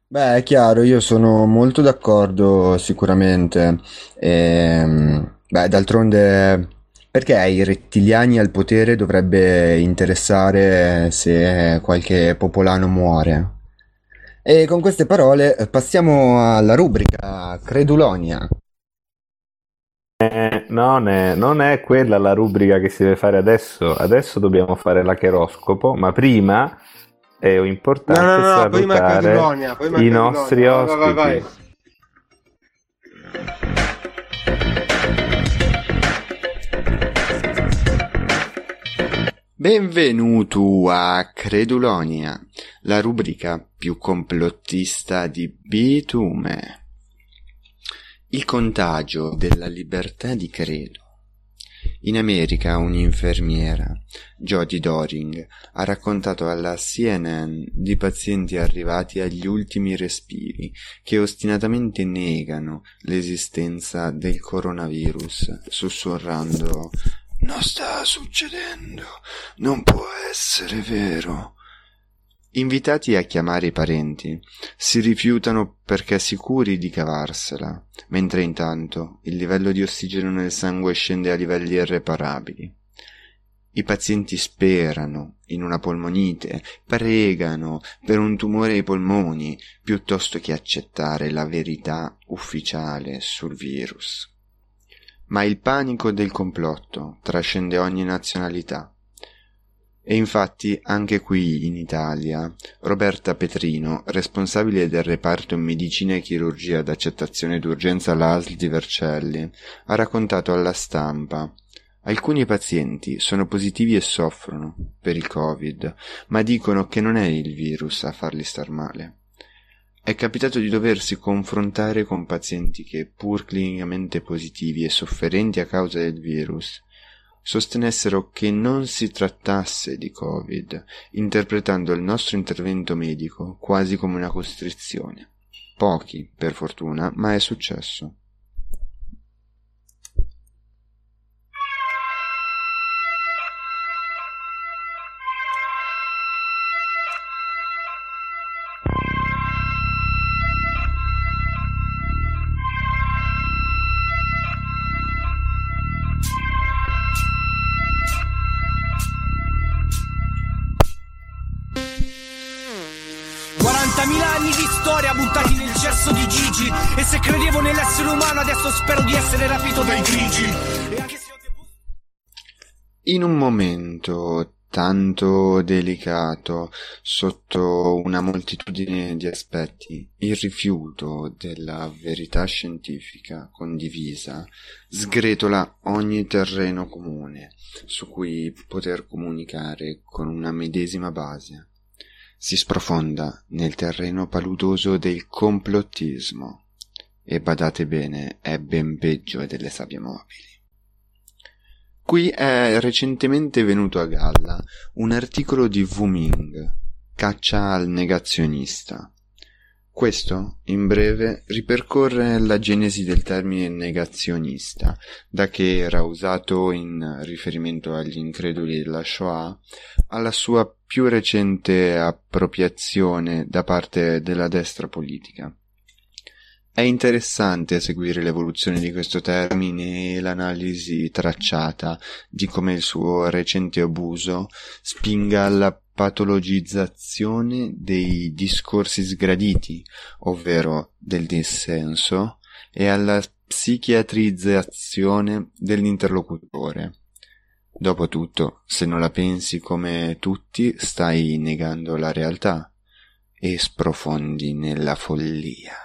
Beh, è chiaro, io sono molto d'accordo sicuramente. Beh, d'altronde, perché ai rettiliani al potere dovrebbe interessare se qualche popolano muore? E con queste parole passiamo alla rubrica Credulonia. Non è quella la rubrica che si deve fare adesso. Adesso dobbiamo fare l'acheroscopo, ma prima è importante No, prima salutare Credulonia, i nostri ospiti. Vai. Benvenuto a Credulonia, la rubrica più complottista di Bitume. Il contagio della libertà di credo. In America un'infermiera, Jodie Doring, ha raccontato alla CNN di pazienti arrivati agli ultimi respiri che ostinatamente negano l'esistenza del coronavirus, sussurrando: "Non sta succedendo, non può essere vero". Invitati a chiamare i parenti, si rifiutano perché sicuri di cavarsela, mentre intanto il livello di ossigeno nel sangue scende a livelli irreparabili. I pazienti sperano in una polmonite, pregano per un tumore ai polmoni, piuttosto che accettare la verità ufficiale sul virus. Ma il panico del complotto trascende ogni nazionalità. E infatti anche qui in Italia Roberta Petrino, responsabile del reparto in medicina e chirurgia d'accettazione d'urgenza all'ASL di Vercelli, ha raccontato alla Stampa: alcuni pazienti sono positivi e soffrono per il Covid, ma dicono che non è il virus a farli star male. È capitato di doversi confrontare con pazienti che, pur clinicamente positivi e sofferenti a causa del virus, sostenessero che non si trattasse di Covid, interpretando il nostro intervento medico quasi come una costrizione. Pochi, per fortuna, ma è successo. Anni di storia buttati nel cesso di Gigi. E se credevo nell'essere umano, adesso spero di essere rapito dai grigi. E anche se In un momento tanto delicato, sotto una moltitudine di aspetti, il rifiuto della verità scientifica condivisa sgretola ogni terreno comune su cui poter comunicare con una medesima base. Si sprofonda nel terreno paludoso del complottismo e, badate bene, è ben peggio delle sabbie mobili. Qui è recentemente venuto a galla un articolo di Wu Ming, Caccia al negazionista. Questo, in breve, ripercorre la genesi del termine negazionista, da che era usato in riferimento agli increduli della Shoah, alla sua più recente appropriazione da parte della destra politica. È interessante seguire l'evoluzione di questo termine e l'analisi tracciata di come il suo recente abuso spinga alla patologizzazione dei discorsi sgraditi, ovvero del dissenso, e alla psichiatrizzazione dell'interlocutore. Dopotutto, se non la pensi come tutti, stai negando la realtà e sprofondi nella follia.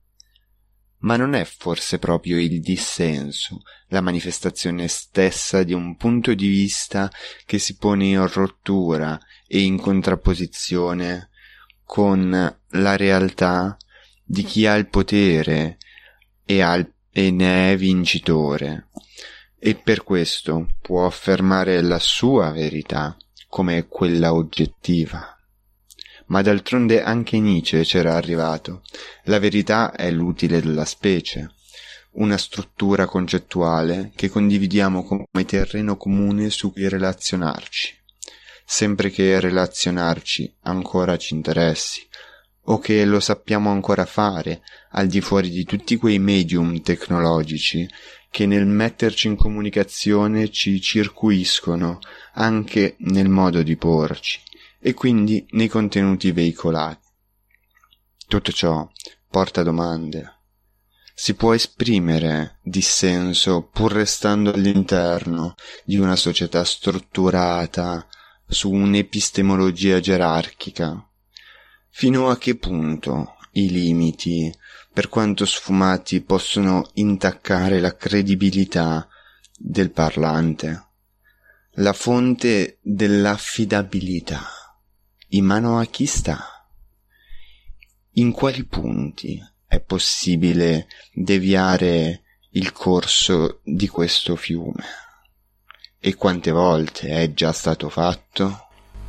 Ma non è forse proprio il dissenso la manifestazione stessa di un punto di vista che si pone in rottura e in contrapposizione con la realtà di chi ha il potere e ne è vincitore, e per questo può affermare la sua verità come quella oggettiva? Ma d'altronde anche Nietzsche c'era arrivato. La verità è l'utile della specie, una struttura concettuale che condividiamo come terreno comune su cui relazionarci, sempre che relazionarci ancora ci interessi, o che lo sappiamo ancora fare, al di fuori di tutti quei medium tecnologici che nel metterci in comunicazione ci circuiscono anche nel modo di porci e quindi nei contenuti veicolati. Tutto ciò porta domande. Si può esprimere dissenso pur restando all'interno di una società strutturata su un'epistemologia gerarchica? Fino a che punto i limiti, per quanto sfumati, possono intaccare la credibilità del parlante? La fonte dell'affidabilità in mano a chi sta? In quali punti è possibile deviare il corso di questo fiume? E quante volte è già stato fatto?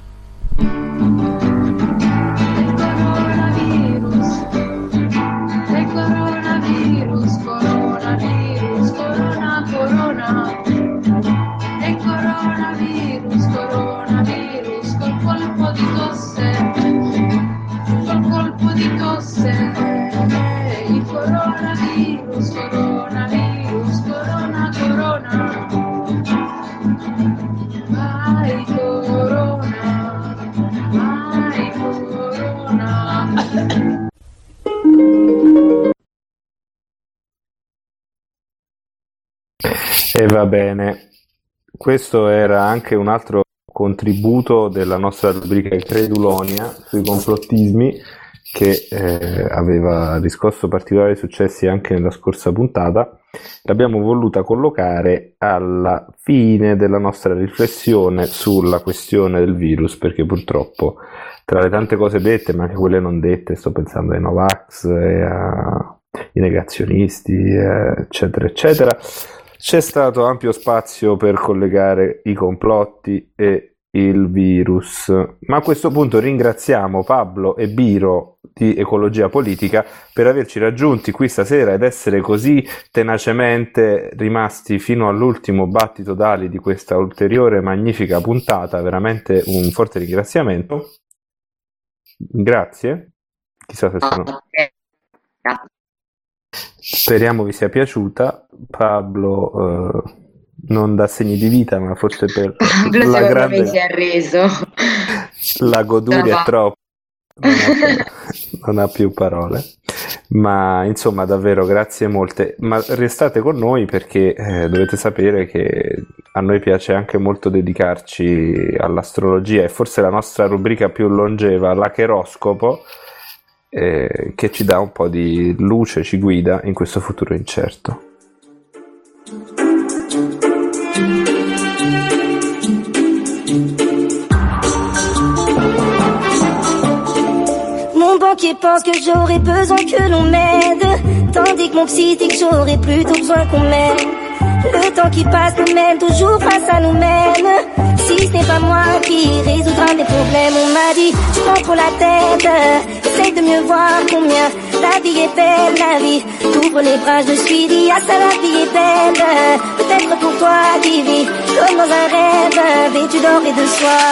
E va bene, questo era anche un altro contributo della nostra rubrica Credulonia sui complottismi, che aveva riscosso particolari successi anche nella scorsa puntata. L'abbiamo voluta collocare alla fine della nostra riflessione sulla questione del virus, perché purtroppo tra le tante cose dette, ma anche quelle non dette, sto pensando ai Novax e ai negazionisti, eccetera eccetera, c'è stato ampio spazio per collegare i complotti e il virus. Ma a questo punto ringraziamo Pablo e Biro di Ecologia Politica per averci raggiunti qui stasera ed essere così tenacemente rimasti fino all'ultimo battito d'ali di questa ulteriore magnifica puntata. Veramente un forte ringraziamento. Grazie. Chissà se sono... Speriamo vi sia piaciuta. Pablo non dà segni di vita, ma forse per la grande... si è arreso. La goduria è troppo. Non ha più parole. Ma insomma, davvero grazie molte. Ma restate con noi perché dovete sapere che a noi piace anche molto dedicarci all'astrologia, e forse la nostra rubrica più longeva, l'Acheroscopo, che ci dà un po' di luce, ci guida in questo futuro incerto. Mon banquier pense que j'aurais besoin que l'on m'aide, tandis que mon psy dit que j'aurais plutôt besoin qu'on m'aime. Le temps qui passe nous mène toujours face à nous-mêmes. Si ce n'est pas moi qui résoudra mes problèmes, on m'a dit tu prends pour la tête, essaye de mieux voir combien la vie est belle, la vie. T'ouvres les bras, je me suis dit ah ça la vie est belle. Peut-être pour toi qui vis comme dans un rêve, vêtu d'or et de soie.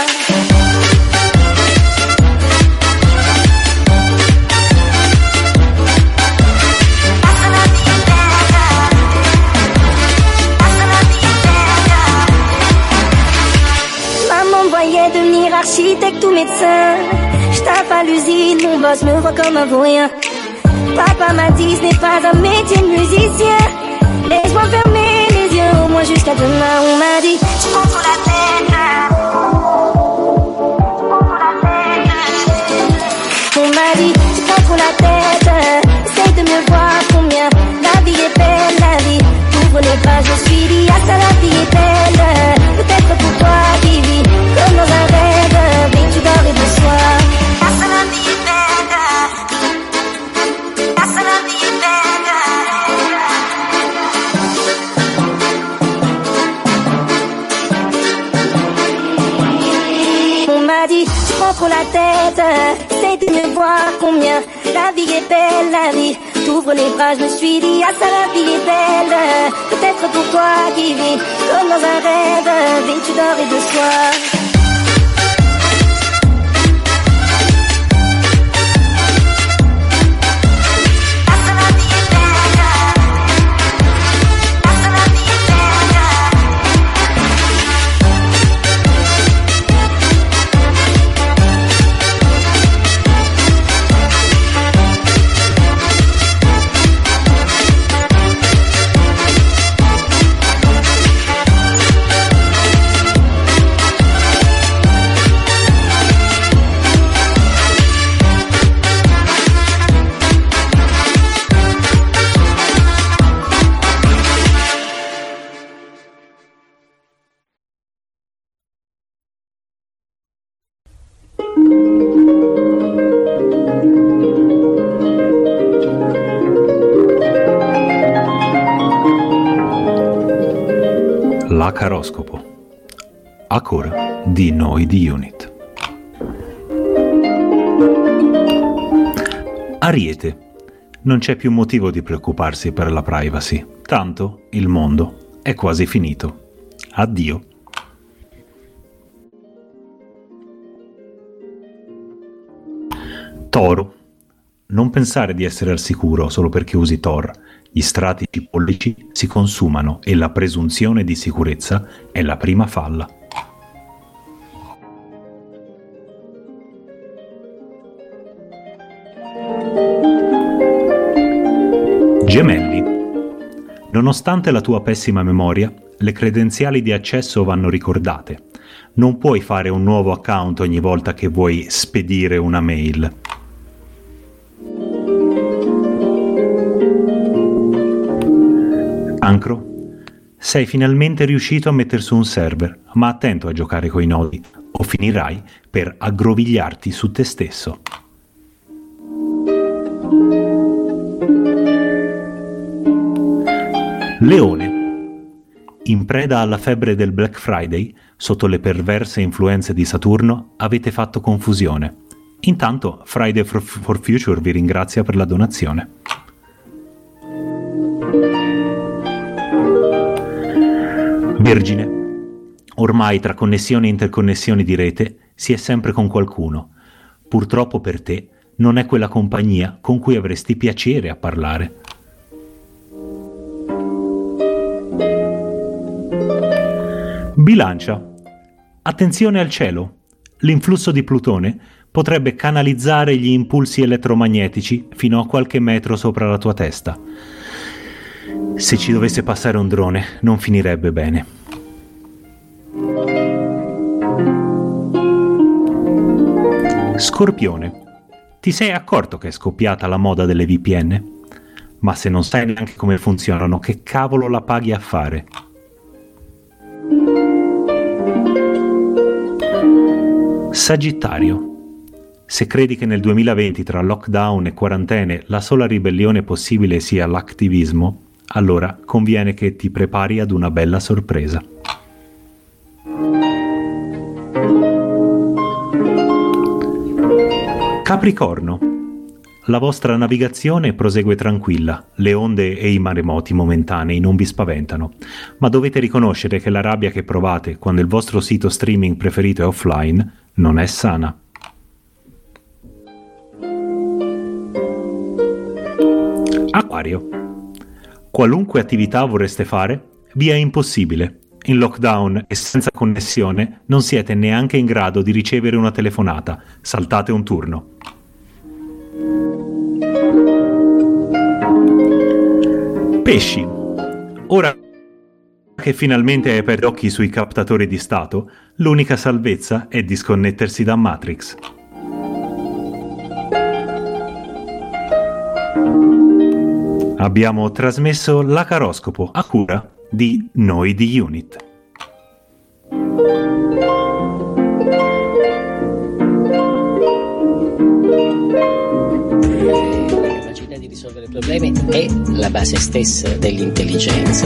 Voyais devenir architecte ou médecin. J'tape à l'usine, mon boss me voit comme un vaurien. Papa m'a dit ce n'est pas un métier de musicien. Laisse-moi fermer les yeux au moins jusqu'à demain. On m'a dit tu prends trop la tête. On m'a dit tu prends trop la tête. Essaye de mieux voir combien la vie est belle, la vie. T'ouvres les bras, je me suis dit ah ça la vie est belle. Peut-être pour toi qui vis comme dans un rêve, vêtu d'or et de soie. Ah ça la vie est belle. Ah ça la vie est belle. On m'a dit tu prends trop la tête, essaye de mieux voir combien la vie est belle, la vie. T'ouvres les bras, je me suis dit ah ça la vie est belle. Peut-être pour toi qui vis comme dans un rêve, vêtu d'or et de soie. L'acaroscopo, a cura di Noi di Unit. Ariete, non c'è più motivo di preoccuparsi per la privacy, tanto il mondo è quasi finito. Addio. Toro, non pensare di essere al sicuro solo perché usi Tor. Gli stratici pollici si consumano e la presunzione di sicurezza è la prima falla. Gemelli, nonostante la tua pessima memoria, le credenziali di accesso vanno ricordate. Non puoi fare un nuovo account ogni volta che vuoi spedire una mail. Cancro, sei finalmente riuscito a mettere su un server, ma attento a giocare coi nodi, o finirai per aggrovigliarti su te stesso. Leone, in preda alla febbre del Black Friday, sotto le perverse influenze di Saturno, avete fatto confusione. Intanto Friday for Future vi ringrazia per la donazione. Vergine, ormai tra connessioni e interconnessioni di rete si è sempre con qualcuno. Purtroppo per te non è quella compagnia con cui avresti piacere a parlare. Bilancia, attenzione al cielo. L'influsso di Plutone potrebbe canalizzare gli impulsi elettromagnetici fino a qualche metro sopra la tua testa. Se ci dovesse passare un drone, non finirebbe bene. Scorpione, ti sei accorto che è scoppiata la moda delle VPN? Ma se non sai neanche come funzionano, che cavolo la paghi a fare? Sagittario, se credi che nel 2020 tra lockdown e quarantene la sola ribellione possibile sia l'attivismo, allora conviene che ti prepari ad una bella sorpresa. Capricorno, la vostra navigazione prosegue tranquilla, le onde e i maremoti momentanei non vi spaventano, ma dovete riconoscere che la rabbia che provate quando il vostro sito streaming preferito è offline non è sana. Acquario, qualunque attività vorreste fare, vi è impossibile. In lockdown e senza connessione non siete neanche in grado di ricevere una telefonata. Saltate un turno. Pesci, ora che finalmente hai aperto gli occhi sui captatori di stato, l'unica salvezza è disconnettersi da Matrix. Abbiamo trasmesso l'acaroscopo a cura di Noi di Unit. La capacità di risolvere problemi è la base stessa dell'intelligenza.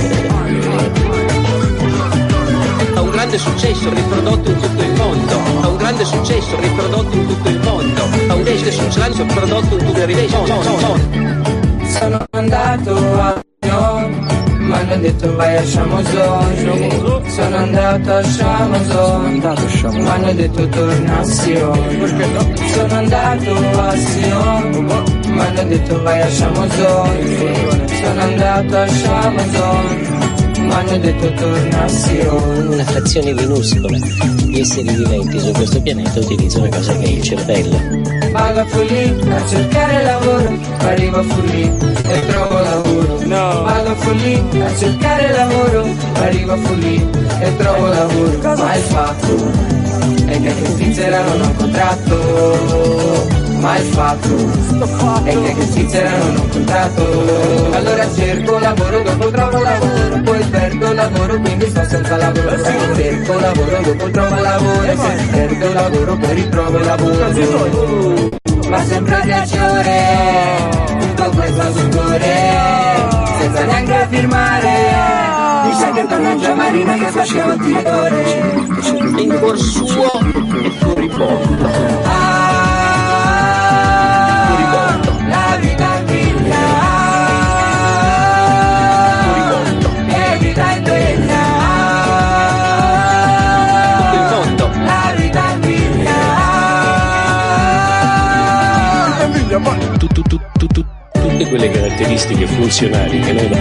Ha un grande successo riprodotto in tutto il mondo. Ha un grande successo riprodotto in tutto il mondo. Ha un grande successo prodotto in tutto il mondo. Sono andato a mi hanno detto vai a Chamonix. Sono andato a Chamonix. Mi hanno detto torna a Sion. Sono andato a Sion. Mi hanno detto vai a Chamonix. Sono andato a Chamonix. Mi hanno detto torna a Sion. Una frazione minuscola di esseri viventi su questo pianeta utilizza una cosa che è il cervello. Vado a Forlì a cercare lavoro, arrivo a Forlì e trovo lavoro. No. Vado a Forlì a cercare lavoro, arrivo a Forlì e trovo lavoro. Ma il fatto è che in Svizzera non ho un contratto. Ma il fatto è che in Svizzera non ho un contratto. Allora cerco lavoro, dopo trovo lavoro, poi perdo lavoro, quindi sto senza lavoro. Cerco lavoro, dopo trovo lavoro, poi perdo lavoro, poi ritrovo lavoro. Ma sempre piacere, tutto questo sudore, senza neanche firmare, dice che torno già la marina che faceva il tiratore. In cuor suo è furibondo. La vita è bella, che vita è bella, la vita è bella. Tutte quelle caratteristiche funzionali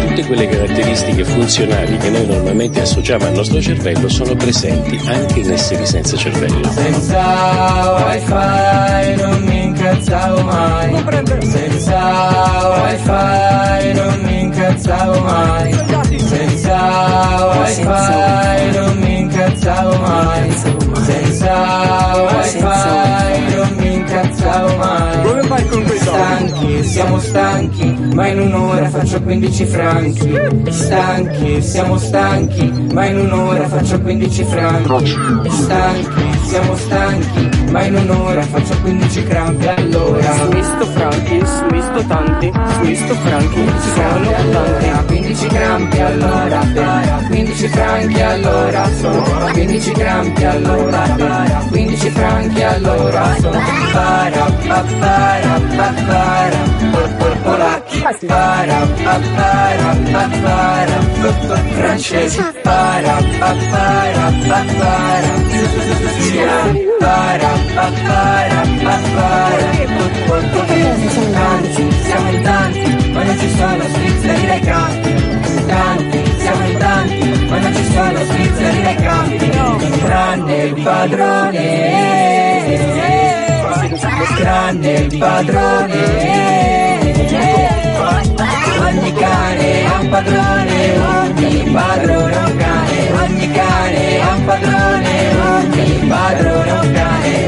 che noi normalmente associamo al nostro cervello sono presenti anche in esseri senza cervello. Senza wifi non mi incazzavo mai. Senza wifi non mi incazzavo mai. Senza wifi non mi incazzavo mai. Senza wifi non mi incazzavo mai. Stanchi, siamo stanchi, ma in un'ora faccio 15 franchi. Stanchi, siamo stanchi, ma in un'ora faccio 15 franchi. Stanchi, siamo stanchi, ma in un'ora faccio 15 crampi. Allora Smisto franchi, smisto tanti, smisto franchi, sono tanti. 15 crampi allora, 15 franchi allora, sono 15 crampi allora, 15 franchi allora, sono para papara papara polacchi, para papara papara francesi, para papara papara siciliani, para papara papara tanti, siamo in tanti, ma non ci sono svizzeri nei campi. Tanti, siamo in tanti, ma non ci sono svizzeri nei campi. Tranne il padrone, tranne il padrone. Ogni cane ha un padrone, ogni padrone ha un cane. Ogni cane ha un padrone, ogni padrone ha un cane.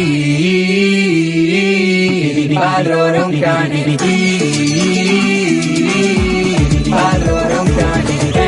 Il padrone è un cane. Il padrone è un cane.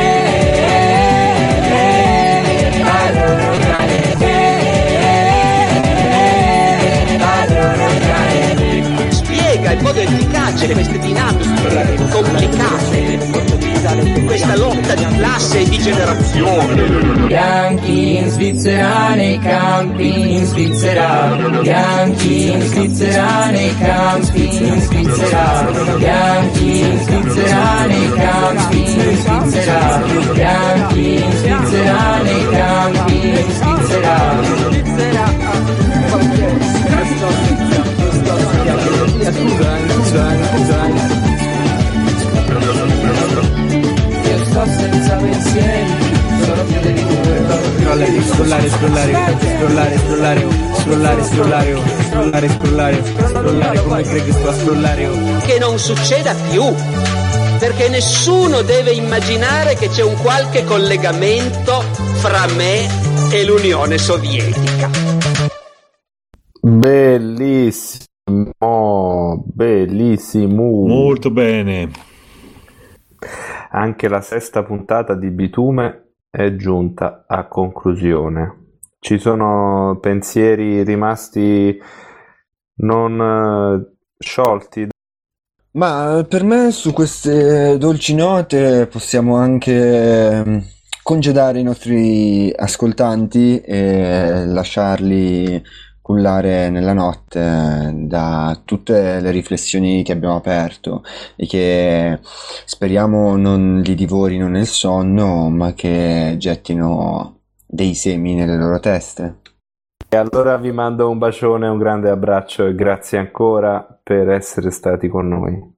Spiega in modo efficace queste dinamiche complicate, questa lotta di classe e di generazione. Bianchi in Svizzera nei campi in Svizzera, bianchi in Svizzera nei campi in Svizzera, bianchi in Svizzera nei campi in Svizzera, bianchi in Svizzera nei campi in Svizzera. Io sto senza pensieri, sono più di scrollare come credi che sto a scrollare. Che non succeda più, perché nessuno deve immaginare che c'è un qualche collegamento fra me e l'Unione Sovietica. Bellissimo, bellissimo. Molto bene. Anche la sesta puntata di Bitume è giunta a conclusione. Ci sono pensieri rimasti non sciolti? Ma per me su queste dolci note possiamo anche congedare i nostri ascoltanti e lasciarli cullare nella notte da tutte le riflessioni che abbiamo aperto e che speriamo non li divorino nel sonno, ma che gettino dei semi nelle loro teste. E allora vi mando un bacione, un grande abbraccio e grazie ancora per essere stati con noi.